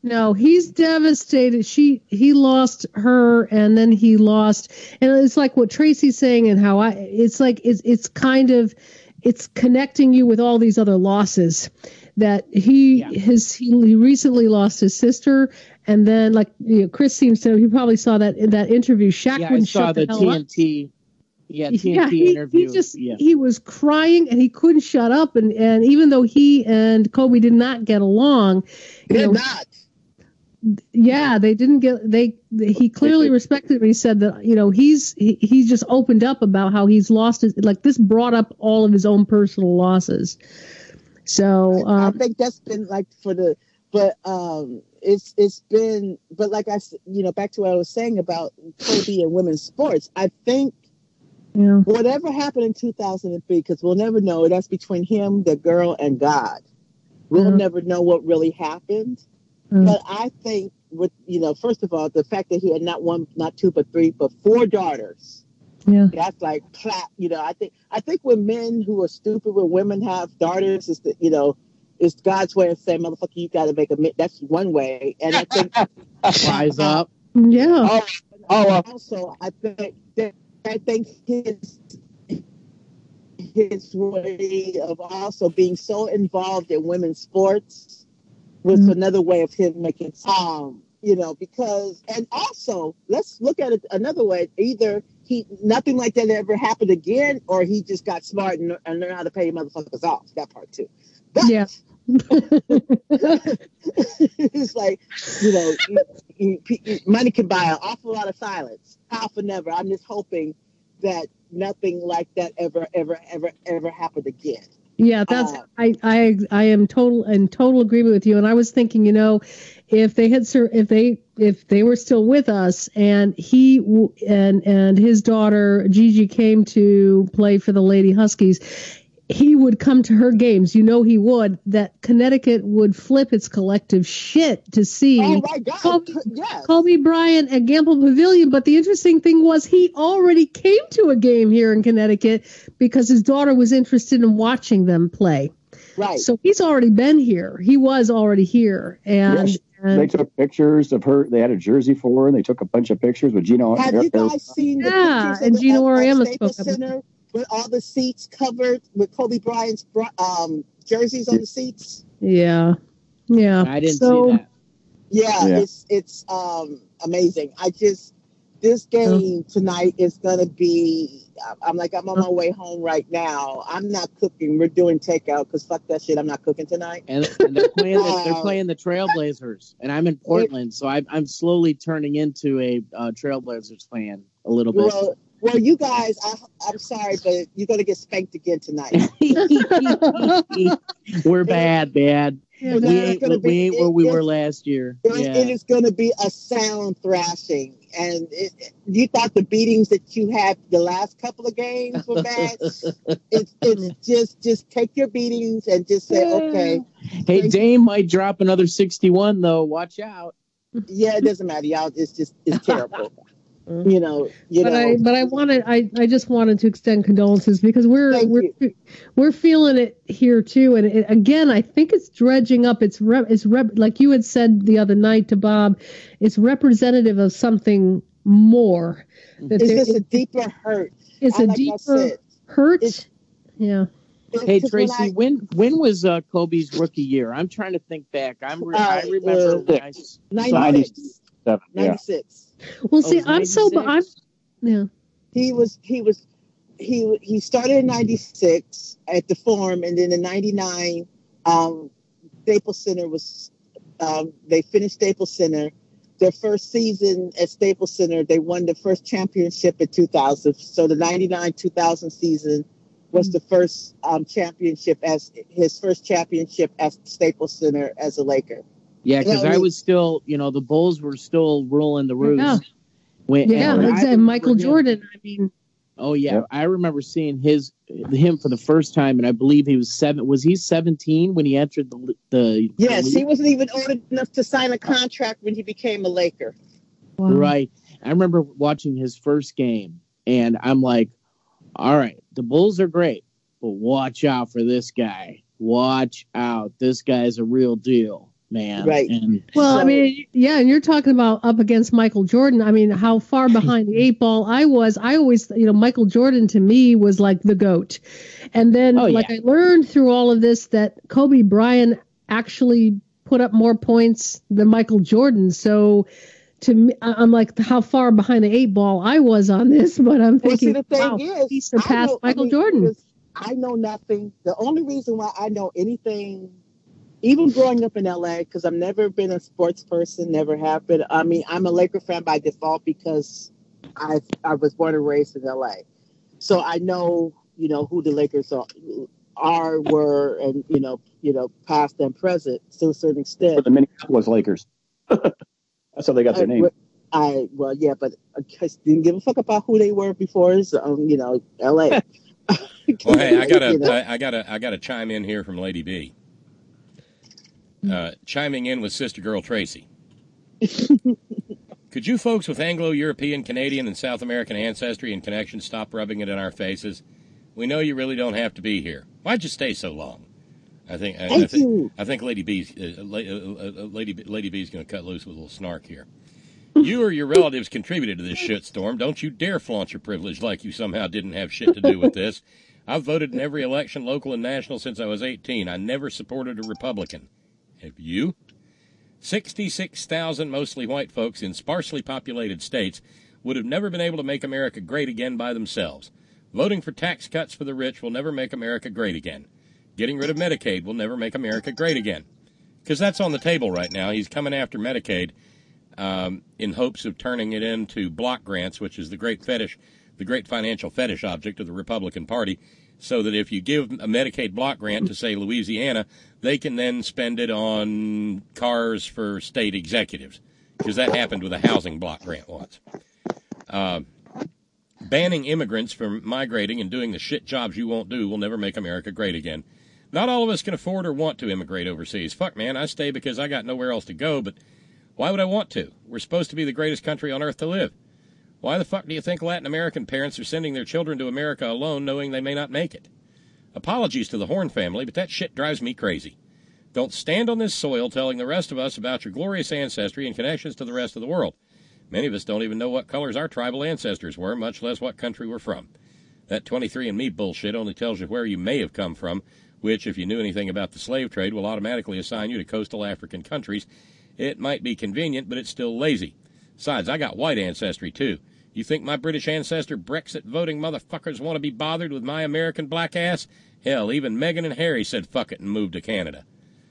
No, he's devastated. She he lost her, and then he lost, and it's like what Tracy's saying, and how I. It's like it's it's kind of, it's connecting you with all these other losses. That he yeah. his he recently lost his sister, and then like you know, Chris seems to he probably saw that in that interview. Shaq yeah, wouldn't I saw shut the, the T N T. Up. Yeah, T N T yeah, he, interview. He just yeah. he was crying and he couldn't shut up, and, and even though he and Kobe did not get along, you did know, not. Yeah, they didn't get. They he clearly respected him. He said that you know he's he, he just opened up about how he's lost his like this brought up all of his own personal losses. So um, I, I think that's been like for the but um it's it's been but like I you know back to what I was saying about Kobe and women's sports. I think yeah. whatever happened in two thousand three, because we'll never know. That's between him, the girl, and God. We'll yeah. never know what really happened. Mm. But I think with you know, first of all, the fact that he had not one, not two, but three, but four daughters. Yeah. That's like clap. You know, I think I think when men who are stupid, when women have daughters, is that you know, it's God's way of saying, "Motherfucker, you got to make a." That's one way, and I think rise up. Yeah. Oh, oh also, I think that, I think his his way of also being so involved in women's sports was mm-hmm. another way of him making um, you know, because and also let's look at it another way. Either he nothing like that ever happened again, or he just got smart and, and learned how to pay motherfuckers off. That part too. But, yeah. It's like, you know, you, you, you, money can buy an awful lot of silence. Half and never. I'm just hoping that nothing like that ever, ever, ever, ever happened again. Yeah, that's uh, I, I I am total in total agreement with you. And I was thinking, you know, if they had if they if they were still with us, and he and and his daughter Gigi came to play for the Lady Huskies, he would come to her games. You know he would. That Connecticut would flip its collective shit to see oh my God. Kobe, yes. Kobe Bryant at Gamble Pavilion. But the interesting thing was he already came to a game here in Connecticut because his daughter was interested in watching them play. Right. So he's already been here. He was already here. And, yes. and they took pictures of her. They had a jersey for her, and they took a bunch of pictures with Gino. Have you guys seen the yeah, pictures and of Gino the Auriemma Staples spoke Center with all the seats covered with Kobe Bryant's um, jerseys on the seats? Yeah. Yeah. I didn't so, see that. Yeah, Yeah. it's it's um, amazing. I just this game tonight is gonna be. I'm like I'm on my way home right now. I'm not cooking. We're doing takeout because fuck that shit. I'm not cooking tonight. And, and they're playing the, they're Um, playing the Trailblazers, and I'm in Portland, so I, I'm slowly turning into a uh, Trailblazers fan a little bit. Well, well, you guys, I, I'm sorry, but you're gonna get spanked again tonight. We're bad, bad. Yeah, we it's ain't, gonna we be- ain't it- where we it- were last year. It, yeah. it is going to be a sound thrashing. And it, it- you thought the beatings that you had the last couple of games were bad. it's, it's just just take your beatings and just say, okay. Hey, Dame might drop another sixty-one though. Watch out. Yeah, it doesn't matter, y'all. It's just it's terrible. You know, you but know. I but I wanted I, I just wanted to extend condolences because we're Thank we're you. we're feeling it here too, and it, again I think it's dredging up. It's rep, it's rep, like you had said the other night to Bob. It's representative of something more. That It's there- just a it- deeper hurt. It's I- a like I deeper said, hurt. it's- Yeah. Hey 'cause when Tracy, I- when when was uh, Kobe's rookie year? I'm trying to think back. I'm re- Uh, I remember uh, when I s- ninety-six. Seven, yeah. ninety-six. Well, Oh, see, it was I'm so I'm ninety-six? yeah. He was he was he he started in ninety-six at the Forum, and then in ninety-nine, um, Staples Center was um, they finished Staples Center. Their first season at Staples Center, they won the first championship in two thousand. So the ninety-nine two thousand season was the first um, championship as his first championship at Staples Center as a Laker. Yeah, because No, I we- was still, you know, the Bulls were still ruling the roost. Yeah. When, Yeah, and I exactly. remember Michael him- Jordan. I mean, Oh yeah, Yep. I remember seeing his him for the first time, and I believe he was seven. Was he seventeen when he entered the the? Yes, the he league? wasn't even old enough to sign a contract when he became a Laker. wow. Right. I remember watching his first game, and I'm like, all right, the Bulls are great, but watch out for this guy. Watch out, this guy's a real deal. man. Right. And Well, So- I mean, yeah, and you're talking about up against Michael Jordan. I mean, how far behind the eight ball I was. I always, you know, Michael Jordan to me was like the GOAT. And then, Oh, like, yeah. I learned through all of this that Kobe Bryant actually put up more points than Michael Jordan. So to me, I- I'm like, how far behind the eight ball I was on this, but I'm Well, see, thinking, the thing wow, is, he I surpassed know- I Michael mean, Jordan. because I know nothing. The only reason why I know anything, even growing up in L A, because I've never been a sports person, never have been. I mean, I'm a Laker fan by default because I I was born and raised in L A, so I know you know who the Lakers are, are were, and you know you know past and present to a certain For extent. the Minneapolis Lakers. That's how they got their name. I well, yeah, but I just didn't give a fuck about who they were before. So, um, you know, L A. Well, hey, I gotta, You know. I, I gotta, I gotta chime in here from Lady B. Uh, chiming in with Sister Girl Tracy. Could you folks with Anglo-European, Canadian, and South American ancestry and connections stop rubbing it in our faces? We know you really don't have to be here. Why'd you stay so long? I think, I, I Thank think, you. I think Lady B's, uh, La- uh, uh, Lady, Lady B's going to cut loose with a little snark here. You or your relatives contributed to this shitstorm. Don't you dare flaunt your privilege like you somehow didn't have shit to do with this. I've voted in every election, local and national, since I was eighteen. I never supported a Republican. Have you? sixty-six thousand mostly white folks in sparsely populated states would have never been able to make America great again by themselves. Voting for tax cuts for the rich will never make America great again. Getting rid of Medicaid will never make America great again. Because that's on the table right now. He's coming after Medicaid um, in hopes of turning it into block grants, which is the great fetish, the great financial fetish object of the Republican Party, so that if you give a Medicaid block grant to, say, Louisiana, they can then spend it on cars for state executives, because that happened with a housing block grant once. Uh, banning immigrants from migrating and doing the shit jobs you won't do will never make America great again. Not all of us can afford or want to immigrate overseas. Fuck, man, I stay because I got nowhere else to go, but why would I want to? We're supposed to be the greatest country on earth to live. Why the fuck do you think Latin American parents are sending their children to America alone, knowing they may not make it? Apologies to the Horn family, but that shit drives me crazy. Don't stand on this soil telling the rest of us about your glorious ancestry and connections to the rest of the world. Many of us don't even know what colors our tribal ancestors were, much less what country we're from. That twenty-three and me bullshit only tells you where you may have come from, which, if you knew anything about the slave trade, will automatically assign you to coastal African countries. It might be convenient, but it's still lazy. Besides, I got white ancestry, too. You think my British ancestor Brexit voting motherfuckers want to be bothered with my American black ass? Hell, even Meghan and Harry said fuck it and moved to Canada.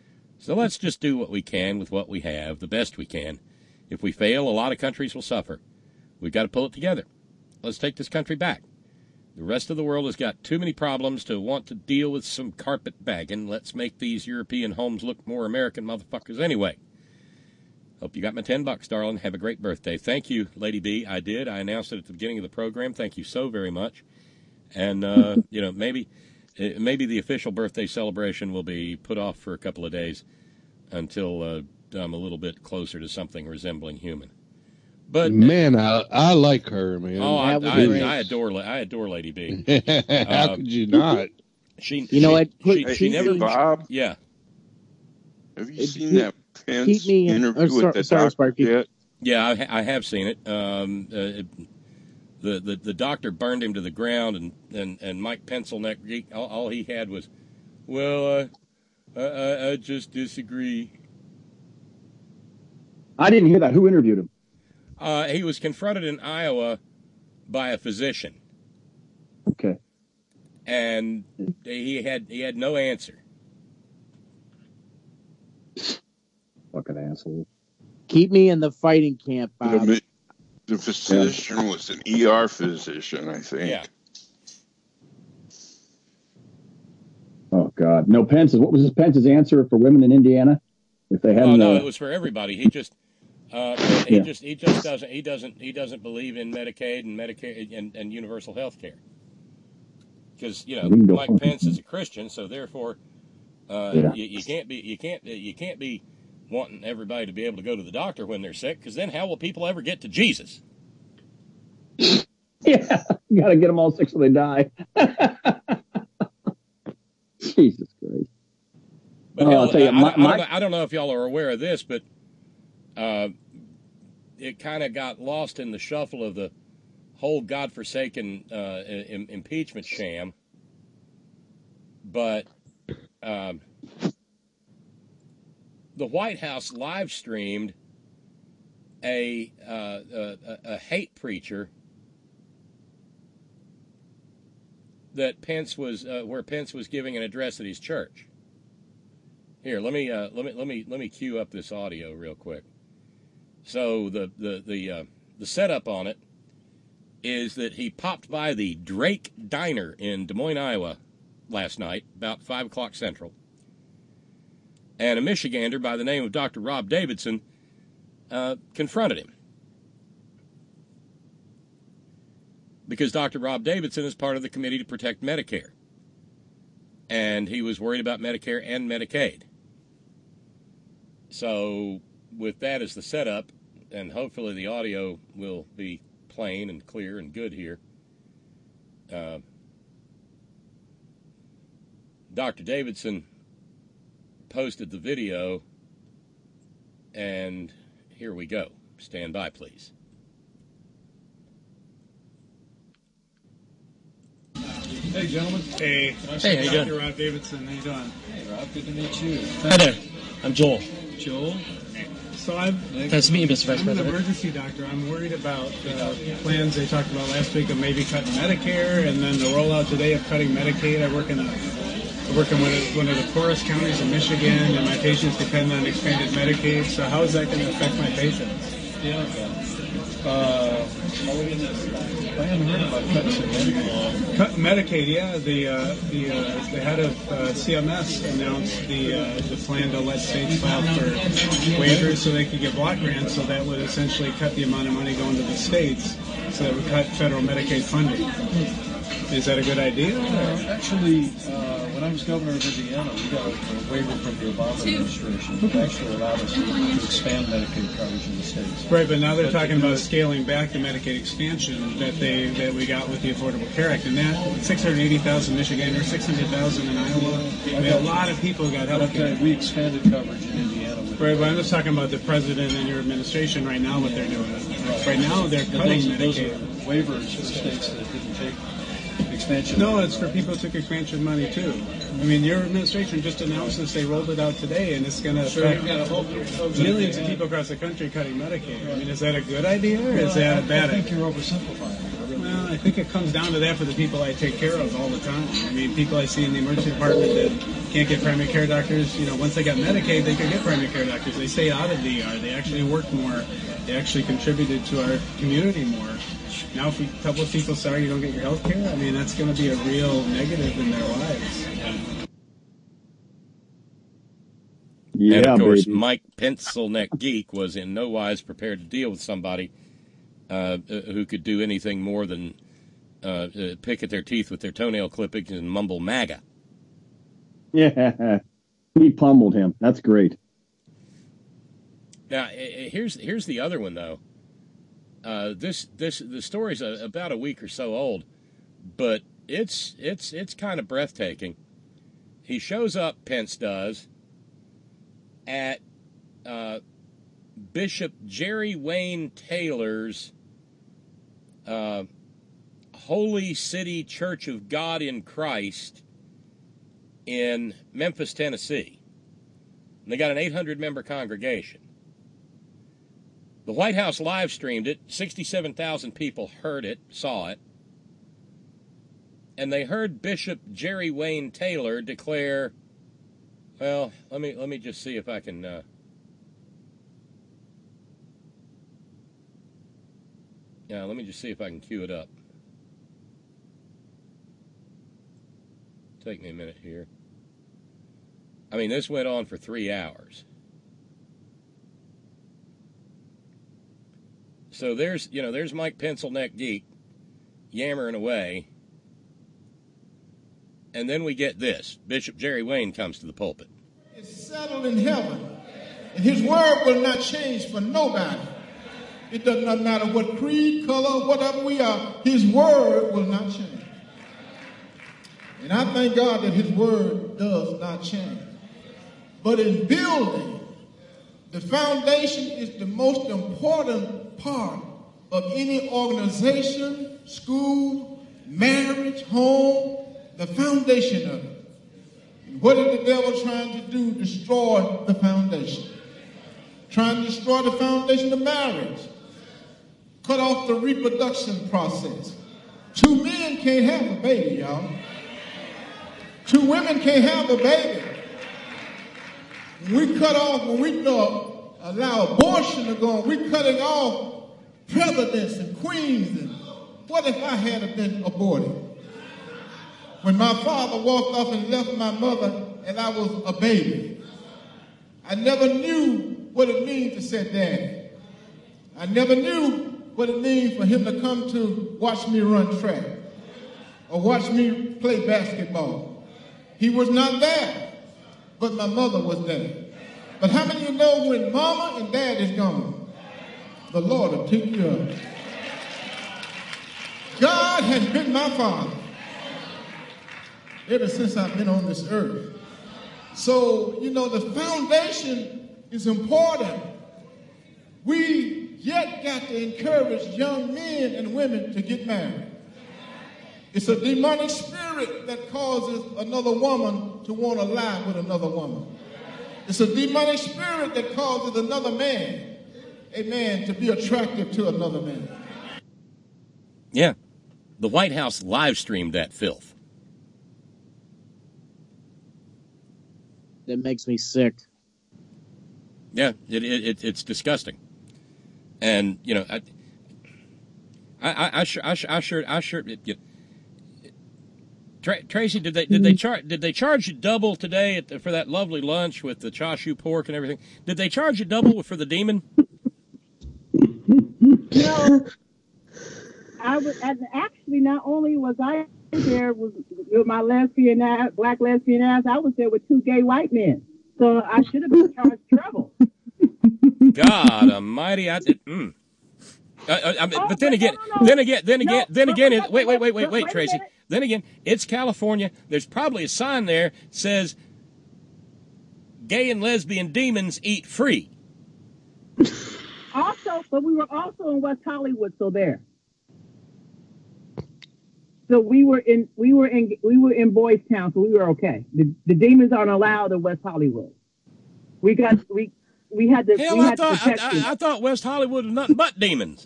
So let's just do what we can with what we have, the best we can. If we fail, a lot of countries will suffer. We've got to pull it together. Let's take this country back. The rest of the world has got too many problems to want to deal with some carpet bagging. Let's make these European homes look more American motherfuckers anyway. Hope you got my ten bucks, darling. Have a great birthday. Thank you, Lady B. I did. I announced it at the beginning of the program. Thank you so very much. And, uh, you know, maybe maybe the official birthday celebration will be put off for a couple of days until uh, I'm a little bit closer to something resembling human. But man, I I like her, man. Oh, I, That I, was I adore I adore Lady B. How Uh, could you not? She, You she, know what? She, Hey, she never. hey, Bob? Yeah. Have you seen keep- that Pence keep me- interview oh, with sorry- the sorry, doctor Sparky. yet? Yeah, I, ha- I have seen it. Um, uh, it- the, the the doctor burned him to the ground, and and, and Mike Pencilneck, he, all, all he had was, well, uh, I, I I just disagree. I didn't hear that. Who interviewed him? Uh, he was confronted in Iowa by a physician, Okay. and he had he had no answer. Fucking asshole. Keep me in the fighting camp, The, Bob. mi- the physician was an E R physician, I think. Yeah. Oh God. No, Pence's. What was his Pence's answer for women in Indiana? If they Oh hadn't. no, uh, it was for everybody. He just uh, he Yeah. just he just doesn't he doesn't he doesn't believe in Medicaid and Medicare and, and universal health care. Because you know We can go Mike fuck Pence him. is a Christian, so therefore uh, Yeah. you, you can't be you can't you can't be wanting everybody to be able to go to the doctor when they're sick. Because then how will people ever get to Jesus? Yeah. You got to get them all sick so they die. Jesus Christ. But Oh, hell, I'll tell you, I, my- I, I, my- don't know, I don't know if y'all are aware of this, but uh, it kind of got lost in the shuffle of the whole godforsaken uh, im- impeachment sham. But um, the White House live streamed a, uh, a, a hate preacher that Pence was, uh, where Pence was giving an address at his church. Here, let me uh, let me let me let me cue up this audio real quick. So the the the uh, the setup on it is that he popped by the Drake Diner in Des Moines, Iowa, last night about five o'clock Central, and a Michigander by the name of Doctor Rob Davidson uh, confronted him because Doctor Rob Davidson is part of the Committee to Protect Medicare, and he was worried about Medicare and Medicaid. So with that as the setup, and hopefully the audio will be plain and clear and good here, uh, Doctor Davidson posted the video, and here we go. Stand by, please. Hey, gentlemen. Hey. Hey, how you Doctor doing? Rob Davidson. How you doing? Hey, Rob. Good to meet you. Hi there. I'm Joel. Joel. So I'm. Nice to meet you, Mister Vice I'm an President. emergency doctor. I'm worried about uh, plans they talked about last week of maybe cutting Medicare, and then the rollout today of cutting Medicaid. I work in a. I work in one of, one of the poorest counties in Michigan, and my patients depend on expanded Medicaid. So how is that going to affect my patients? Yeah. Uh, I haven't heard about cutting some Medicaid. Cut Medicaid, yeah. The uh, the uh, the head of uh, C M S announced the uh, the plan to let states file for waivers so they could get block grants. So that would essentially cut the amount of money going to the states. So that would cut federal Medicaid funding. Is that a good idea? Uh, actually, uh, when I was governor of Indiana, we got a, a waiver from the Obama administration that actually allowed us to, to expand Medicaid coverage in the states. Right, but now they're but talking about scaling back the Medicaid expansion that they that we got with the Affordable Care Act, and that six hundred eighty thousand Michigan or six hundred thousand in Iowa. I mean, a lot of people got health care. We expanded coverage in Indiana. With right, but I'm just talking about the president and your administration right now. What they're doing right, right now, they're cutting those, those Medicaid. are waivers for states that didn't take expansion. No, it's for people who took expansion money too. I mean, your administration just announced this; they rolled it out today, and it's going to sure, affect got a whole, whole millions of people across the country cutting Medicaid. I mean, is that a good idea or well, is that I, a bad idea? I think idea? you're oversimplifying it. Well, I think it comes down to that for the people I take care of all the time. I mean, people I see in the emergency department that can't get primary care doctors, you know, once they got Medicaid, they could get primary care doctors. They stayed out of the E R. They actually worked more. They actually contributed to our community more. Now, if a couple of people sorry you don't get your health care, I mean, that's going to be a real negative in their lives. Yeah, and of course, baby. Mike Pencilneck Geek was in no wise prepared to deal with somebody uh, who could do anything more than uh, pick at their teeth with their toenail clippings and mumble MAGA. Yeah, he pummeled him. That's great. Now, here's here's the other one though. Uh, this this the story's a, about a week or so old, but it's it's it's kind of breathtaking. He shows up, Pence does, at uh, Bishop Jerry Wayne Taylor's uh, Holy City Church of God in Christ in Memphis, Tennessee. And they got an eight hundred member congregation. The White House live streamed it. sixty-seven thousand people heard it, saw it. And they heard Bishop Jerry Wayne Taylor declare, well, let me let me just see if I can uh, yeah, let me just see if I can cue it up. Take me a minute here. I mean, this went on for three hours. So there's, you know, there's Mike Pencilneck Geek yammering away. And then we get this. Bishop Jerry Wayne comes to the pulpit. It's settled in heaven. And his word will not change for nobody. It does not matter what creed, color, whatever we are. His word will not change. And I thank God that his word does not change. But in building, the foundation is the most important part of any organization, school, marriage, home, the foundation of it. What is the devil trying to do? Destroy the foundation. Trying to destroy the foundation of marriage. Cut off the reproduction process. Two men can't have a baby, y'all. Two women can't have a baby. When we cut off, when we uh, allow abortion to go on, we're cutting off presidents and queens. And what if I had been aborted? When my father walked off and left my mother and I was a baby, I never knew what it means to say daddy. I never knew what it means for him to come to watch me run track or watch me play basketball. He was not there, but my mother was there. But how many of you know when mama and dad is gone, the Lord will pick you up? God has been my father ever since I've been on this earth. So, you know, the foundation is important. We yet got to encourage young men and women to get married. It's a demonic spirit that causes another woman to want to lie with another woman. It's a demonic spirit that causes another man, a man, to be attractive to another man. Yeah. The White House live streamed that filth. That makes me sick. Yeah, it, it, it it's disgusting. And, you know, I, I, I sure, I sure, I sure, I sure, it, it, Tra- Tracy, did they did they charge did they charge you double today at the, for that lovely lunch with the chashu pork and everything? Did they charge you double for the demon? No, I was and actually not only was I there with, with my lesbian ass, black lesbian ass, I was there with two gay white men, so I should have been charged treble. God Almighty! I did. Mm. Uh, I, I mean, oh, but then again, no, no, no. then again, then again, no, then again, it, wait, wait, wait, wait, wait, Tracy. Then again, it's California. There's probably a sign there that says gay and lesbian demons eat free. Also, but we were also in West Hollywood, so there. So we were in we were in we were in Boys Town, so we were okay. The, the demons aren't allowed in West Hollywood. We got we we had to. Hell, we I had thought to I, I, I thought West Hollywood was nothing but demons.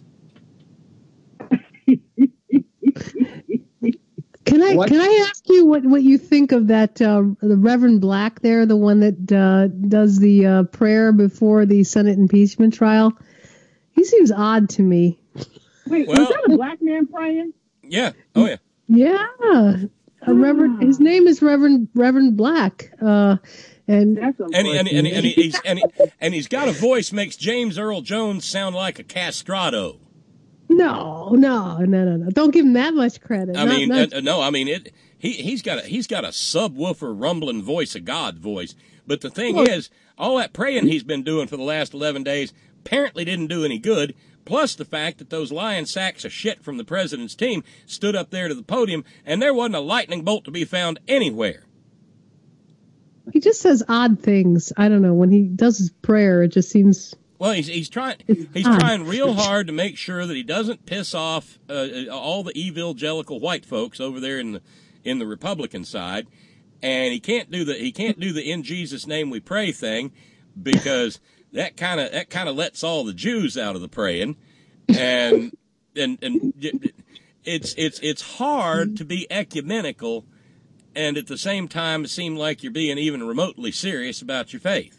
Can I What? can I ask you what, what you think of that uh, the Reverend Black there, the one that uh, does the uh, prayer before the Senate impeachment trial? He seems odd to me. Wait, Well- was that a black man praying? Yeah. Oh yeah. Yeah, a Reverend. His name is Reverend Reverend Black, uh, and That's And he, and, he, and, he, and, he, he's, and, he, and he's got a voice makes James Earl Jones sound like a castrato. no, no, no, no, no. Don't give him that much credit. I Not- mean, not- uh, no, I mean it. He he's got a he's got a subwoofer rumbling voice, a God voice. But the thing Well- is, all that praying he's been doing for the last eleven days apparently didn't do any good. Plus the fact that those lying sacks of shit from the president's team stood up there to the podium, and there wasn't a lightning bolt to be found anywhere. he just says odd things. I don't know. When he does his prayer, it just seems. Well, he's he's trying It's he's odd. trying real hard to make sure that he doesn't piss off uh, all the evangelical white folks over there in the in the Republican side, and he can't do the he can't do the in Jesus' name we pray thing because that kind of that kind of lets all the Jews out of the praying, and and and it's it's it's hard to be ecumenical and at the same time seem like you're being even remotely serious about your faith.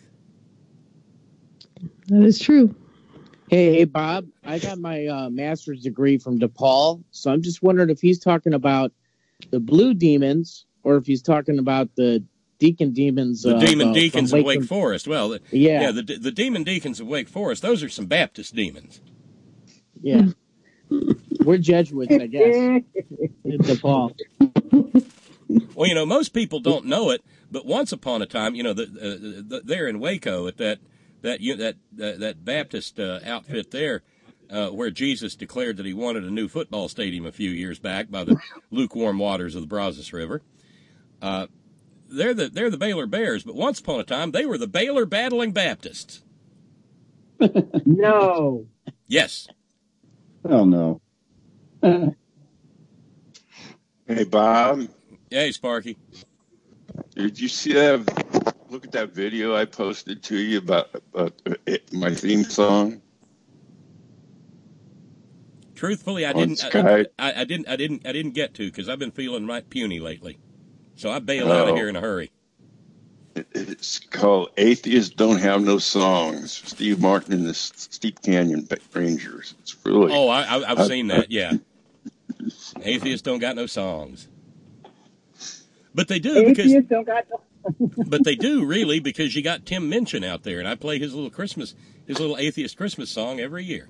That is true. Hey, hey, Bob, I got my uh, master's degree from DePaul, so I'm just wondering if he's talking about the blue demons or if he's talking about the deacon demons. The uh, demon uh, deacons from of Wake Wake Forest. Well, the, Yeah. yeah, the the demon deacons of Wake Forest. Those are some Baptist demons. Yeah. We're Jesuits, I guess. In DePaul. Well, you know, most people don't know it, but once upon a time, you know, the, uh, the, there in Waco at that that you- that uh, that Baptist uh, outfit there, uh, where Jesus declared that he wanted a new football stadium a few years back by the lukewarm waters of the Brazos River. Uh, they're the they're the Baylor Bears, but once upon a time they were the Baylor Battling Baptists. No. Yes. Oh no. Hey, Bob. Hey, Sparky. Did you see that? Look at that video I posted to you about, about it, my theme song. Truthfully, I On didn't. Skype. I, I, I didn't. I didn't. I didn't get to because I've been feeling right puny lately. So I bailed out of Oh. here in a hurry. It- It's called "Atheists Don't Have No Songs." Steve Martin and the S- Steep Canyon Rangers. It's really. Oh, I, I, I've I- seen that. Yeah. Atheists don't got no songs. But they do because. Atheists don't got no. But they do really because you got Tim Minchin out there, and I play his little Christmas, his little atheist Christmas song every year.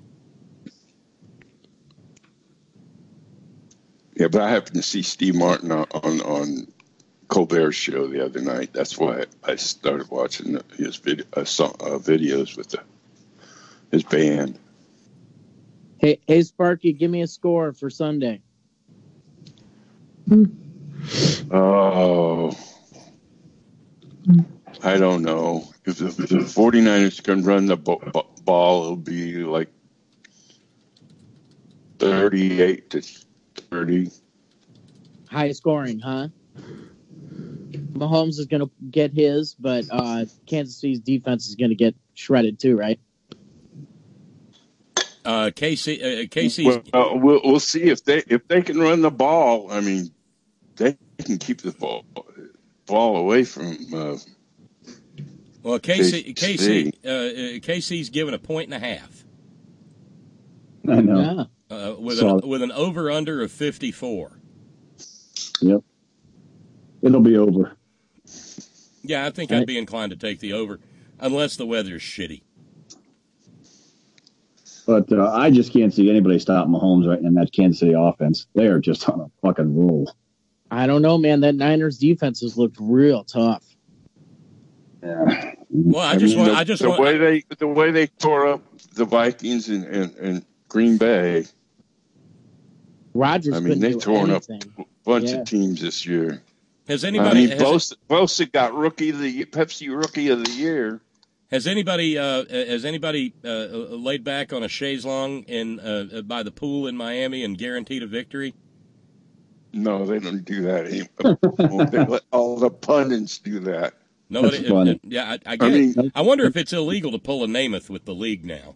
Yeah, but I happened to see Steve Martin on on, on Colbert's show the other night. That's why I started watching his video, uh, song, uh, videos with the, his band. Hey, hey, Sparky, give me a score for Sunday. Oh, I don't know. If the, if the 49ers can run the b- b- ball, it'll be like thirty-eight to thirty. High scoring, huh? Mahomes is going to get his, but uh, Kansas City's defense is going to get shredded too, right? Uh, K C, uh, K C. Well, uh, we'll we'll see if they if they can run the ball. I mean, they can keep the ball ball away from. Uh, Well, K C, K C. K C, uh, uh, K C's given a point and a half. I know. Uh, with Saw an it. with an over under of fifty-four. Yep. It'll be over. Yeah, I think I'd be inclined to take the over, unless the weather's shitty. But uh, I just can't see anybody stop Mahomes right in that Kansas City offense. They are just on a fucking roll. I don't know, man. That Niners defense has looked real tough. Yeah. Well, I just mean, want, the, I just the want, way they the way they tore up the Vikings and, and, and Green Bay. Rodgers I mean, couldn't they do torn up anything. a bunch Yeah. of teams this year. Has I anybody mean, has, Bosa, Bosa got rookie of the Pepsi Rookie of the Year. has anybody uh, has anybody uh, laid back on a chaise longue in uh, by the pool in Miami and guaranteed a victory? No, they don't do that anymore. They let all the pundits do that. Nobody. That's funny. uh, yeah, I, I I get. mean- it. I wonder if it's illegal to pull a Namath with the league now.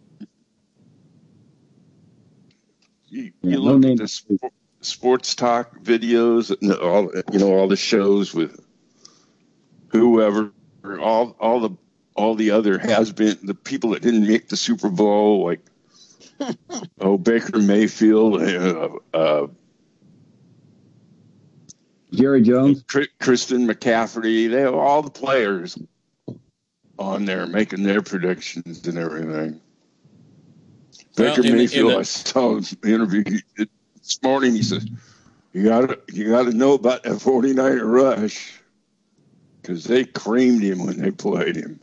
You, Yeah, you no look name. at the sport, sports talk videos, and all you know, all the shows with whoever, all all the all the other has been the people that didn't make the Super Bowl, like oh Baker Mayfield, uh, uh, Jerry Jones. Kr- Kristen McCaffrey. They have all the players on there making their predictions and everything. Well, Baker in the- in Mayfield, the- I saw him interview he- this morning. He says, "You got to you got to know about that 49er rush because they creamed him when they played him."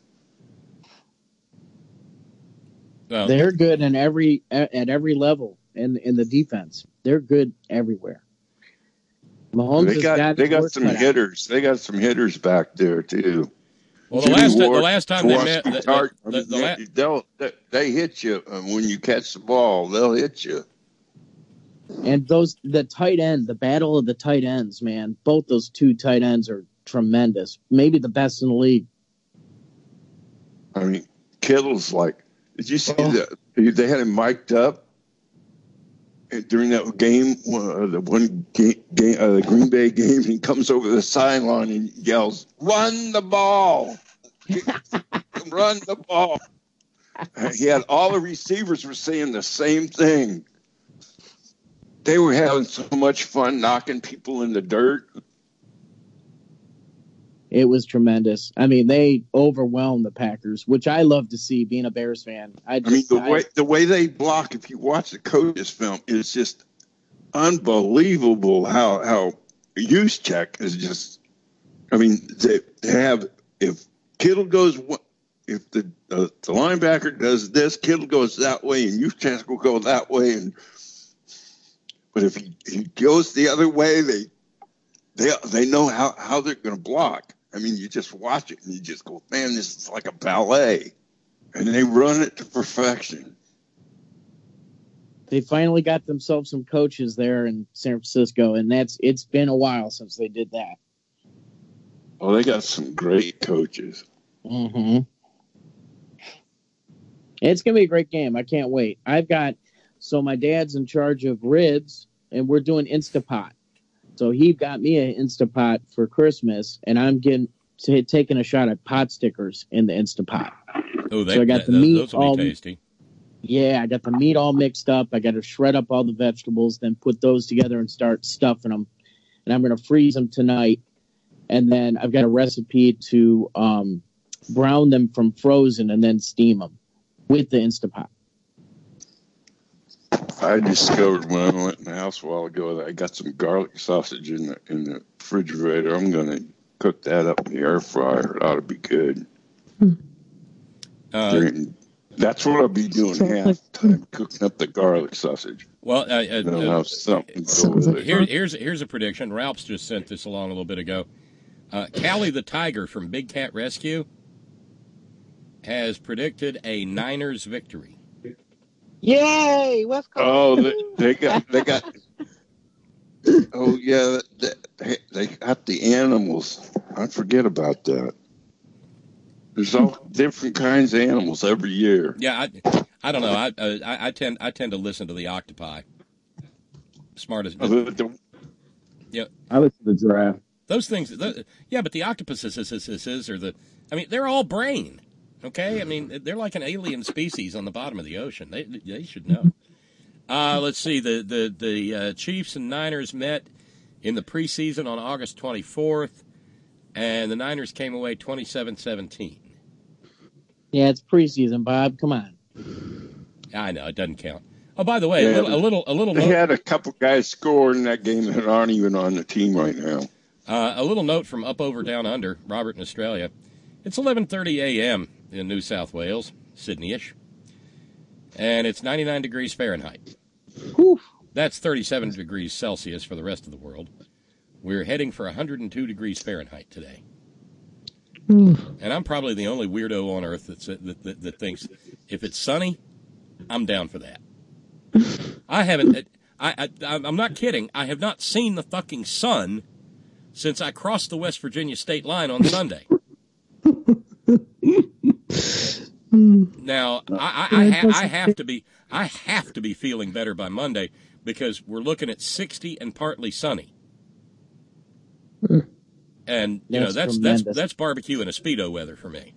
Well, They're good in every at, at every level in in the defense. They're good everywhere. Mahomes They has got got they his got work some cut out. hitters. They got some hitters back there too. well, the Jimmy last the Ward, last time they Ross met, the, Richard, the, I the, mean, the la- they, they'll they, they hit you uh, when you catch the ball. They'll hit you. And those the tight end, the battle of the tight ends, man. Both those two tight ends are tremendous. Maybe the best in the league. I mean, Kittle's like, did you see Oh. that? They had him mic'd up during that game, uh, the one game, game uh, the Green Bay game. He comes over the sideline and yells, "Run the ball! Run the ball!" He had all the receivers were saying the same thing. They were having so much fun knocking people in the dirt. It was tremendous. I mean, they overwhelmed the Packers, which I love to see. Being a Bears fan, I, I mean, just, the I- way the way they block. If you watch the coaches film, it's just unbelievable how how Juszczyk is just. I mean, they have if Kittle goes one- if the uh, the linebacker does this, Kittle goes that way, and Juszczyk will go that way, and but if he, he goes the other way, they they they know how how they're going to block. I mean, you just watch it and you just go, man, this is like a ballet. And they run it to perfection. They finally got themselves some coaches there in San Francisco, and that's it's been a while since they did that. Oh, they got some great coaches. Mm-hmm. It's going to be a great game. I can't wait. I've got, so my dad's in charge of ribs, and we're doing Instapot. So he got me an Instapot for Christmas, and I'm getting t- taking a shot at pot stickers in the Instapot. Oh, they, so I got the those, meat those will all, be tasty. Yeah, I got the meat all mixed up. I got to shred up all the vegetables, then put those together and start stuffing them. And I'm going to freeze them tonight. And then I've got a recipe to um, brown them from frozen and then steam them with the Instapot. I discovered when I went in the house a while ago that I got some garlic sausage in the in the refrigerator. I'm going to cook that up in the air fryer. It ought to be good. Uh, That's what I'll be doing half time, cooking up the garlic sausage. Well, uh, uh, then I'll have something to go with it. Here, here's here's a prediction. Ralph's just sent this along a little bit ago. Uh, Callie the Tiger from Big Cat Rescue has predicted a Niners victory. Yay, West Coast. Oh, they, they got they got. Oh yeah, they, they got the animals. I forget about that. There's all different kinds of animals every year. Yeah, I, I don't know. I, uh, I I tend I tend to listen to the octopi. Smartest. Oh, the, yeah, I listen to the giraffe. Those things. The, yeah, but the octopuses are the. I mean, they're all brain. Okay, I mean they're like an alien species on the bottom of the ocean. They they should know. Uh, let's see. The the the uh, Chiefs and Niners met in the preseason on August twenty-fourth, and the Niners came away twenty-seven seventeen. Yeah, it's preseason, Bob. Come on. I know it doesn't count. Oh, by the way, yeah, a little, a little, a little. They note, had a couple guys score in that game that aren't even on the team right now. Uh, a little note from Up Over Down Under, Robert in Australia. It's eleven thirty a.m. in New South Wales, Sydney-ish, and it's ninety-nine degrees Fahrenheit. Whew. That's thirty-seven degrees Celsius for the rest of the world. We're heading for one hundred two degrees Fahrenheit today. Mm. And I'm probably the only weirdo on earth that's, that, that, that thinks if it's sunny, I'm down for that. I haven't, I, I, I'm not kidding. I have not seen the fucking sun since I crossed the West Virginia state line on Sunday. Now, I, I, I, ha- I have to be, I have to be feeling better by Monday because we're looking at sixty and partly sunny. And you know that's that's that's barbecue and a Speedo weather for me.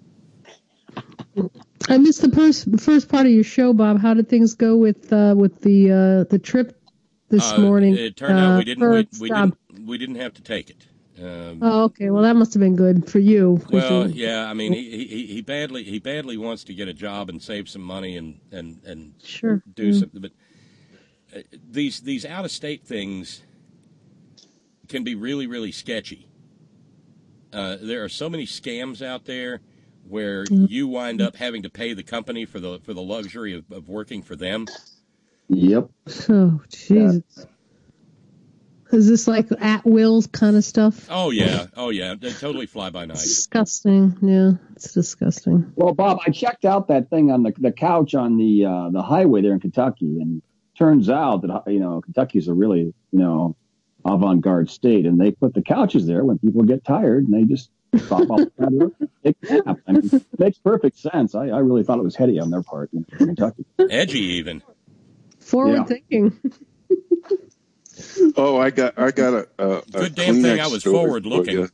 I missed the first first part of your show, Bob. How did things go with uh, with the uh, the trip this uh, morning? It turned out we uh, didn't we, we didn't we didn't have to take it. Um, oh, okay. Well, that must have been good for you. Well, yeah. I mean, he, he he badly he badly wants to get a job and save some money and and and sure. do mm. something. But uh, these these out of state things can be really really sketchy. Uh, there are so many scams out there where mm. you wind up having to pay the company for the for the luxury of, of working for them. Yep. Oh, Jesus. Yeah. Is this like at will kind of stuff? Oh, yeah. Oh, yeah. They totally fly by night. Disgusting. Yeah, it's disgusting. Well, Bob, I checked out that thing on the the couch on the uh, the highway there in Kentucky, and turns out that, you know, Kentucky's a really, you know, avant-garde state, and they put the couches there when people get tired, and they just drop off the take a nap. I mean, it makes perfect sense. I, I really thought it was heady on their part in Kentucky. Edgy, even. Forward yeah. thinking. Oh, I got, I got a, a, a good damn thing I was forward looking.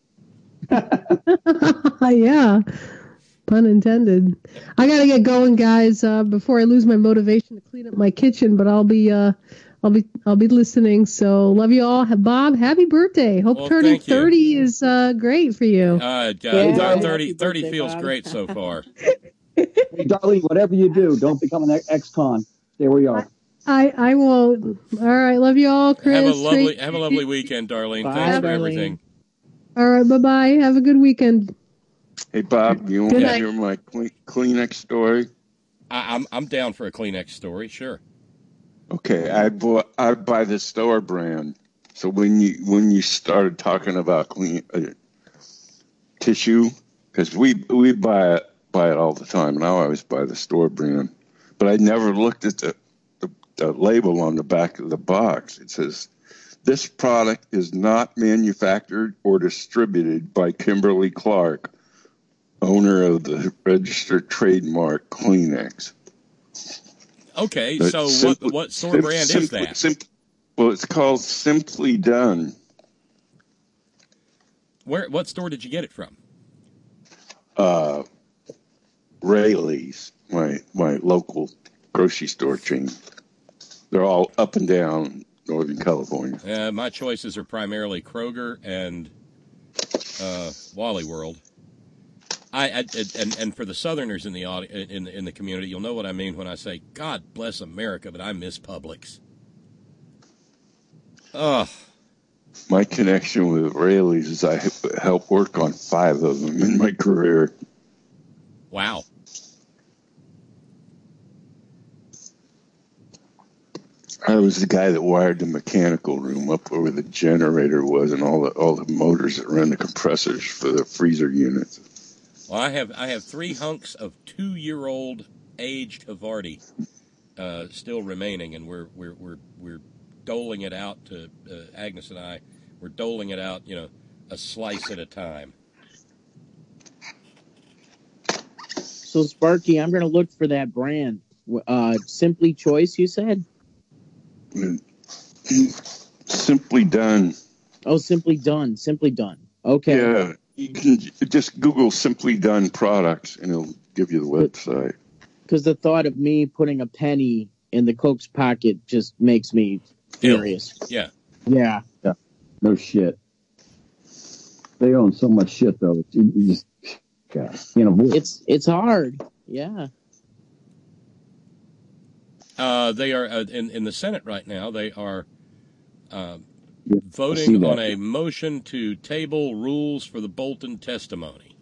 Yeah, pun intended. I gotta get going, guys, uh, before I lose my motivation to clean up my kitchen. But I'll be, uh, I'll be, I'll be listening. So love you all. Bob, happy birthday! Hope well, turning thirty is uh, great for you. Uh, yeah, thirty, thirty birthday, feels Bob. Great so far. Hey, Darlene, whatever you do, don't become an ex-con. Stay where you are. I, I won't. All right. Love you all, Chris. Have a lovely, have a lovely weekend, Darlene. Bye, Thanks for Darlene. everything. All right. Bye-bye. Have a good weekend. Hey, Bob, you want to hear my Kleenex story? I, I'm I'm down for a Kleenex story. Sure. Okay. I bought, I buy the store brand. So when you when you started talking about clean, uh, tissue, because we we buy it buy it all the time, and I always buy the store brand. But I never looked at the, the, the label on the back of the box. It says, "This product is not manufactured or distributed by Kimberly Clark, owner of the registered trademark Kleenex." Okay, But so simply- what what store sim- brand is simply- that? sim- well, it's called Simply Done. Where what store did you get it from? Uh, Rayleigh's, my my local grocery store chain. They're all up and down Northern California. Uh, my choices are primarily Kroger and uh, Wally World. I, I and and for the Southerners in the audi- in in the community, you'll know what I mean when I say God bless America, but I miss Publix. Ugh. My connection with Rayleigh's is I helped work on five of them in my career. Wow. I was the guy that wired the mechanical room up where the generator was and all the all the motors that run the compressors for the freezer units. Well, I have I have three hunks of two-year-old aged Havarti uh, still remaining, and we're we're we're we're doling it out to uh, Agnes and I. We're doling it out, you know, a slice at a time. So, Sparky, I'm going to look for that brand. Uh, Simply Choice, you said? Simply Done. Oh, Simply Done. Simply Done. Okay. Yeah, you can just Google Simply Done products, and it'll give you the website. Because the thought of me putting a penny in the Coke's pocket just makes me furious. Yeah. Yeah. Yeah. No shit. They own so much shit, though. You, you just, God, you know, It's it's hard. Yeah. Uh, they are uh, in in the Senate right now. They are uh, see voting that. on a motion to table rules for the Bolton testimony.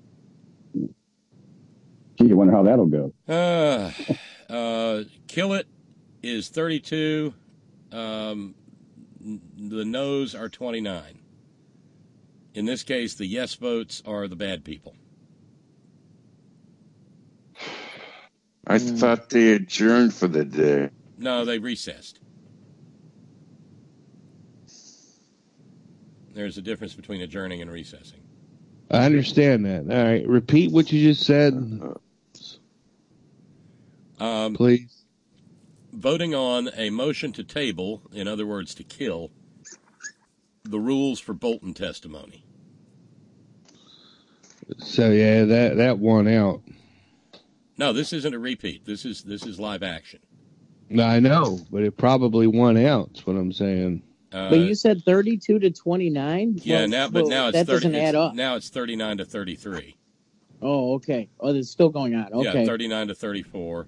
Gee, you wonder how that'll go. Uh, uh, Kill It is thirty-two. Um, n- the no's are twenty-nine. In this case, the yes votes are the bad people. I thought they adjourned for the day. No, they recessed. There's a difference between adjourning and recessing. I understand that. All right, repeat what you just said, Um, please. Voting on a motion to table, in other words, to kill, the rules for Bolton testimony. So yeah, that that won out. No, this isn't a repeat. This is this is live action. I know, but it probably won out. That's what I'm saying. Uh, But you said thirty-two to twenty-nine? yeah, Well, now but well, now it's that thirty. doesn't it's- add up. Now it's thirty-nine to thirty-three. Oh, okay. Oh, it's still going on. Okay. Yeah, thirty-nine to thirty-four.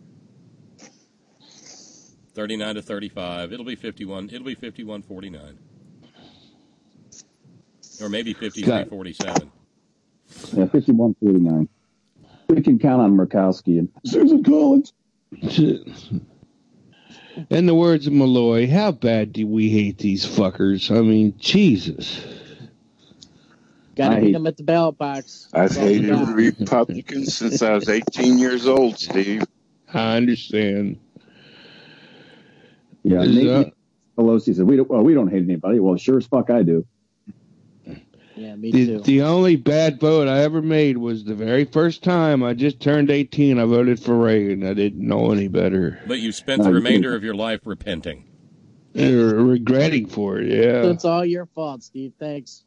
thirty-nine to thirty-five. It'll be fifty-one. It'll be fifty-one forty-nine. Or maybe fifty-three forty-seven. Yeah, fifty-one forty-nine. We can count on Murkowski and Susan Collins. In the words of Malloy, how bad do we hate these fuckers? I mean, Jesus. Got to I beat hate- them at the ballot box. I've That's all we hated got. Republicans since I was eighteen years old, Steve. I understand. Yeah, Is, Nate, uh, Nate Pelosi said, we don't, well, we don't hate anybody. Well, sure as fuck I do. Yeah, me The, too. the only bad vote I ever made was the very first time I just turned eighteen. I voted for Reagan. I didn't know any better. But you spent the remainder of your life repenting. Uh, regretting for it, yeah. It's all your fault, Steve. Thanks.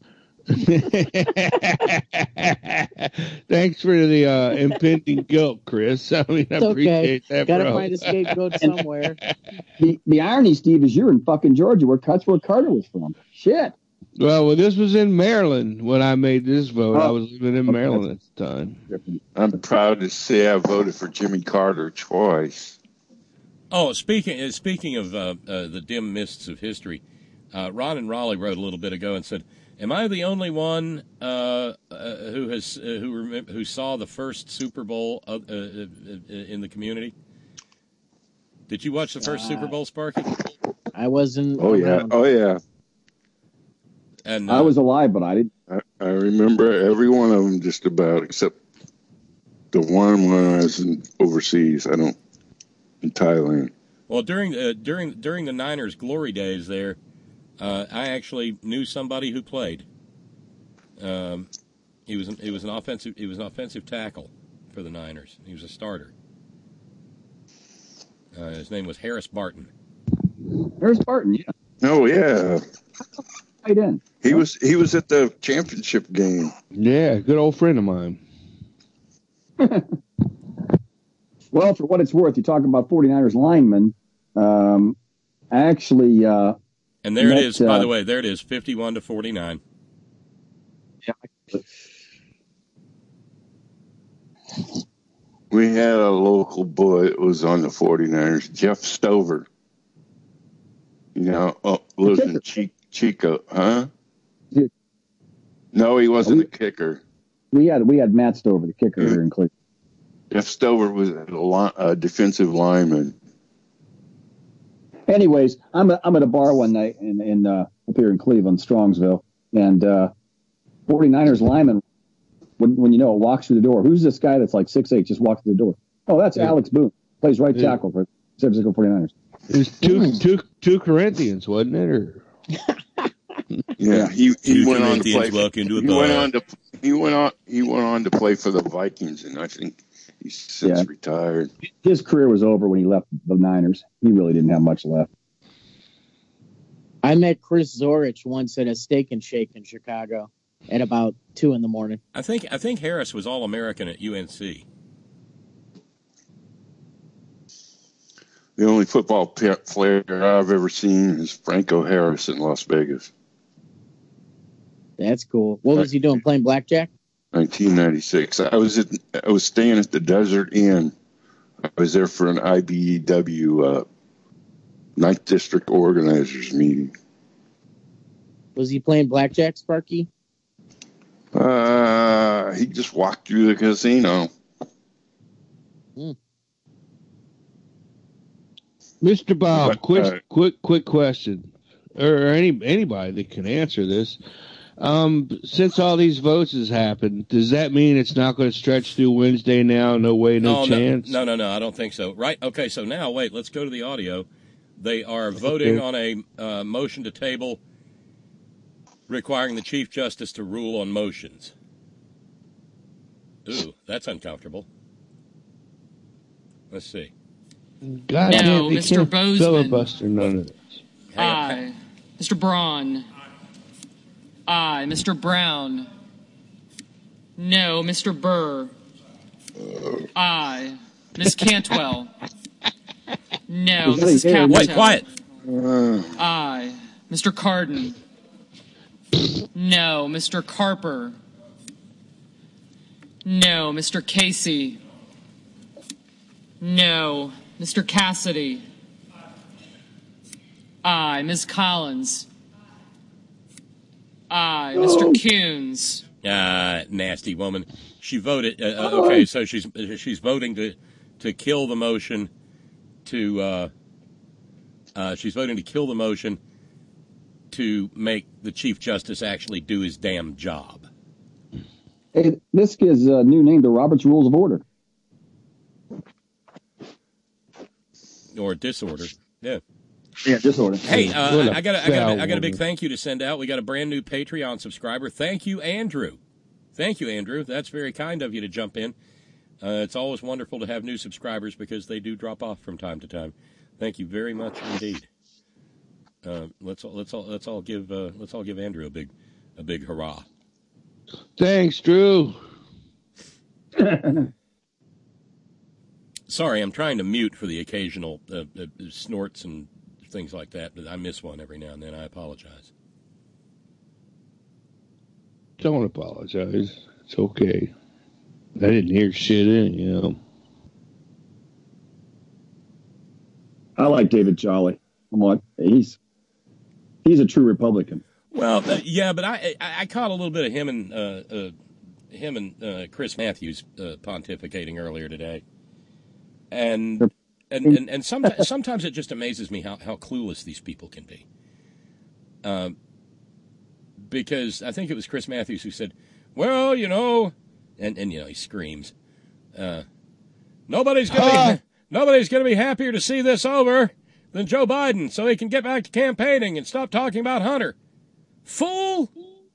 Thanks for the uh, impending guilt, Chris. I mean, I It's okay. appreciate that, Got to bro. find a scapegoat somewhere. The the irony, Steve, is you're in fucking Georgia, where that's where Carter was from. Shit. Well, well, this was in Maryland when I made this vote. Oh. I was living in Maryland at the time. I'm proud to say I voted for Jimmy Carter twice. Oh, speaking uh, speaking of uh, uh, the dim mists of history, uh, Ron and Raleigh wrote a little bit ago and said, "Am I the only one uh, uh, who has uh, who rem- who saw the first Super Bowl uh, uh, uh, in the community? Did you watch the first Uh, Super Bowl, Sparky?" I wasn't. Oh yeah, around. oh yeah. And uh, I was alive, but I didn't. I, I remember every one of them just about, except the one when I was in overseas. I don't in Thailand. Well, during uh, during during the Niners' glory days there, uh, I actually knew somebody who played. Um, he was an, he was an offensive he was an offensive tackle for the Niners. He was a starter. Uh, his name was Harris Barton. Harris Barton, yeah. Oh yeah. Right in. He was he was at the championship game. Yeah, good old friend of mine. Well, for what it's worth, you talk about 49ers linemen. Um, actually, uh, and there met, it is. Uh, by the way, there it is, fifty-one to forty-nine. Yeah. We had a local boy that was on the 49ers, Jeff Stover. You know, oh, lives in Chico. Chico, huh? Yeah. No, he wasn't a kicker. We had we had Matt Stover, the kicker, yeah. here in Cleveland. Jeff Stover was a, li- a defensive lineman. Anyways, I'm a, I'm at a bar one night in in uh, up here in Cleveland, Strongsville, and uh, 49ers lineman, when when you know it, walks through the door. Who's this guy that's like six eight, just walks through the door? Oh, that's yeah. Alex Boone, plays right yeah. tackle for San Francisco 49ers. It was two two two Corinthians, wasn't it? Or yeah, he he went on to play. Walk into a he bar. went on to he went on he went on to play for the Vikings, and I think he's since yeah. retired. His career was over when he left the Niners. He really didn't have much left. I met Chris Zorich once at a Steak and Shake in Chicago at about two in the morning. I think I think Harris was All American at U N C. The only football player I've ever seen is Franco Harris in Las Vegas. That's cool. What was he doing? Playing blackjack? nineteen ninety-six. I was at, I was staying at the Desert Inn. I was there for an I B E W uh, ninth District organizers meeting. Was he playing blackjack, Sparky? Uh, he just walked through the casino. Hmm. Mister Bob, But, quick, uh, quick, quick question, or any anybody that can answer this. Um, since all these votes has happened, does that mean it's not going to stretch through Wednesday now? No way, no oh, chance. No, no, no, no, I don't think so. Right? Okay, so now wait, let's go to the audio. They are voting Okay. on a uh, motion to table requiring the Chief Justice to rule on motions. Ooh, that's uncomfortable. Let's see. God No, damn, they Mister can't Bozeman. filibuster none of this. Aye. Mister Braun. Aye. Mister Brown. No. Mister Burr. Aye. Miss Cantwell. No. Missus Wait, Capito. quiet. Aye. Mister Carden. No. Mister Carper. No. Mister Casey. No. Mister Cassidy. Aye. Miz Collins. Aye. Mister Coons. Ah, nasty woman. She voted. Uh, uh, okay, so she's she's voting to to kill the motion. To uh, uh, she's voting to kill the motion to make the Chief Justice actually do his damn job. Hey, this is a new name to Robert's Rules of Order. Or disorder. Yeah. Yeah, disorder. Hey, uh, I, I got a, I got a, I got a big thank you to send out. We got a brand new Patreon subscriber. Thank you, Andrew. Thank you, Andrew. That's very kind of you to jump in. Uh, it's always wonderful to have new subscribers because they do drop off from time to time. Thank you very much indeed. Uh, let's all let's all let's all give uh, let's all give Andrew a big a big hurrah. Thanks, Drew. Sorry, I'm trying to mute for the occasional uh, uh, snorts and things like that, but I miss one every now and then. I apologize. Don't apologize. It's okay. I didn't hear shit in, you know. I like David Jolly. I'm like, he's he's a true Republican. Well, uh, yeah, but I, I I caught a little bit of him and uh, uh, him and uh, Chris Matthews uh, pontificating earlier today, and and and, and sometimes sometimes it just amazes me how, how clueless these people can be. Um, because I think it was Chris Matthews who said, well, you know, and, and you know, he screams, uh, nobody's going to be, nobody's going to be happier to see this over than Joe Biden so he can get back to campaigning and stop talking about Hunter. Fool!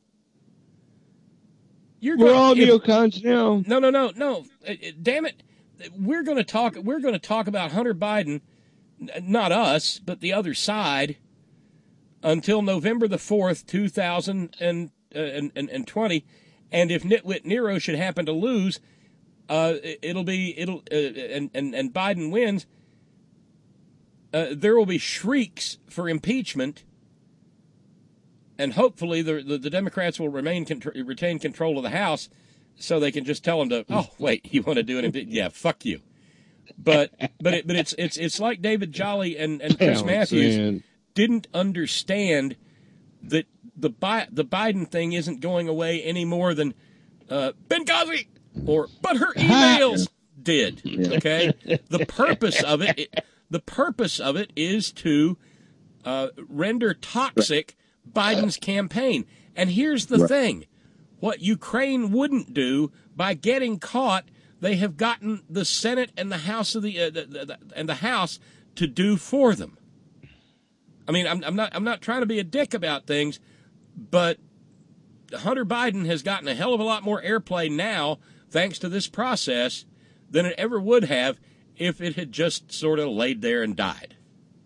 You're We're gonna, all if, neocons now. No, no, no, no. Uh, uh, damn it. We're going to talk, we're going to talk about Hunter Biden, n- not us, but the other side, until November the fourth, two thousand twenty. And if Nitwit Nero should happen to lose, uh, it'll be, it'll, uh, and, and, and Biden wins, uh, there will be shrieks for impeachment. And hopefully the, the, the Democrats will remain contr- retain control of the House so they can just tell them to, oh, wait, you want to do an impeachment? Yeah, fuck you. But but it, but it's it's it's like David Jolly and, and Chris Damn, Matthews man. didn't understand that the Bi- the Biden thing isn't going away any more than uh, Benghazi or but her emails did. Okay, the purpose of it, it the purpose of it is to uh, render toxic Biden's campaign. And here's the Right. thing: what Ukraine wouldn't do by getting caught, they have gotten the Senate and the House of the, uh, the, the, the and the House to do for them. I mean, I'm, I'm not I'm not trying to be a dick about things, but Hunter Biden has gotten a hell of a lot more airplay now thanks to this process than it ever would have if it had just sort of laid there and died.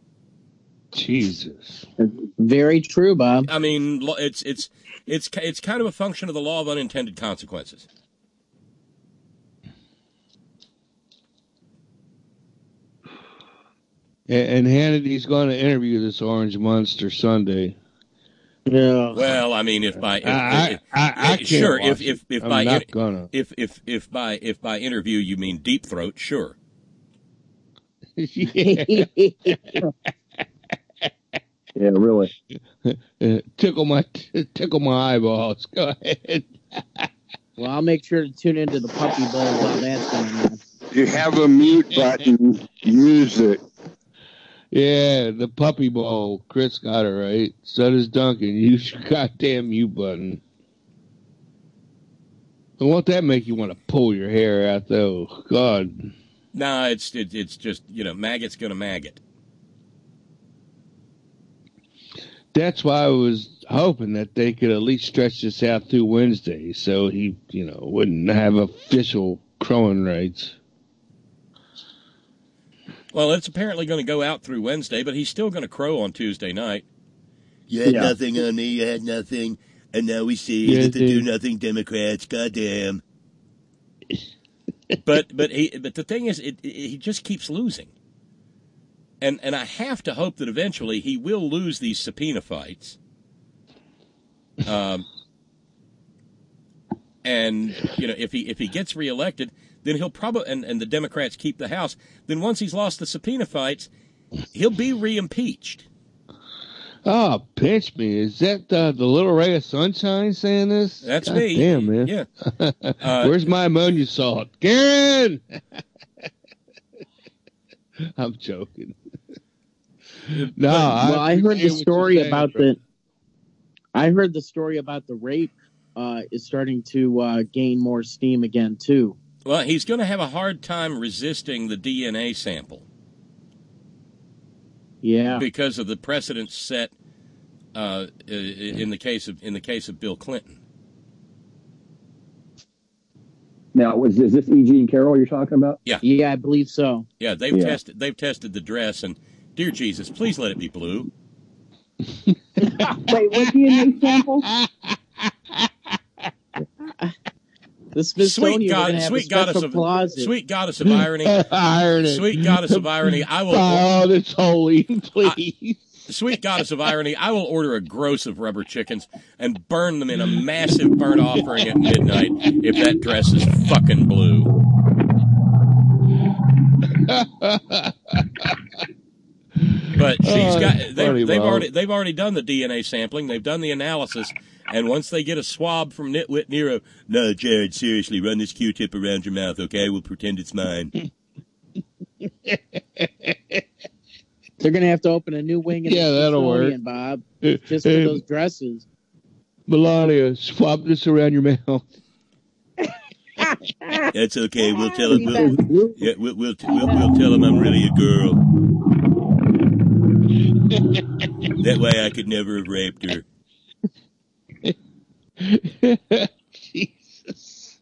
Jesus. Very true, Bob. I mean, lo- it's it's it's it's kind of a function of the law of unintended consequences. And, and Hannity's going to interview this orange monster Sunday. Yeah. Well, I mean, if by if, I- if, I- I can't sure, if watch if it. if I'm by not in- gonna. if if if by if by interview you mean deep throat, sure. Yeah. Yeah, really. Uh, tickle my tickle my eyeballs. Go ahead. Well, I'll make sure to tune into the Puppy Bowl while that's going on. You have a mute button. Use it. Yeah, the puppy bowl. Chris got it right. So does Duncan. Use your goddamn mute button. And won't that make you want to pull your hair out, though? God. No, it's it, it's just, you know, maggot's gonna maggot. That's why I was hoping that they could at least stretch this out through Wednesday so he, you know, wouldn't have official crowing rights. Well, it's apparently going to go out through Wednesday, but he's still going to crow on Tuesday night. You had Yeah. nothing on me. You had nothing, and now we see Yeah, that the dude. do nothing Democrats. Goddamn. but but he but the thing is, it, it, he just keeps losing. And and I have to hope that eventually he will lose these subpoena fights. Um, and you know, if he if he gets reelected, then he'll probably and, and the Democrats keep the House. Then once he's lost the subpoena fights, he'll be re-impeached. Oh, pinch me. Is that uh, the little ray of sunshine saying this? That's God me. Damn, man. Yeah. Uh, Where's my ammonia salt? Karen! I'm joking. No, I well, I heard the appreciate what you're story saying, about bro. the. I heard the story about the rape uh, is starting to uh, gain more steam again too. Well, he's going to have a hard time resisting the D N A sample. Yeah, because of the precedent set uh, in the case of in the case of Bill Clinton. Now, was is this E. Jean Carroll you're talking about? Yeah, yeah, I believe so. Yeah, they've Yeah. tested they've tested the dress, and dear Jesus, please let it be blue. Wait, what D N A sample? The Smithsonian Sweet, are God, gonna have sweet a goddess special of closet. sweet goddess of irony, Irony. sweet goddess of irony. I will. Oh, that's holy, please. Sweet goddess of irony, I will order a gross of rubber chickens and burn them in a massive burnt offering at midnight if that dress is fucking blue. But she's Oh, got that's they, funny, they've Bob. already they've already done the D N A sampling, they've done the analysis, and once they get a swab from Nitwit Nero, no, Jared, seriously, run this Q-tip around your mouth, okay? We'll pretend it's mine. They're going to have to open a new wing in Yeah, the that'll work. Smithsonian, Bob, just for those dresses. Melania, swap this around your mouth. That's okay. We'll tell him. We'll, yeah, we'll, we'll, we'll, we'll tell him I'm really a girl. That way I could never have raped her. Jesus.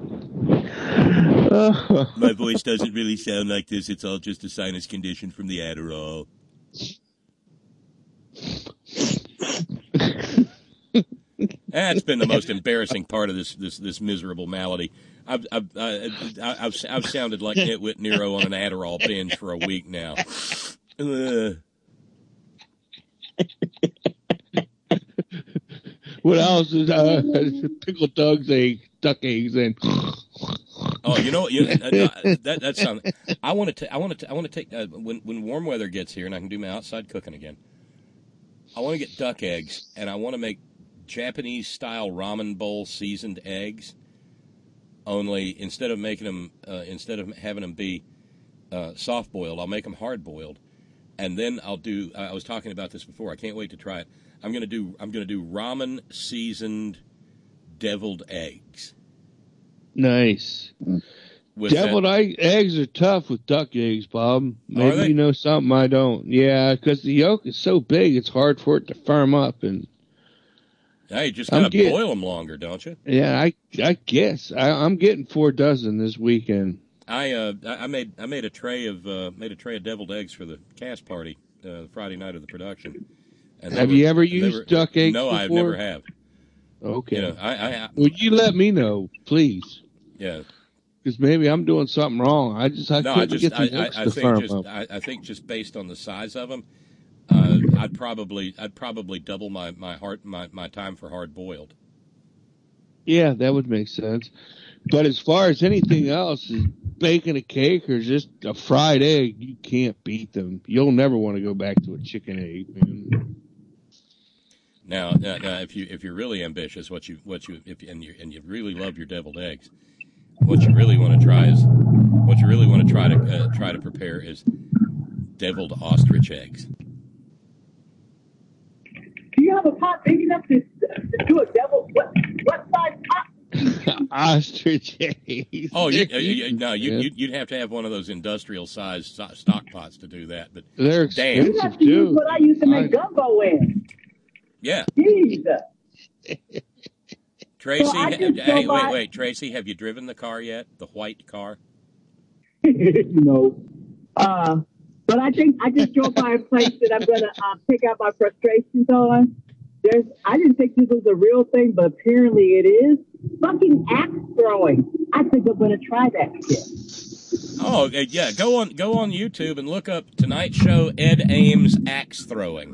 Oh. My voice doesn't really sound like this. It's all just a sinus condition from the Adderall. That's been the most embarrassing part of this this this miserable malady. I've I've I, I've, I've sounded like Nitwit Nero on an Adderall binge for a week now. Uh. What else is uh, pickled duck's eggs, duck eggs, and oh, you know, you, uh, that that sounds. I want to. I want to. I want to take uh, when when warm weather gets here and I can do my outside cooking again. I want to get duck eggs and I want to make Japanese style ramen bowl seasoned eggs. Only instead of making them, uh, instead of having them be uh, soft boiled, I'll make them hard boiled, and then I'll do. I was talking about this before. I can't wait to try it. I'm gonna do. I'm gonna do ramen seasoned deviled eggs. Nice. With Deviled that, egg, eggs are tough with duck eggs, Bob. Maybe they? you know something I don't. Yeah, because the yolk is so big, it's hard for it to firm up. And hey, you just I'm gotta getting- boil them longer, don't you? yeah, I I guess I, I'm getting four dozen this weekend. I uh I I made I made a tray of uh, made a tray of deviled eggs for the cast party uh, Friday night of the production. And they Have were- you ever they used were- duck eggs No, I've before? never have. Okay. You know, I, I, Would you let me know, please? Yeah. Because maybe I'm doing something wrong. I just I no, couldn't I just get I, the I, yolks I to think firm just up. I, I think just based on the size of them, uh, I'd probably I'd probably double my my heart my, my time for hard boiled. Yeah, that would make sense. But as far as anything else, is baking a cake or just a fried egg, you can't beat them. You'll never want to go back to a chicken egg, man. Now, now, now if you if you're really ambitious, what you what you if and you and you really love your deviled eggs, what you really want to try is what you really want to try to uh, try to prepare is deviled ostrich eggs. Do you have a pot big enough to, to do a devil? What what size pot? Ostrich eggs. Oh, you, you, you, no, you, you'd, you'd have to have one of those industrial sized sto- stock pots to do that. But They're damn, You have to use what I used to make gumbo in. yeah. Jesus. Tracy, So I ha- just hey, go wait, by- wait, Tracy, have you driven the car yet? The white car? no. Uh, but I think I just drove by a place that I'm going to uh, pick out my frustrations on. There's, I didn't think this was a real thing, but apparently it is. Fucking axe throwing. I think I'm going to try that shit. Oh, uh, yeah. Go on, go on YouTube and look up Tonight Show Ed Ames axe throwing.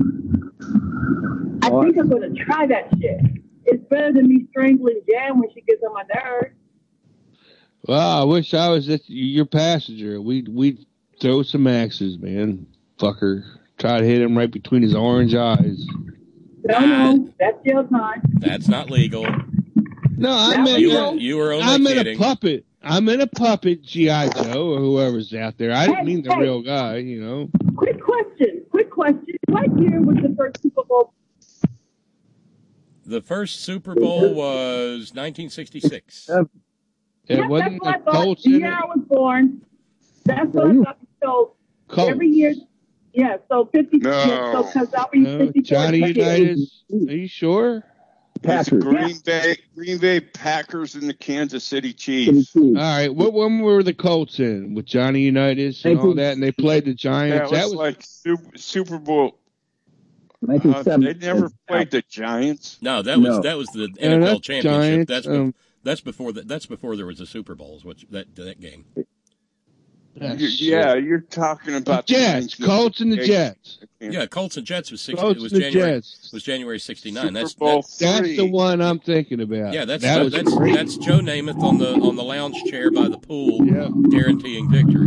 I think I'm going to try that shit. It's better than me strangling Jan when she gets on my nerves. Well, I wish I was at your passenger. We'd we'd throw some axes, man. Fucker. Try to hit him right between his orange eyes. No, no, that's jail time. That's not legal. No, I That meant You was- were, you were only I'm in kidding. a puppet. I'm in a puppet, G I. Joe, or whoever's out there. I didn't Hey, mean the hey. real guy, you know. Quick question. Quick question. What year was the first Super Bowl? The first Super Bowl was nineteen sixty-six. It Yes, wasn't that's what I the thought. Colts The in year it. I was born. That's what I thought. So Colts. every year, yeah. So fifty. No. Yeah, so because I'll be No, fifty-four. Johnny this year. Unitas. Are you sure? It's the Packers. Green Bay, Green Bay Packers and the Kansas City Chiefs. All right. What one were the Colts in with Johnny Unitas and all that? And they played the That Giants. was, That was like Super, Super Bowl. Uh, nineteen seventy. they never played the Giants. No, that was No. that was the Yeah, N F L that's championship. Giants, That's be- um, that's before the, that's before there was a Super Bowl. Is what you- that that game? Ah, You- shit. yeah, you're talking The about the Jets, Colts and the Jets. Yeah, Colts and Jets was sixty. Colts It was and the January. Jets. Was January sixty-nine. Super That's Bowl that, That's three. the one I'm thinking about. yeah. That's that was that's great. that's Joe Namath on the on the lounge chair by the pool, Yeah. guaranteeing victory.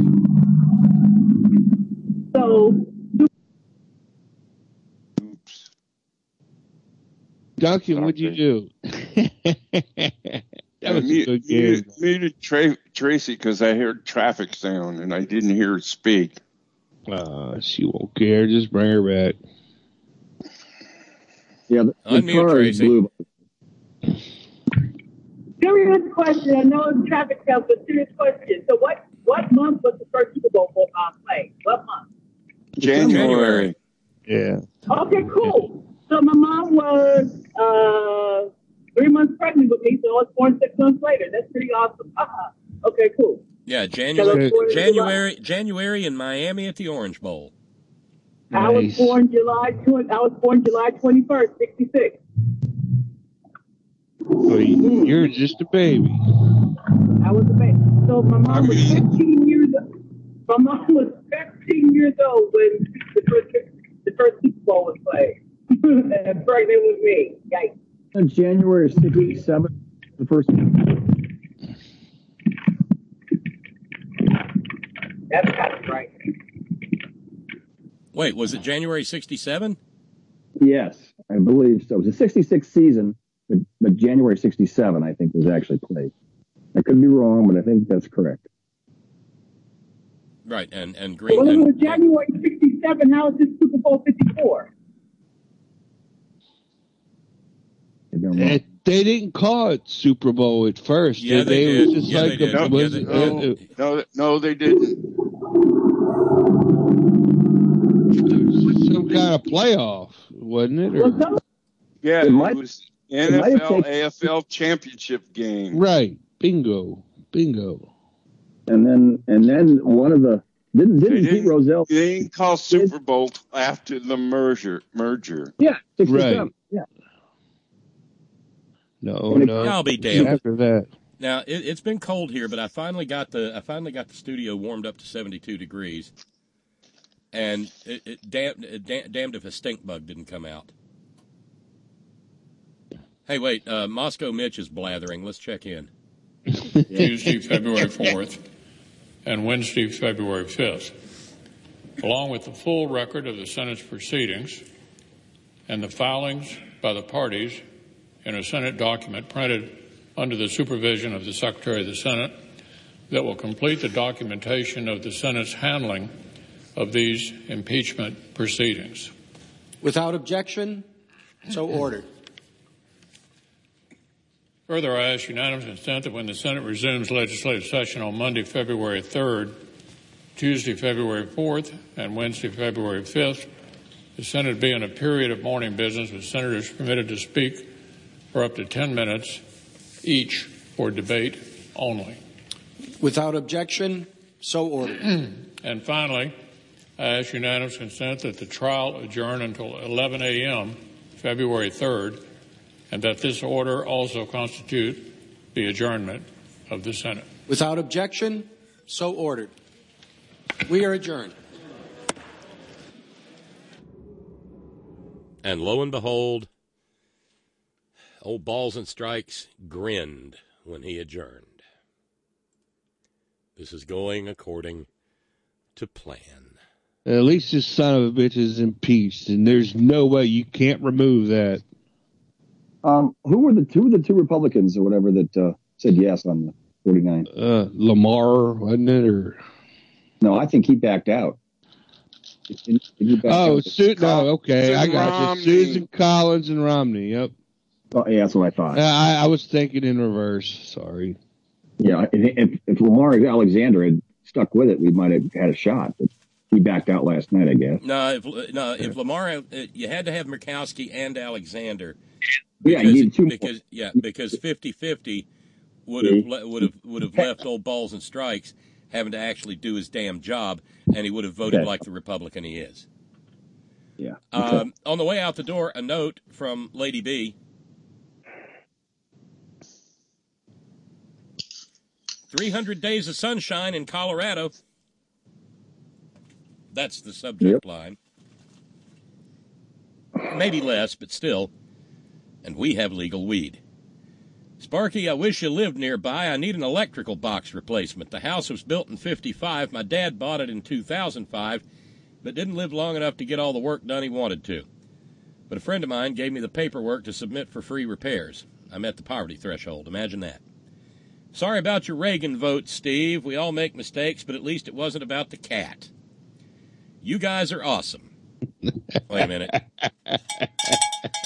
So Oops. Duncan, what'd you do? That was a Mute- good game. muted- Muted Tra- Tracy because I heard traffic sound and I didn't hear her speak. Uh, she won't care. Just bring her back. Yeah, the, the Unmute, car is Tracy. blue. Serious question. I know it's traffic count, but serious question. So what, what month was the first Super Bowl uh, played? What month? January. Yeah. Okay, cool. So my mom was uh, three months pregnant with me, so I was born six months later. That's pretty awesome. Uh-huh. Okay, cool. Yeah, January, So- January, January in Miami at the Orange Bowl. I was born July twenty. I was born July twenty first, sixty six. So you- you're just a baby. I was a baby. So my mom was fifteen years old. My mom was fifteen years old when the first, the first Super Bowl was played. And pregnant with me. Yikes. On January sixty-seven, the first. That's kind of right. Wait, was it January sixty-seven? Yes, I believe so. It was a sixty-six season, but, but January sixty-seven, I think, was actually played. I could be wrong, but I think that's correct. Right, and, and Green. Well, it was And, January sixty-seven. How is this Super Bowl fifty-four? It, they didn't call it Super Bowl at first. Yeah, did they It was did. just Yeah, like they a, did. No, was, yeah, uh, they- uh, No, no, they didn't. some kind of playoff, wasn't it? Or, Yeah, It it, might- was it might have N F L, taken- A F L championship game. right. Bingo. Bingo. And then, and then one of the didn't They didn't Pete didn't, Rozelle? they didn't call Super Bowl after the merger. Merger. Yeah, sixty-seven. Right. Yeah. No, And it- no. I'll be damned. After that. Now it, it's been cold here, but I finally got the I finally got the studio warmed up to seventy-two degrees, and it, it damn, it damn, damned if a stink bug didn't come out. Hey, wait, uh, Moscow Mitch is blathering. Let's check in. Tuesday, February fourth, and Wednesday, February fifth, along with the full record of the Senate's proceedings and the filings by the parties in a Senate document printed under the supervision of the Secretary of the Senate that will complete the documentation of the Senate's handling of these impeachment proceedings. Without objection, so ordered. Further, I ask unanimous consent that when the Senate resumes legislative session on Monday, February third, Tuesday, February fourth, and Wednesday, February fifth, the Senate be in a period of morning business with senators permitted to speak for up to ten minutes each for debate only. Without objection, so ordered. And finally, I ask unanimous consent that the trial adjourn until eleven a.m., February third, and that this order also constitute the adjournment of the Senate. Without objection, so ordered. We are adjourned. And lo and behold, old Balls and Strikes grinned when he adjourned. This is going according to plan. At least this son of a bitch is impeached, and there's no way you can't remove that. Um, who were the two the two Republicans or whatever that uh, said yes on the forty-nine? Uh, Lamar, wasn't it? Or No, I think he backed out. Did he back oh, out? Su- no, okay, I got Romney. you. Susan Collins and Romney. Yep. Oh, yeah, that's what I thought. Uh, I, I was thinking in reverse. Sorry. Yeah, if, if, if Lamar Alexander had stuck with it, we might have had a shot. But he backed out last night, I guess. No, if, no, if Lamar, uh, you had to have Murkowski and Alexander. Yeah, Because, you need two more. because yeah, because fifty-fifty would have le- would have would have left old Balls and Strikes having to actually do his damn job, and he would have voted Okay. like the Republican he is. Yeah. Um, on the way out the door, a note from Lady B. three hundred days of sunshine in Colorado. That's the subject line. Maybe less, but still. And we have legal weed. Sparky, I wish you lived nearby. I need an electrical box replacement. The house was built in fifty-five. My dad bought it in two thousand five, but didn't live long enough to get all the work done he wanted to. But a friend of mine gave me the paperwork to submit for free repairs. I met the poverty threshold. Imagine that. Sorry about your Reagan vote, Steve. We all make mistakes, but at least it wasn't about the cat. You guys are awesome. Wait a minute.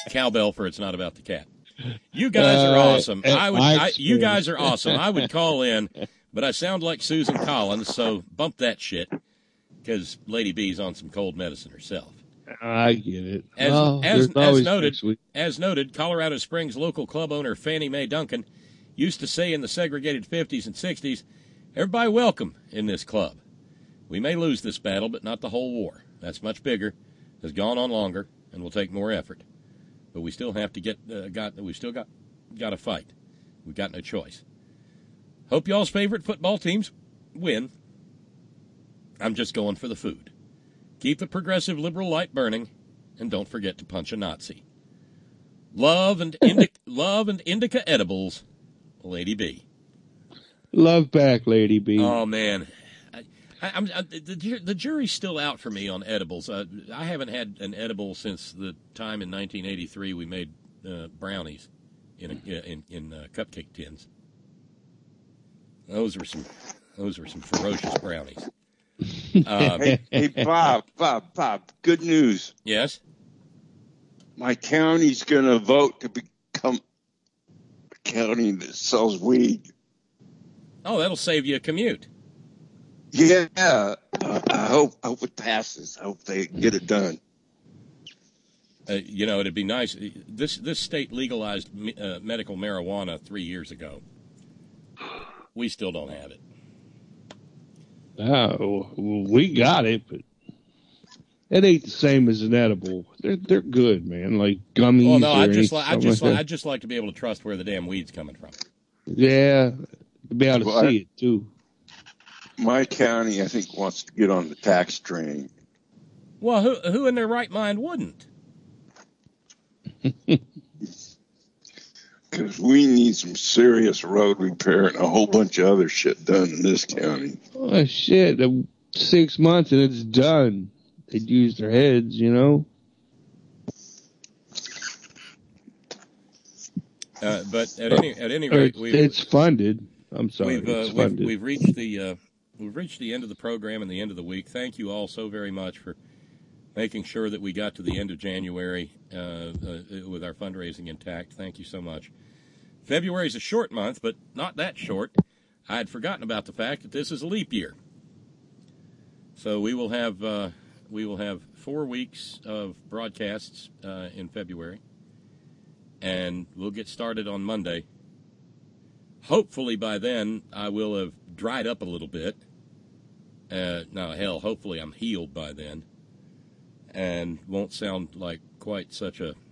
cowbell for It's Not About the Cat. You guys are Uh, awesome. at I would. my I, you guys are experience. awesome. I would call in, but I sound like Susan Collins, so bump that shit because Lady B's on some cold medicine herself. I get it. As, Well, as, there's always as noted, next week. as noted, Colorado Springs local club owner Fannie Mae Duncan used to say in the segregated fifties and sixties, "Everybody welcome in this club. We may lose this battle, but not the whole war. That's much bigger, has gone on longer, and will take more effort. But we still have to get uh, got. We still got got to fight. We've got no choice. Hope y'all's favorite football teams win. I'm just going for the food. Keep the progressive liberal light burning, and don't forget to punch a Nazi. Love and indica, love and indica edibles, Lady B." Love back, Lady B. Oh man, I, I, I'm I, the, ju- the jury's still out for me on edibles. Uh, I haven't had an edible since the time in nineteen eighty-three we made uh, brownies in a, in in uh, cupcake tins. Those were some those were some ferocious brownies. Uh, hey, hey, Bob, Bob, Bob, good news. Yes? My county's going to vote to become a county that sells weed. Oh, that'll save you a commute. Yeah, uh, I hope I hope it passes. I hope they get it done. Uh, you know, it'd be nice. This this state legalized uh, medical marijuana three years ago. We still don't have it. Oh, we got it, but it ain't the same as an edible. They're they're good, man. Like gummies. Well, no, or I just anything, li- I just like li- that. I just like to be able to trust where the damn weed's coming from. Yeah, to be able to Well, I- see it too. My county, I think, wants to get on the tax train. Well, who who in their right mind wouldn't? Because we need some serious road repair and a whole bunch of other shit done in this county. Oh shit! uh, Six months and it's done. They'd use their heads, you know. Uh, but at any at any Or rate, it's, we've it's funded. I'm sorry, we've, uh, it's we've funded. we've reached the uh, we've reached the end of the program and the end of the week. Thank you all so very much for making sure that we got to the end of January uh, uh, with our fundraising intact. Thank you so much. February is a short month, but not that short. I had forgotten about the fact that this is a leap year, so we will have uh, we will have four weeks of broadcasts uh, in February, and we'll get started on Monday. Hopefully by then I will have dried up a little bit. Uh, no, hell, hopefully I'm healed by then, and won't sound like quite such a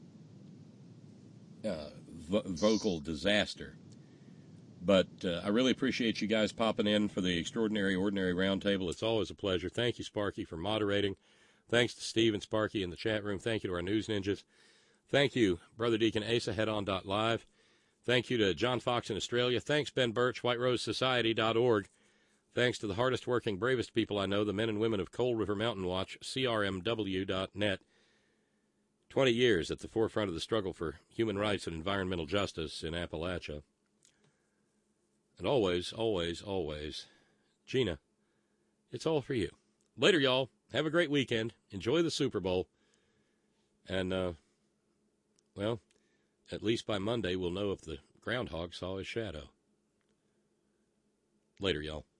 uh, vo- vocal disaster. But uh, I really appreciate you guys popping in for the Extraordinary Ordinary Roundtable. It's always a pleasure. Thank you, Sparky, for moderating. Thanks to Steve and Sparky in the chat room. Thank you to our news ninjas. Thank you, Brother Deacon Asa, headon.live. Thank you to John Fox in Australia. Thanks, Ben Birch, white rose society dot org. Thanks to the hardest working, bravest people I know, the men and women of Coal River Mountain Watch, C R M W dot net. twenty years at the forefront of the struggle for human rights and environmental justice in Appalachia. And always, always, always, Gina, it's all for you. Later, y'all. Have a great weekend. Enjoy the Super Bowl. And, uh, well, at least by Monday we'll know if the groundhog saw his shadow. Later, y'all.